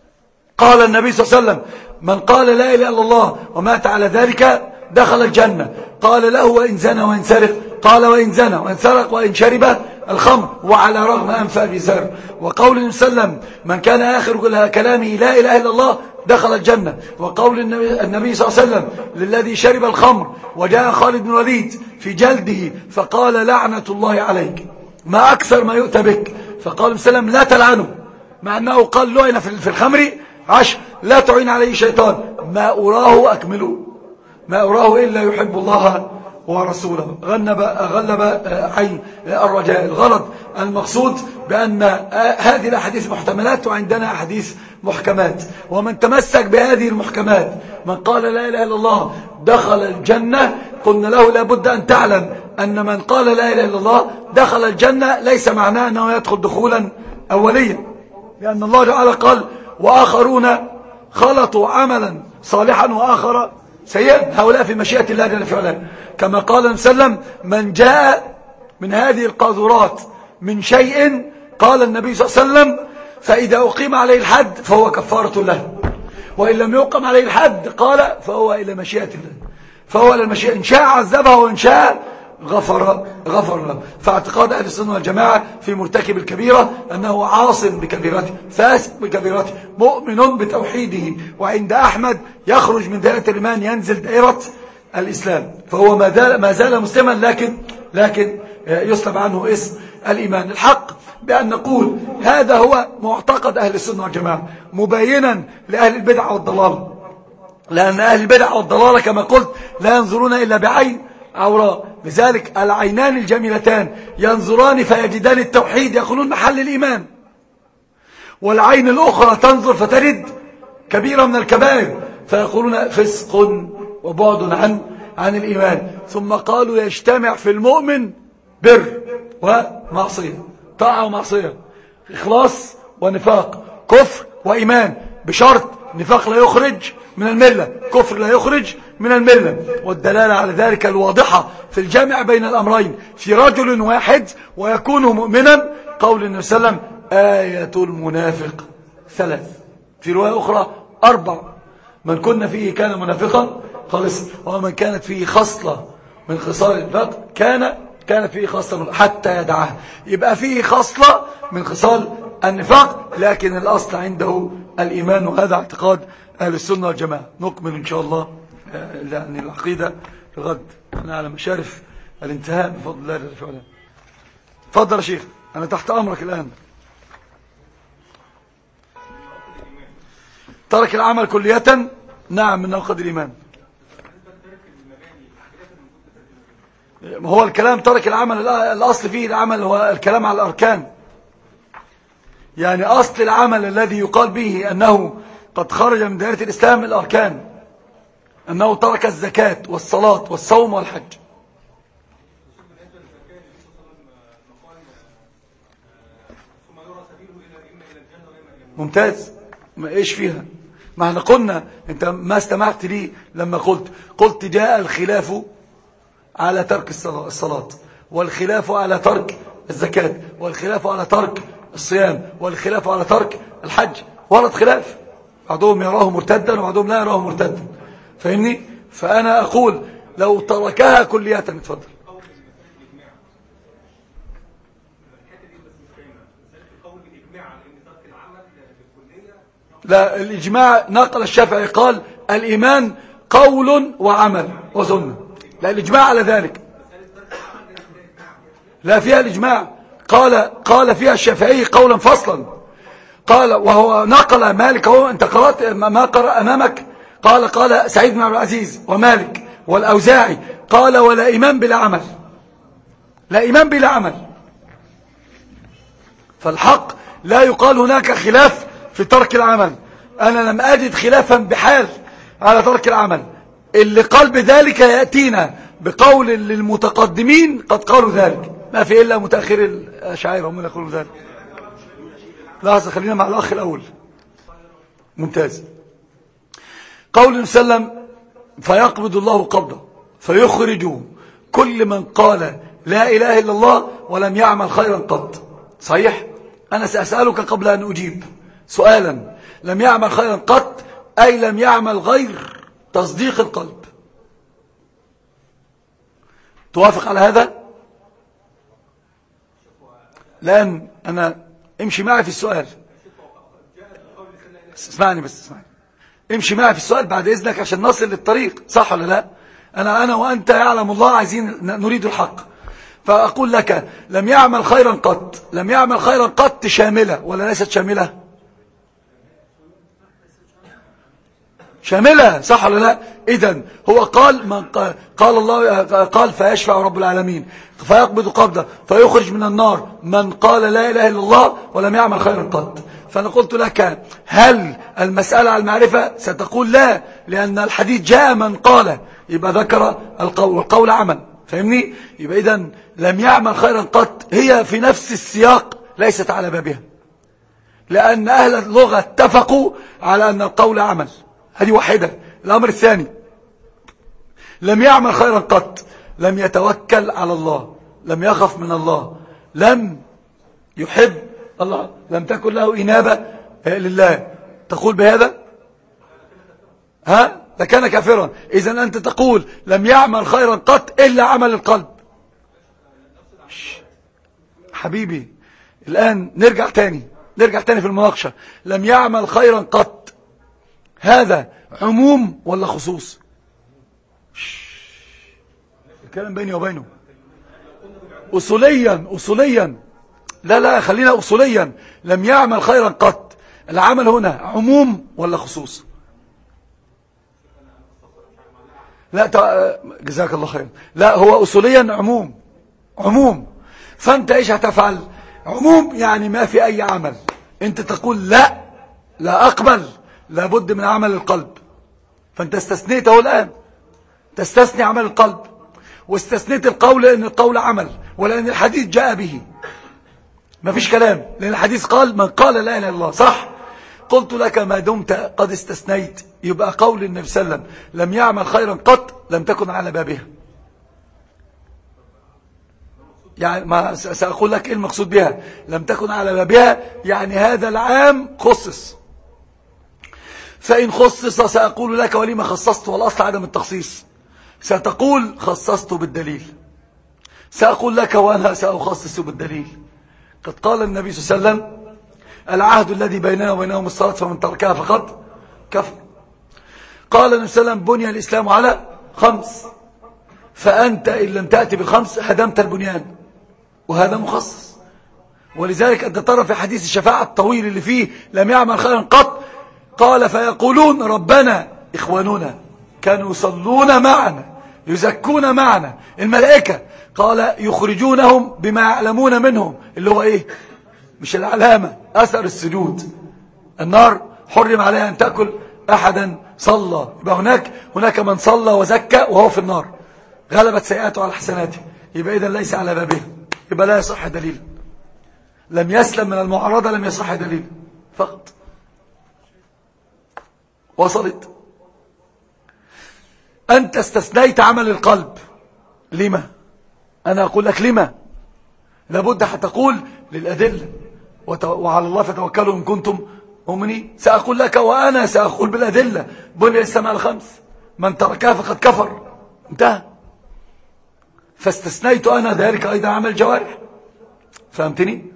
قال النبي صلى الله عليه وسلم من قال لا إله إلا الله ومات على ذلك دخل الجنة. قال له وإن زنى وإن سرق، قال وإن زنى وإن سرق وإن شرب الخمر وعلى رغم أنف أبي ذر. وقول النبي صلى الله عليه وسلم من كان آخر كلامه لا إله إلا الله دخل الجنة. وقول النبي, النبي صلى الله عليه وسلم للذي شرب الخمر وجاء خالد بن الوليد في جلده فقال لعنة الله عليك ما أكثر ما يؤتى بك، فقال النبي صلى الله عليه وسلم لا تلعنه، مع أنه قال لعن في الخمر عشر، لا تعين عليه شيطان، ما أراه أكمله، ما أراه إلا يحب الله ورسوله. غلب غلب عين الرجاء. الغرض المقصود بأن هذه الأحاديث محتملات وعندنا أحاديث محكمات، ومن تمسك بهذه المحكمات من قال لا إله إلا الله دخل الجنة، قلنا له لابد أن تعلم أن من قال لا إله إلا الله دخل الجنة ليس معناه أنه يدخل دخولا أوليا، لأن الله تعالى قال وآخرون خلطوا عملا صالحا وآخر سيئا، هؤلاء في مشيئة الله جل وعلا. كما قال النبي صلى الله عليه وسلم من جاء من هذه القاذورات من شيء، قال النبي صلى الله عليه وسلم فإذا أقيم عليه الحد فهو كفارة له، وإن لم يقم عليه الحد قال فهو إلى مشيئة الله، فهو إلى المشيئة، إن شاء عذبه وإن شاء غفر غفر له. فاعتقاد أهل السنة والجماعة في مرتكب الكبيرة أنه عاص بكبيرته، فاسق بكبيرته، مؤمن بتوحيده، وعند أحمد يخرج من دائرة الإيمان ينزل دائرة الإسلام، فهو ما زال ما زال مسلما لكن لكن يسلب عنه اسم الإيمان. الحق بأن نقول هذا هو معتقد أهل السنة والجماعة مبينا لأهل البدع والضلال، لأن أهل البدع والضلال كما قلت لا ينظرون إلا بعين عوراء، لذلك العينان الجميلتان ينظران فيجدان التوحيد يقولون محل الإيمان، والعين الأخرى تنظر فتجد كبيرة من الكبائر فيقولون فسق وبعد عن عن الإيمان. ثم قالوا يجتمع في المؤمن بر ومعصية، طاعة ومعصية، إخلاص ونفاق، كفر وإيمان، بشرط نفاق لا يخرج من الملة، كفر لا يخرج من الملة. والدلالة على ذلك الواضحة في الجامع بين الأمرين في رجل واحد ويكون مؤمنا قول النبي صلى الله عليه وسلم آية المنافق ثلاث، في رواية أخرى أربع: من كنا فيه كان منافقا خالص، ومن كانت فيه خصلة من خصال النفاق كان كانت فيه خصلة حتى يدعها. يبقى فيه خصلة من خصال النفاق، لكن الأصل عنده الإيمان، وهذا اعتقاد أهل السنة والجماعة. نكمل إن شاء الله يعني العقيدة الغد، أنا على مشارف الانتهاء بفضل الله جل وعلا. تفضل يا شيخ، أنا تحت أمرك الآن. ترك العمل كلية، نعم، من نواقض الإيمان. هو الكلام ترك العمل الأصل فيه العمل هو الكلام على الأركان، يعني أصل العمل الذي يقال به أنه قد خرج من دائرة الإسلام الأركان، أنه ترك الزكاة والصلاة والصوم والحج. ممتاز، ما إيش فيها؟ ما احنا قلنا، انت ما استمعت لي لما قلت قلت جاء الخلاف على ترك الصلاة، والخلاف على ترك الزكاة، والخلاف على ترك الصيام، والخلاف على ترك الحج. ورد خلاف، بعضهم يراه مرتدا وبعضهم لا يراه مرتدا، فاهمني؟ فأنا أقول لو تركها كلية. اتفضل. لا، الإجماع نقل الشافعي قال الإيمان قول وعمل وسنة، لا الإجماع على ذلك، لا فيها الإجماع، قال قال فيها الشافعي قولا فصلا، قال وهو نقل مالك، هو أنت قرأت ما قرأ أمامك، قال قال سعيد بن عبد العزيز ومالك والأوزاعي، قال ولا إيمان بلا عمل، لا إيمان بلا عمل. فالحق لا يقال هناك خلاف في ترك العمل، أنا لم أجد خلافا بحال على ترك العمل. اللي قال بذلك يأتينا بقول للمتقدمين قد قالوا ذلك، ما في إلا متأخر الأشاعرة هم يقولون ذلك. لحظة، خلينا مع الأخ الأول. ممتاز. قول النبي صلى الله عليه وسلم فيقبض الله قبضة فيخرج كل من قال لا إله إلا الله ولم يعمل خيرا قط. صحيح؟ أنا سأسألك قبل أن أجيب سؤالا، لم يعمل خيرا قط أي لم يعمل غير تصديق القلب، توافق على هذا؟ لأن أنا امشي معي في السؤال، اسمعني بس اسمعني، امشي معي في السؤال بعد إذنك عشان نصل للطريق، صح ولا لا؟ أنا أنا وأنت يعلم الله عايزين نريد الحق، فأقول لك لم يعمل خيرا قط، لم يعمل خيرا قط شاملة ولا ليست شاملة؟ شاملة، صح ولا لا؟ إذن هو قال من قال, قال الله قال فيشفع رب العالمين فيقبض قبضة فيخرج من النار من قال لا إله إلا الله ولم يعمل خيرا قط. فأنا قلت لك هل المسألة على المعرفة؟ ستقول لا، لأن الحديث جاء من قال، يبقى ذكر القول والقول عمل، فاهمني؟ يبقى إذن لم يعمل خيرا قط هي في نفس السياق ليست على بابها، لأن أهل اللغة اتفقوا على أن القول عمل، هذه واحدة. الأمر الثاني لم يعمل خيرا قط، لم يتوكل على الله، لم يخف من الله، لم يحب الله، لم تكن له إنابة لله، تقول بهذا؟ ها؟ لكان كافرا. إذن أنت تقول لم يعمل خيرا قط إلا عمل القلب. حبيبي الآن نرجع تاني نرجع تاني في المناقشة، لم يعمل خيرا قط هذا عموم ولا خصوص؟ الكلام بيني وبينه أصوليا أصوليا لا لا خلينا أصوليا. لم يعمل خيرا قط، العمل هنا عموم ولا خصوص؟ لا جزاك الله خير، لا هو أصوليا عموم عموم. فأنت إيش هتفعل؟ عموم يعني ما في أي عمل، أنت تقول لا لا أقبل، لابد من عمل القلب، فأنت استثنيته الآن، تستثني عمل القلب، واستثنيت القول لأن القول عمل، ولأن الحديث جاء به، ما فيش كلام، لأن الحديث قال من قال لا إله إلا الله، صح؟ قلت لك ما دمت قد استثنيت، يبقى قول النبي صلى الله عليه وسلم لم يعمل خيرا قط لم تكن على بابها. يعني ما سأقول لك إيه المقصود بها لم تكن على بابها، يعني هذا العام خصص، فإن خصص سأقول لك ولما خصصت، والأصل عدم التخصيص، ستقول خصصت بالدليل، سأقول لك وأنا سأخصص بالدليل. قد قال النبي صلى الله عليه وسلم العهد الذي بيننا وبينهم الصلاة فمن تركها فقد كفر. قال النبي صلى الله عليه وسلم بني الإسلام على خمس، فأنت إن لم تأتي بالخمس هدمت البنيان، وهذا مخصص. ولذلك أنت ترى في حديث الشفاعة الطويل اللي فيه لم يعمل خيرا قط، قال فيقولون ربنا إخواننا كانوا يصلون معنا يزكون معنا الملائكة، قال يخرجونهم بما يعلمون منهم، اللي هو إيه؟ مش العلامة، أثر السجود. النار حرم عليها أن تأكل أحدا صلى، يبقى هناك هناك من صلى وزكى وهو في النار، غلبت سيئاته على حسناته، يبقى إذن ليس على بابه، يبقى لا يصح دليل، لم يسلم من المعارضة، لم يصح دليل فقط. وصلت؟ أنت استثنيت عمل القلب، لما؟ أنا أقول لك لما؟ لابد هتقول للأدلة، وعلى الله فتوكلوا إن كنتم مؤمنين. سأقول لك وأنا سأقول بالأدلة بني الإسلام على الخمس، من تركها فقد كفر، انتهى. فاستثنيت أنا ذلك أيضا عمل الجوارح. فهمتني؟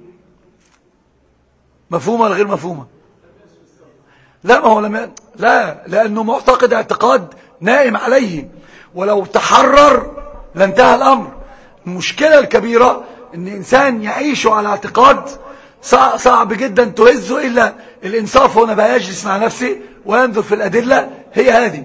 مفهومة ولا غير مفهومة؟ لا، ما هو لم لا لأنه معتقد اعتقاد نائم عليه، ولو تحرر لانتهى الأمر. المشكلة الكبيرة ان إنسان يعيش على اعتقاد صعب جدا تهزه إلا الإنصاف. هنا بقى يجلس مع نفسه وينظر في الأدلة، هي هذه.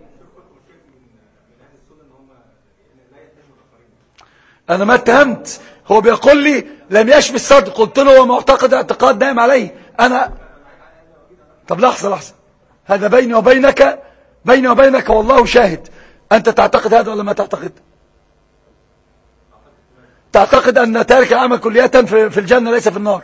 أنا ما اتهمت، هو بيقول لي لم يشبه الصدق، قلت له هو معتقد اعتقاد نائم عليه. أنا طب لحظة لحظة، هذا بيني وبينك، بيني وبينك والله شاهد. أنت تعتقد هذا ولا ما تعتقد؟ تعتقد أن تارك العمل كلية في الجنة ليس في النار؟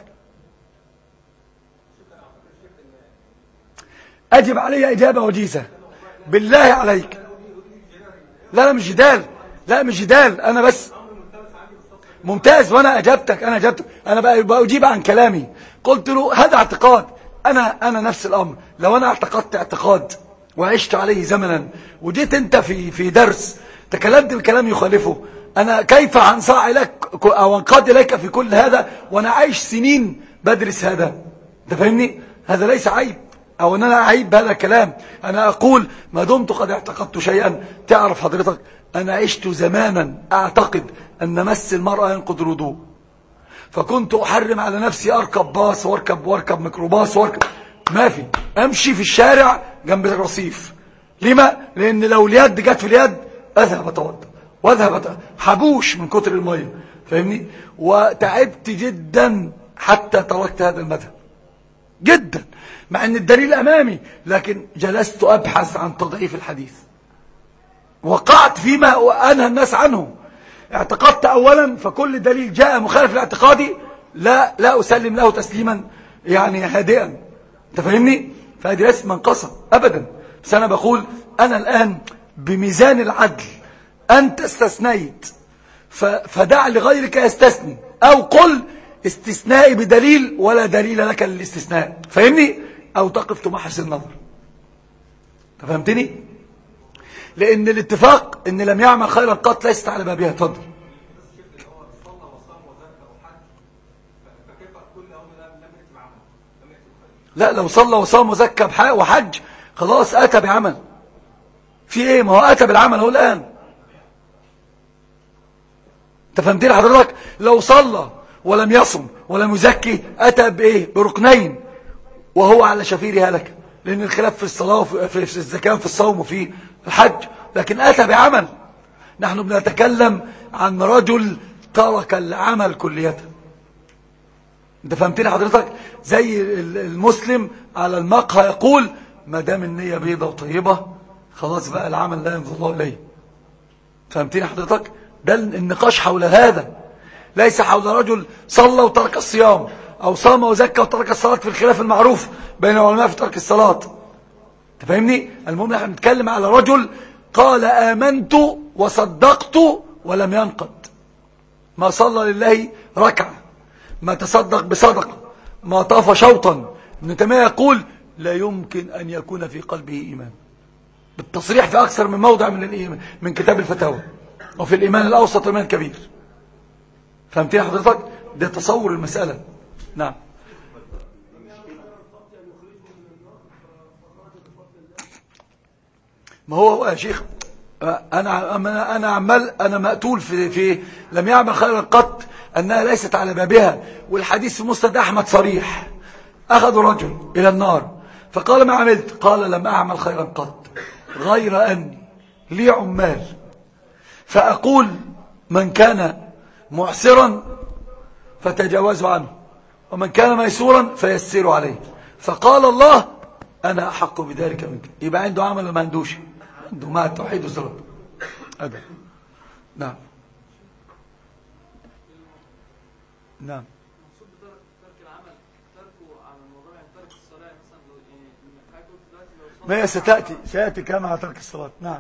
أجب علي إجابة وجيزة بالله عليك. لا لا مش جدال، لا مش جدال، أنا بس ممتاز، وأنا أجبتك أنا أجبتك أنا بقى أجيب عن كلامي. قلت له هذا اعتقاد، أنا أنا نفس الأمر. لو أنا اعتقدت اعتقاد وعشت عليه زمنا، وجيت أنت في في درس تكلمت بكلام يخالفه، أنا كيف أنصاع لك أو أنقاد إليك في كل هذا وأنا عايش سنين بدرس هذا؟ أنت فاهمني؟ هذا ليس عيب أو أن أنا أعيب بهذا الكلام. أنا أقول ما دمت قد اعتقدت شيئا. تعرف حضرتك أنا عشت زمانا أعتقد أن مس المرأة ينقض الوضوء، فكنت أحرم على نفسي أركب باص واركب واركب ميكروباص واركب، ما في أمشي في الشارع جنب الرصيف. لما؟ لأن لو اليد جت في اليد أذهب أتوضا واذهب حبوش من كتر المية، فاهمني؟ وتعبت جدا حتى تركت هذا المذهب جدا، مع ان الدليل امامي، لكن جلست ابحث عن تضعيف الحديث، وقعت فيما انهى الناس عنه. اعتقدت اولا، فكل دليل جاء مخالف لاعتقادي لا لا اسلم له تسليما يعني هادئا. انت فاهمني؟ فهذه ليست منقصه ابدا، بس انا بقول انا الان بميزان العدل. أنت استثنيت فدع لغيرك يستثني، أو قل استثنائي بدليل ولا دليل لك للاستثناء، فاهمني؟ أو تقف تمحص النظر. فهمتني؟ لأن الاتفاق أن لم يعمل خيرا قط ليست على بابها. تفضل. لا، لو صلى وصام وزكى وحج خلاص أتى بعمل. في إيه؟ ما هو أتى بالعمل هو الآن. تفهمتني حضرتك؟ لو صلى ولم يصم ولم يزكي أتى بإيه؟ بركنين، وهو على شفير هلكة، لأن الخلاف في الصلاة وفي الزكاة وفي الصوم وفي الحج، لكن أتى بعمل. نحن بنتكلم عن رجل ترك العمل كلية. انت فهمتني حضرتك؟ زي المسلم على المقهى يقول ما دام النية بيضة وطيبة خلاص بقى العمل لا ينظر الله إليه. فهمتني حضرتك؟ ده النقاش حول هذا، ليس حول رجل صلى وترك الصيام أو صام وزكى وترك الصلاة في الخلاف المعروف بين العلماء في ترك الصلاة. تفهمني؟ المهم نحن نتكلم على رجل قال آمنت وصدقت ولم ينقض، ما صلى لله ركعة، ما تصدق بصدقة، ما طاف شوطا. ابن تيمية يقول لا يمكن أن يكون في قلبه إيمان، بالتصريح في أكثر من موضع من الإيمان من كتاب الفتاوى، وفي الإيمان الأوسط والإيمان الكبير. فهمتني حضرتك؟ ده تصور المسألة. نعم. ما هو يا شيخ أنا أنا عمال أنا مقتول في في لم يعمل خيرا قط أنها ليست على بابها، والحديث في مسند أحمد صريح. أخذوا رجل إلى النار فقال ما عملت؟ قال لم أعمل خيرا قط غير أني لي عمال فأقول من كان معسرا فتجاوزوا عنه ومن كان ميسورا فيسروا عليه، فقال الله أنا أحق بذلك منك. يبقى عنده عمل ولا ما عندوش؟ عنده، مع التوحيد والصلاة. أبدا. نعم نعم. ما هي ستأتي سيأتي كلام على ترك الصلاة. نعم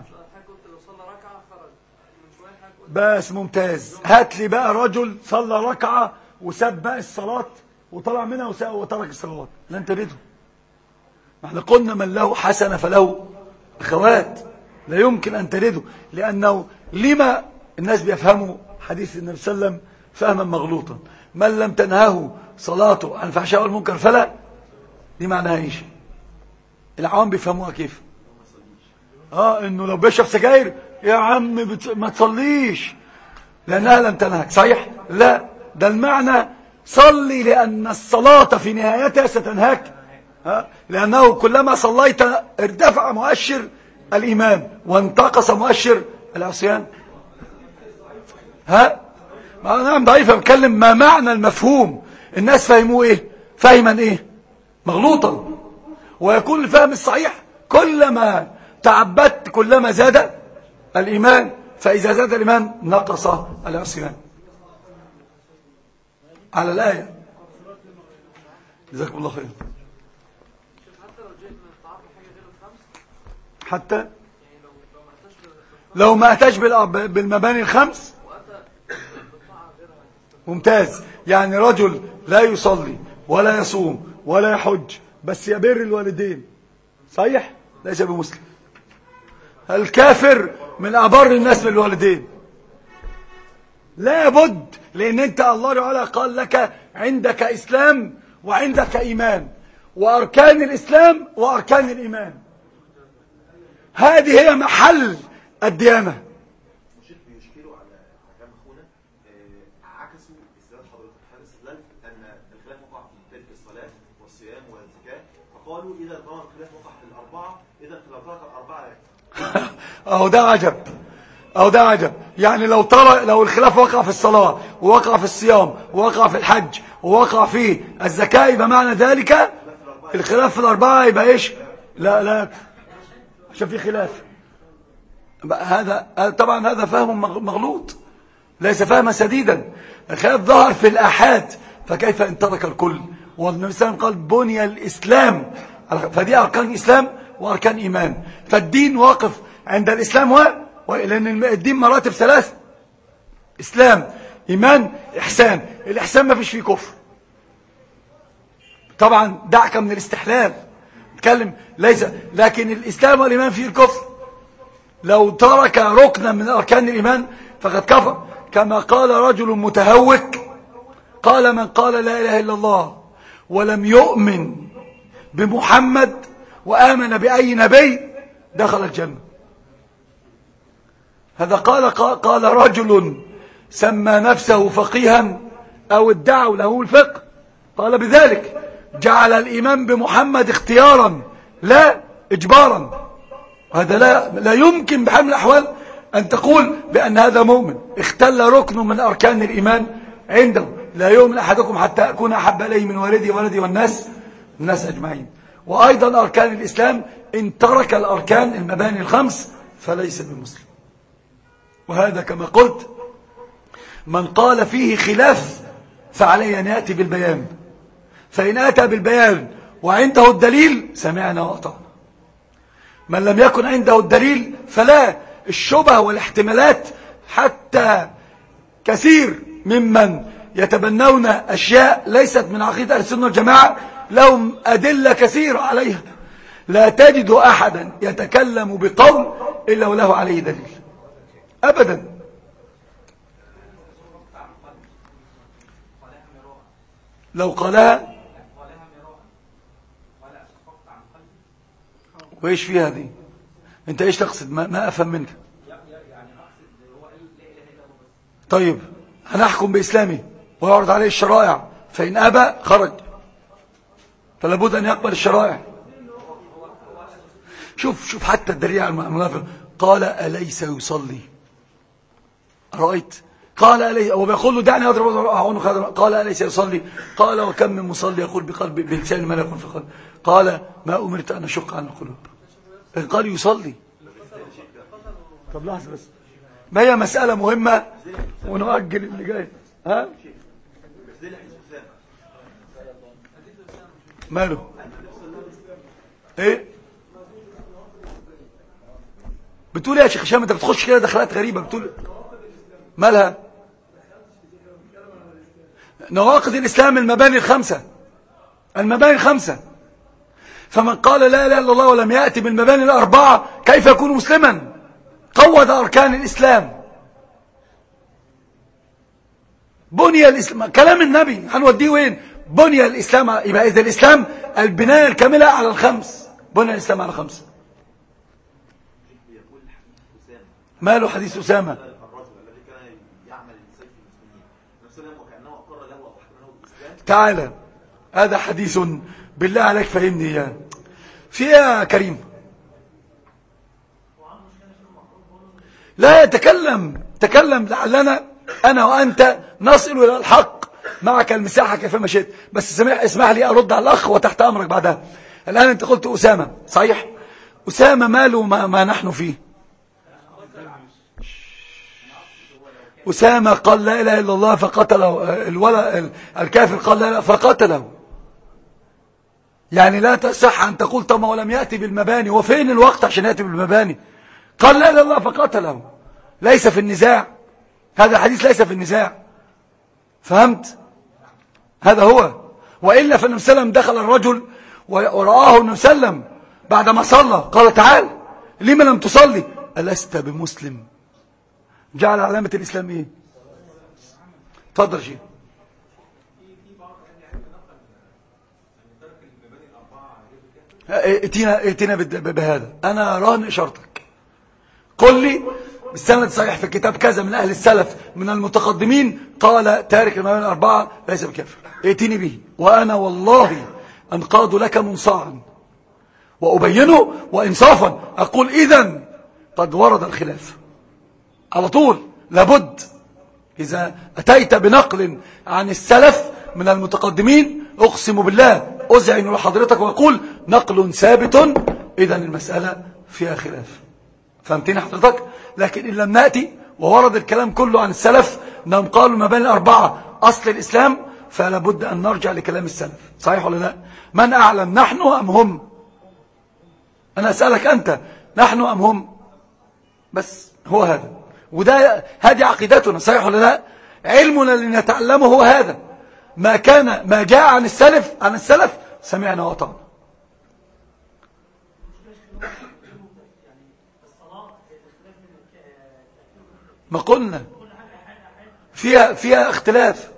بس ممتاز. هات لي بقى رجل صلى ركعة وساب بقى الصلاة وطلع منها وترك الصلاة، لن تريده. احنا قلنا من له حسنة فله أخوات، لا يمكن أن تريده، لأنه لما الناس بيفهموا حديث النبي صلى الله عليه وسلم فهما مغلوطا، من لم تنهه صلاته عن الفحشاء والمنكر فلا. دي معناها ايش؟ العوام بيفهموها كيف؟ اه انه لو بيشرب سجاير يا عم بت... ما تصليش لانها لم تنهك. صحيح؟ لا، ده المعنى صلي لان الصلاة في نهايتها ستنهاك، ها؟ لانه كلما صليت ارتفع مؤشر الايمان وانتقص مؤشر العصيان. ها نعم ضعيفة. بتكلم ما معنى المفهوم. الناس فهموه ايه؟ فهما ايه؟ مغلوطا. ويكون الفهم الصحيح كلما تعبدت كلما زاد الإيمان، فإذا زاد الإيمان نقص العصيان. على الآية. جزاكم الله خير. حتى لو ما أتاش بالمباني الخمس ممتاز. يعني رجل لا يصلي ولا يصوم ولا يحج بس يبر الوالدين، صحيح؟ ليس بمسلم. الكافر من أبر الناس بالوالدين لا بد، لأن أنت الله تعالى قال لك عندك إسلام وعندك إيمان، وأركان الإسلام وأركان الإيمان، هذه هي محل الديانة. بيشكلوا على حكام اخونا عكسوا استدلال حضرتك. هذا استدلال ان الخلاف وقع في تلك الصلاه والصيام والزكاه، فقالوا اذا طبعا الخلاف وقع في الاربعه اذا في الاربعه الاربعه اهو ده عجب، اهو ده عجب. يعني لو ترى لو الخلاف وقع في الصلاه ووقع في الصيام ووقع في الحج ووقع في الزكاه، يبقى معنى ذلك الخلاف في الاربعه يبقى ايش؟ لا لا عشان في خلاف. هذا طبعا هذا فهم مغلوط، ليس فهما سديدا. الخلاف ظهر في الآحاد، فكيف ان ترك الكل؟ والنبي صلى الله عليه وسلم قال بني الإسلام، فدي أركان إسلام وأركان إيمان. فالدين واقف عند الإسلام و... لأن الدين مراتب ثلاث: إسلام، إيمان، إحسان. الإحسان ما فيش فيه كفر طبعا، دعك من الاستحلال نتكلم، ليس لكن الإسلام والإيمان فيه الكفر. لو ترك ركنا من أركان الإيمان فقد كفر، كما قال رجل متهوك قال من قال لا إله إلا الله ولم يؤمن بمحمد وآمن بأي نبي دخل الجنة. هذا قال قال رجل سمى نفسه فقيها أو ادعوا له الفقه، قال بذلك جعل الإيمان بمحمد اختيارا لا إجبارا. هذا لا, لا يمكن بحال الأحوال أن تقول بأن هذا مؤمن. اختل ركن من أركان الإيمان عنده. لا يؤمن أحدكم حتى أكون أحب إليه من والدي وولدي والناس الناس أجمعين. وأيضا أركان الإسلام إن ترك الأركان المباني الخمس فليس بمسلم. وهذا كما قلت من قال فيه خلاف فعليه أن يأتي بالبيان، فإن أتى بالبيان وعنده الدليل سمعنا وأطعنا، من لم يكن عنده الدليل فلا. الشبه والاحتمالات حتى كثير ممن يتبنون أشياء ليست من عقيدة أهل السنة والجماعة لهم أدلة كثيرة عليها، لا تجد أحدا يتكلم بقول إلا وله عليه دليل أبدا. لو قالها وإيش فيها دي؟ أنت إيش تقصد؟ ما, ما أفهم منك. طيب أنا أحكم بإسلامي ويعرض عليه الشرائع، فإن أبى خرج، فلا بد أن يقبل الشرائع. شوف شوف حتى الدليل على المنافق، قال أليس يصلي؟ رأيت؟ قال أليس، وبيقول له دعني أضرب عنق، قال أليس يصلي؟ قال وكم من مصلي يقول بقلب بلسان ما لا يقول في قلب. قال ما أمرت أن أشق عن القلوب. قال يصلي. طب لحظة بس، ما هي مسألة مهمة ونؤجل اللي جاي. ها ماله ايه بتقول يا شيخ هشام؟ انت بتخش كده دخلات غريبة. بتقول مالها؟ نواقض الإسلام المباني الخمسة، المباني الخمسة. فمن قال لا اله الا الله ولم يأتي بالمباني الأربعة كيف يكون مسلما؟ قوض أركان الإسلام، بني الإسلام، كلام النبي هنوديه وين؟ بني الإسلام. يبقى إذا الإسلام البناية الكاملة على الخمس، بني الإسلام على خمس. ماله حديث أسامة؟ الرجل الذي كان يعمل لسيف المسلمين نفسه وكأنه أقر له أو أحكمه بالإسلام. تعالى هذا حديث بالله عليك فهمني إياه. في يا كريم لا يتكلم، تكلم لعلنا أنا وأنت نصل إلى الحق، معك المساحة كيفما شئت. بس اسمح, اسمح لي أرد على الأخ وتحت أمرك بعدها. الآن أنت قلت أسامة، صحيح؟ أسامة ماله ما, ما نحن فيه؟ أسامة قال لا إله إلا الله فقتله الولا الكافر، قال لا لا فقتله. يعني لا تصح أن تقول طب ولم يأتي بالمباني، وفين الوقت عشان يأتي بالمباني؟ قال لا إله إلا الله فقتله، ليس في النزاع، هذا الحديث ليس في النزاع. فهمت؟ هذا هو. وإلا فالنبي صلى الله عليه وسلم دخل الرجل ورآه النبي صلى الله عليه وسلم بعدما صلى، قال تعال لما لم تصلي؟ ألست بمسلم؟ جعل علامة الإسلام إيه؟ تفضل شيء. ائتنا ائتنا بهذا، أنا راهن إشارتك. قل لي بالسند صحيح في كتاب كذا من أهل السلف من المتقدمين قال تارك المباني الأربعة ليس بكافر، ائتني به وأنا والله أنقاد لك منصاعا وأبينه وإنصافا. أقول إذن قد ورد الخلاف على طول، لابد إذا أتيت بنقل عن السلف من المتقدمين أقسم بالله أزعن لحضرتك وأقول نقل ثابت، إذن المسألة فيها خلاف. فهمتني حضرتك؟ لكن إن لم نأتي وورد الكلام كله عن السلف أنهم قالوا مباني الأربعة أصل الإسلام، فلا بد أن نرجع لكلام السلف. صحيح ولا لا؟ من أعلم نحن أم هم؟ أنا أسألك أنت، نحن أم هم؟ بس هو هذا، وده هذه عقيدتنا. صحيح ولا لا؟ علمنا اللي نتعلمه هو هذا، ما كان ما جاء عن السلف عن السلف سمعنا وأطعنا. ما قلنا فيها فيها اختلاف.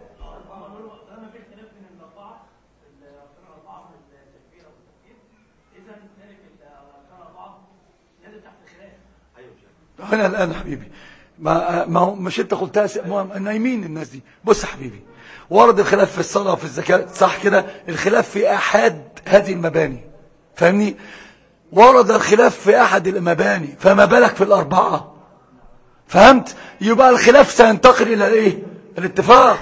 هنا الآن حبيبي ما ما هو مش انت قلتها نايمين الناس دي. بص حبيبي، ورد الخلاف في الصلاة وفي الزكاة، صح كده؟ الخلاف في أحد هذه المباني، فاهمني؟ ورد الخلاف في أحد المباني، فما بالك في الأربعة؟ فهمت؟ يبقى الخلاف سينتقل إلى إيه؟ الاتفاق.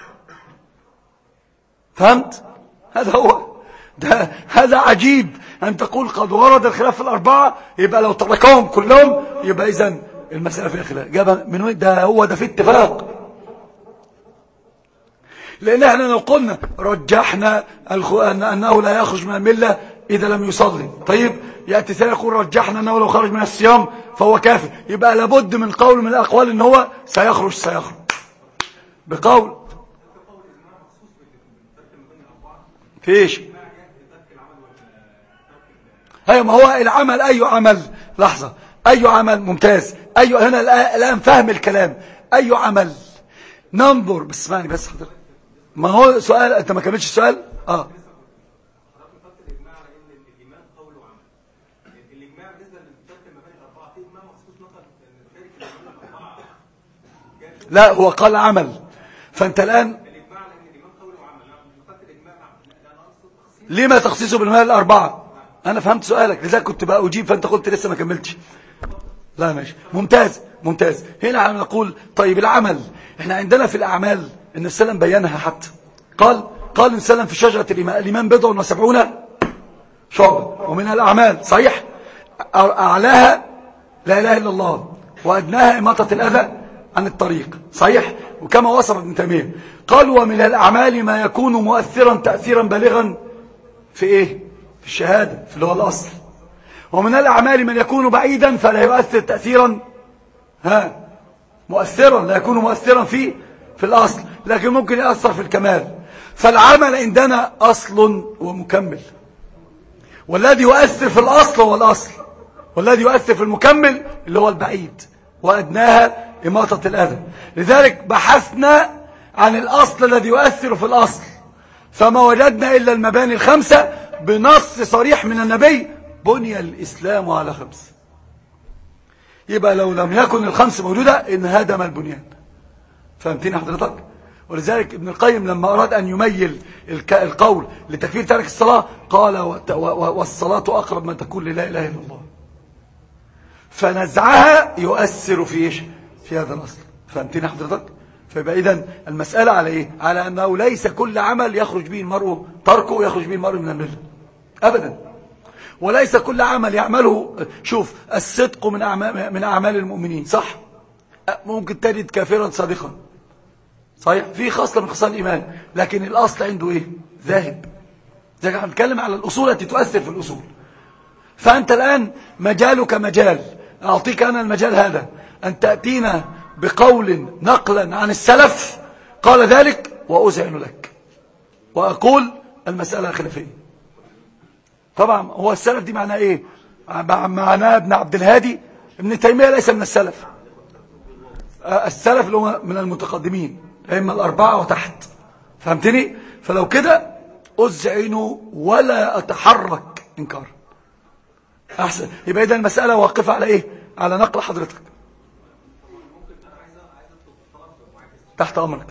فهمت؟ هذا هو ده. هذا عجيب أن تقول قد ورد الخلاف في الأربعة، يبقى لو تركهم كلهم يبقى إذن المسألة فيها خلاف. جابها من وين؟ ده هو ده في اتفاق. لأن احنا لو قلنا رجحنا أنه لا يخرج من الملة إذا لم يصلي، طيب يأتي ثاني يقول رجحنا أنه لو خرج من الصيام فهو كافر، يبقى لابد من قول من الأقوال أن هو سيخرج سيخرج بقول فيش. أيوة، ما هو العمل أي عمل، لحظة، أي عمل ممتاز، أي هنا الآن فهم الكلام، أي عمل ننظر. بس اسمعني بس حضرتك، ما هو سؤال أنت ما كملتش السؤال. آه لا، هو قال عمل، فأنت الآن لما تخصيصه بالمال الأربعة؟ أنا فهمت سؤالك لذلك كنت بقى أجيب، فأنت قلت لسه ما كملتش. لا ماشي، ممتاز ممتاز. هنا نقول طيب العمل، احنا عندنا في الأعمال إن السلام بينها حتى قال قال السلام في شجرة الإيمان، الإيمان بضع وسبعون شعبة ومن الأعمال صحيح، أعلاها لا إله إلا الله وأدناها إماطة الأذى عن الطريق صحيح. وكما وصف ابن تيمية قال ومن الأعمال ما يكون مؤثرا تأثيرا بالغا في إيه؟ في الشهادة، في اللي هو الأصل. ومن الأعمال من يكون بعيدا فلا يؤثر تأثيرا ها مؤثرا، لا يكون مؤثرا في في الأصل، لكن ممكن يأثر في الكمال. فالعمل عندنا أصل ومكمل، والذي يؤثر في الأصل هو الأصل، والذي يؤثر في المكمل اللي هو البعيد، وأدناها إماطة الأذى. لذلك بحثنا عن الأصل الذي يؤثر في الأصل، فما وجدنا إلا المباني الخمسة بنص صريح من النبي: بني الإسلام على خمس. يبقى لو لم يكن الخمس موجودة انهدم البنيان. فهمتني حضرتك؟ ولذلك ابن القيم لما أراد أن يميل القول لتكفير تارك الصلاة قال والصلاة أقرب ما تكون للا إله إلا الله، فنزعها يؤثر في إيش؟ في هذا الأصل. فهمتني حضرتك؟ فيبقى إذن المسألة على إيه؟ على أنه ليس كل عمل يخرج به المرء تركه يخرج به المرء من الملة أبدا، وليس كل عمل يعمله. شوف، الصدق من أعمال, من أعمال المؤمنين صح، ممكن تجد كافرا صادقا صحيح، في خاصة من خصال الإيمان، لكن الأصل عنده إيه؟ ذاهب. زي ما هنتكلم على الأصول التي تؤثر في الأصول. فأنت الآن مجالك مجال، أعطيك أنا المجال هذا، أن تأتينا بقول نقلا عن السلف قال ذلك وأذعن لك وأقول المسألة خلافية. طبعا هو السلف دي معناه إيه؟ معناه ابن عبد الهادي. ابن تيمية ليس من السلف، السلف اللي هو من المتقدمين إما الأربعة وتحت. فهمتني؟ فلو كده أذعن ولا أتحرك إنكار أحسن. يبقى إذا المسألة واقفة على إيه؟ على نقل حضرتك. تحت أمرك.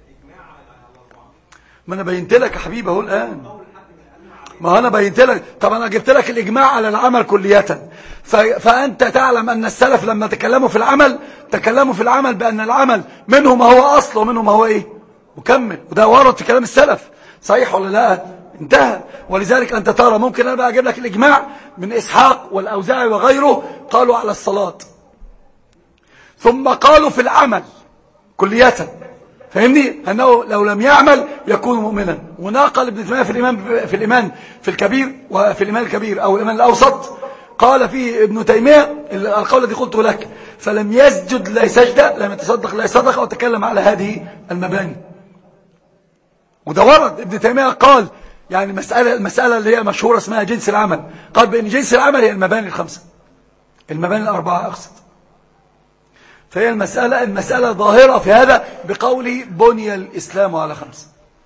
ما أنا بينت لك يا حبيبي أهو الآن، ما أنا بينت لك. طب أنا جبت لك الإجماع على العمل كلية، فأنت تعلم أن السلف لما تكلموا في العمل تكلموا في العمل بأن العمل منه ما هو أصل ومنه ما هو إيه؟ مكمل. وده ورد في كلام السلف صحيح ولا لا؟ انتهى. ولذلك أنت ترى ممكن أنا بقى أجيب لك الإجماع من إسحاق والأوزاعي وغيره قالوا على الصلاة، ثم قالوا في العمل كلية. فهمني؟ أنه لو لم يعمل يكون مؤمنا. وناقل ابن تيمية في الإيمان في الإيمان في الكبير وفي الإيمان الكبير أو الإيمان الأوسط قال فيه ابن تيمية القول الذي قلته لك: فلم يسجد لا سجدة، لم يتصدق لا صدقة، وتكلم على هذه المباني. وده ورد. ابن تيمية قال يعني مسألة المسألة اللي هي مشهورة اسمها جنس العمل، قال بأن جنس العمل هي المباني الخمسة، المباني الأربعة أقصد. فهي المسألة المسألة ظاهرة في هذا بقوله بني الإسلام على خمسة.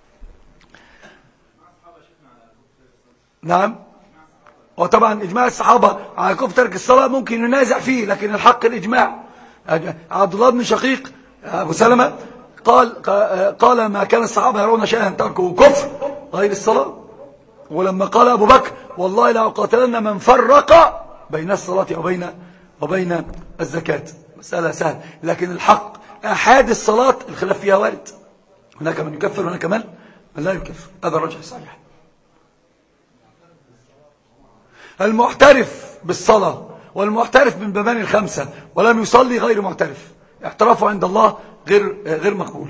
نعم. وطبعا إجماع الصحابة على كفر ترك الصلاة ممكن ينازع فيه، لكن الحق الإجماع. عبد الله بن شقيق أبو سلمة قال قال ما كان الصحابة يرون شيئا تركه كفر غير الصلاة. ولما قال أبو بكر والله لا أقاتلن من فرق بين الصلاة وبين وبين الزكاة، مسألة سهلة. لكن الحق أحاد الصلاة الخلاف فيها وارد، هناك من يكفر وهناك من لا يكفر. هذا الرجح صحيح. المعترف بالصلاة والمعترف من مباني الخمسة ولم يصلي غير معترف، اعترافه عند الله غير غير مقبول.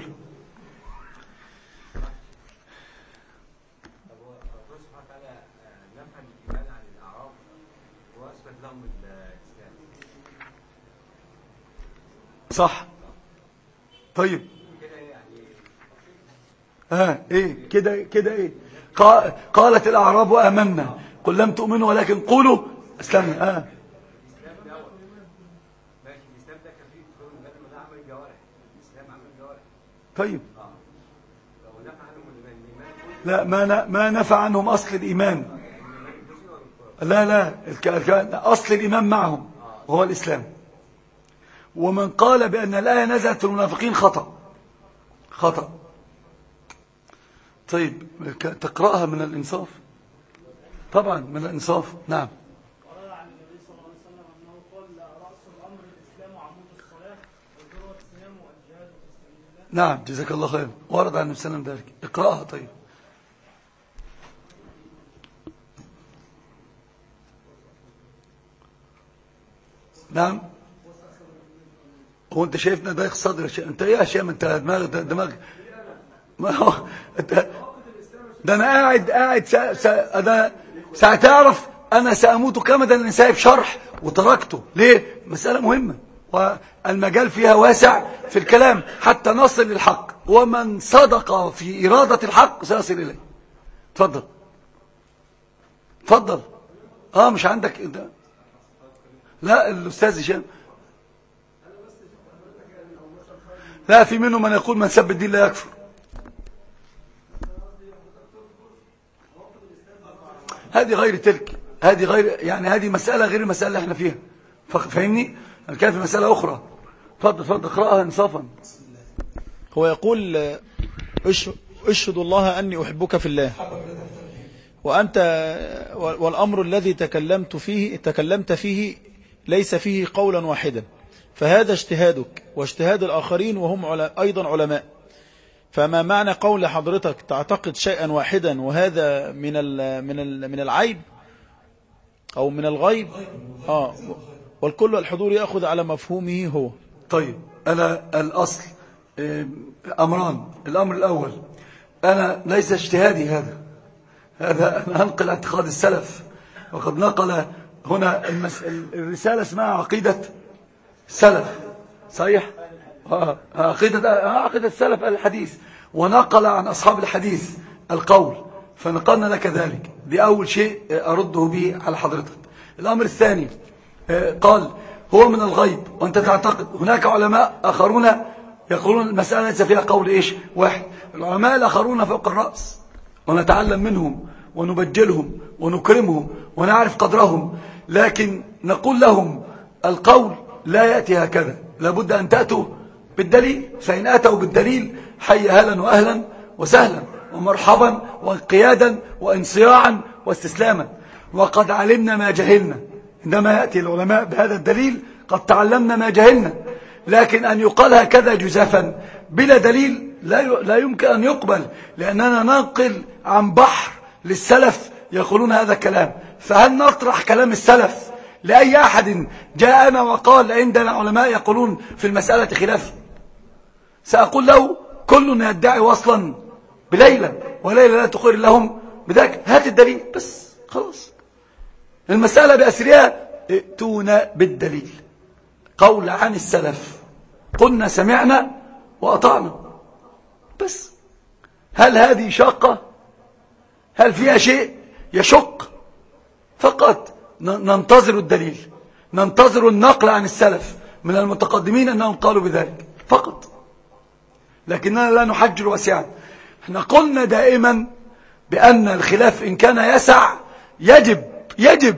صح. طيب ها آه ايه كده كده ايه قالت الاعراب امنا قل لم تؤمنوا ولكن قولوا اسلمنا. اه طيب لا ما ما نفع عنهم اصل الايمان. لا لا اصل الايمان معهم وهو الاسلام. ومن قال بان الايه نزلت في المنافقين خطأ خطأ. طيب تقرأها من الإنصاف. طبعا من الإنصاف. نعم. ورد عن النبي صلى الله عليه وسلم أنه قال رأس الأمر الإسلام وعمود الصلاة وذروة الصيام والجهاد في سبيل الله. نعم جزاك الله خير. ورد عن النبي صلى الله عليه وسلم ذلك. اقرأها. طيب نعم. هو انت شايفنا ضيق صدر؟ انت ايه يا هشام؟ انت دماغ دماغ ما هو انت ده انا قاعد قاعد سا سا ده سأتعرف انا سأموت كمدا ان سايب شرح وتركته ليه؟ مسألة مهمة والمجال فيها واسع في الكلام حتى نصل للحق، ومن صدق في إرادة الحق سيصل إليه. تفضل تفضل. اه مش عندك ده. لا الأستاذ هشام لا، في منه من يقول من سب الدين لا يكفر. هذه غير تلك، هذه غير يعني هذه مسألة غير المسألة اللي احنا فيها. فاهمني؟ أنا كان في مسألة أخرى. تفضل تفضل اقرأها انصافا. هو يقول اشهد الله أني أحبك في الله، وأنت والأمر الذي تكلمت فيه تكلمت فيه ليس فيه قولا واحدا، فهذا اجتهادك واجتهاد الآخرين وهم أيضا علماء. فما معنى قول حضرتك تعتقد شيئا واحدا وهذا من من من العيب أو من الغيب؟ آه والكل الحضور يأخذ على مفهومه هو. طيب أنا الأصل أمران. الأمر الأول أنا ليس اجتهادي هذا هذا أنا أنقل اعتقاد السلف، وقد نقل هنا المس... الرسالة اسمها عقيدة السلف صحيح؟ آه. عقيدة عقيدة السلف الحديث، ونقل عن أصحاب الحديث القول، فنقلنا لك ذلك. دي أول شيء أرده به على حضرتك. الأمر الثاني قال هو من الغيب، وأنت تعتقد هناك علماء آخرون يقولون المسألة ليس فيها قول إيش واحد. العلماء الآخرون فوق الرأس، ونتعلم منهم ونبجلهم ونكرمهم ونعرف قدرهم، لكن نقول لهم القول لا يأتي هكذا، لابد أن تأتوا بالدليل. فإن أتوا بالدليل حي أهلا وأهلا وسهلا ومرحبا وانقيادا وانصياعا واستسلاما. وقد علمنا ما جهلنا، عندما يأتي العلماء بهذا الدليل قد تعلمنا ما جهلنا، لكن أن يقال هكذا جزافا بلا دليل لا يمكن أن يقبل، لأننا ننقل عن بحر للسلف يقولون هذا الكلام. فهل نطرح كلام السلف لأي أحد جاءنا وقال عندنا علماء يقولون في المسألة خلاف؟ سأقول له كل يدعي وصلا بليلى وليلى لا تقر لهم بذلك، هات الدليل بس خلاص. المسألة بأسرها ائتونا بالدليل. قول عن السلف قلنا سمعنا وأطعنا بس. هل هذه شاقة؟ هل فيها شيء يشق؟ فقط ننتظر الدليل، ننتظر النقل عن السلف من المتقدمين أنهم قالوا بذلك فقط، لكننا لا نحجر واسعا. احنا قلنا دائما بأن الخلاف إن كان يسع يجب يجب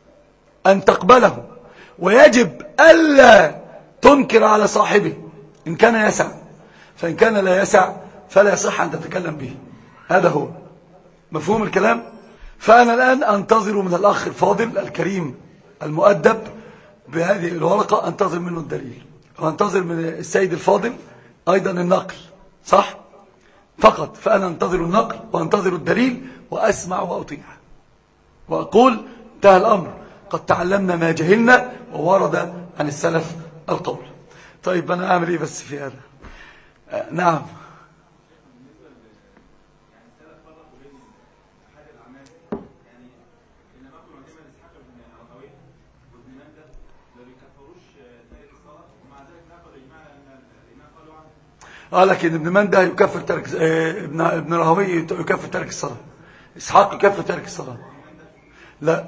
أن تقبله، ويجب ألا تنكر على صاحبه إن كان يسع، فإن كان لا يسع فلا يصح أن تتكلم به. هذا هو مفهوم الكلام. فأنا الآن أنتظر من الأخ الفاضل الكريم المؤدب بهذه الورقة، أنتظر منه الدليل، وأنتظر من السيد الفاضل أيضا النقل صح فقط. فأنا أنتظر النقل وأنتظر الدليل وأسمع وأطيع وأقول انتهى الأمر. قد تعلمنا ما جهلنا وورد عن السلف القول. طيب أنا أعمل إيه بس في هذا؟ آه نعم. اه لكن ابن مندة يكفر ترك ابن ابن راهوي يكفر ترك الصلاة. اسحاق يكفر ترك الصلاة. لا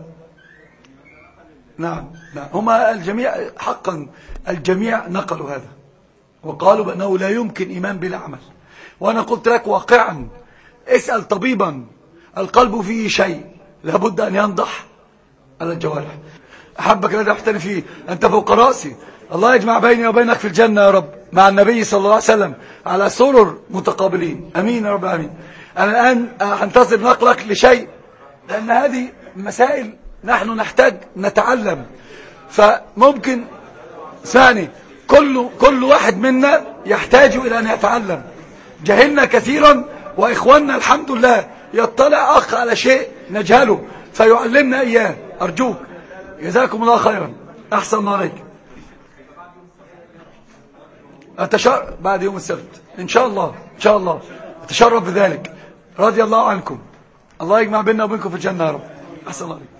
نعم نعم هما الجميع حقا الجميع نقلوا هذا وقالوا بأنه لا يمكن إيمان بلا عمل. وأنا قلت لك واقعا اسأل طبيبا القلب فيه شيء لابد أن ينضح على الجوارح. أحبك الذي أحتني فيه أنت فوق رأسي. الله يجمع بيني وبينك في الجنة يا رب مع النبي صلى الله عليه وسلم على سرر متقابلين. أمين يا رب العالمين. أنا الآن أنتظر نقلك لشيء لأن هذه مسائل نحن نحتاج نتعلم. فممكن ثاني كل كل واحد منا يحتاج إلى أن يتعلم. جهلنا كثيرا وإخواننا الحمد لله يطلع أخ على شيء نجهله فيعلمنا إياه. أرجوك جزاكم الله خيرا. أحسن الله عليك. أتشرف بعد يوم السبت إن شاء الله إن شاء الله أتشرف بذلك. رضي الله عنكم. الله يجمع بيننا وبينكم في الجنة يا رب. أحسن الله عليك.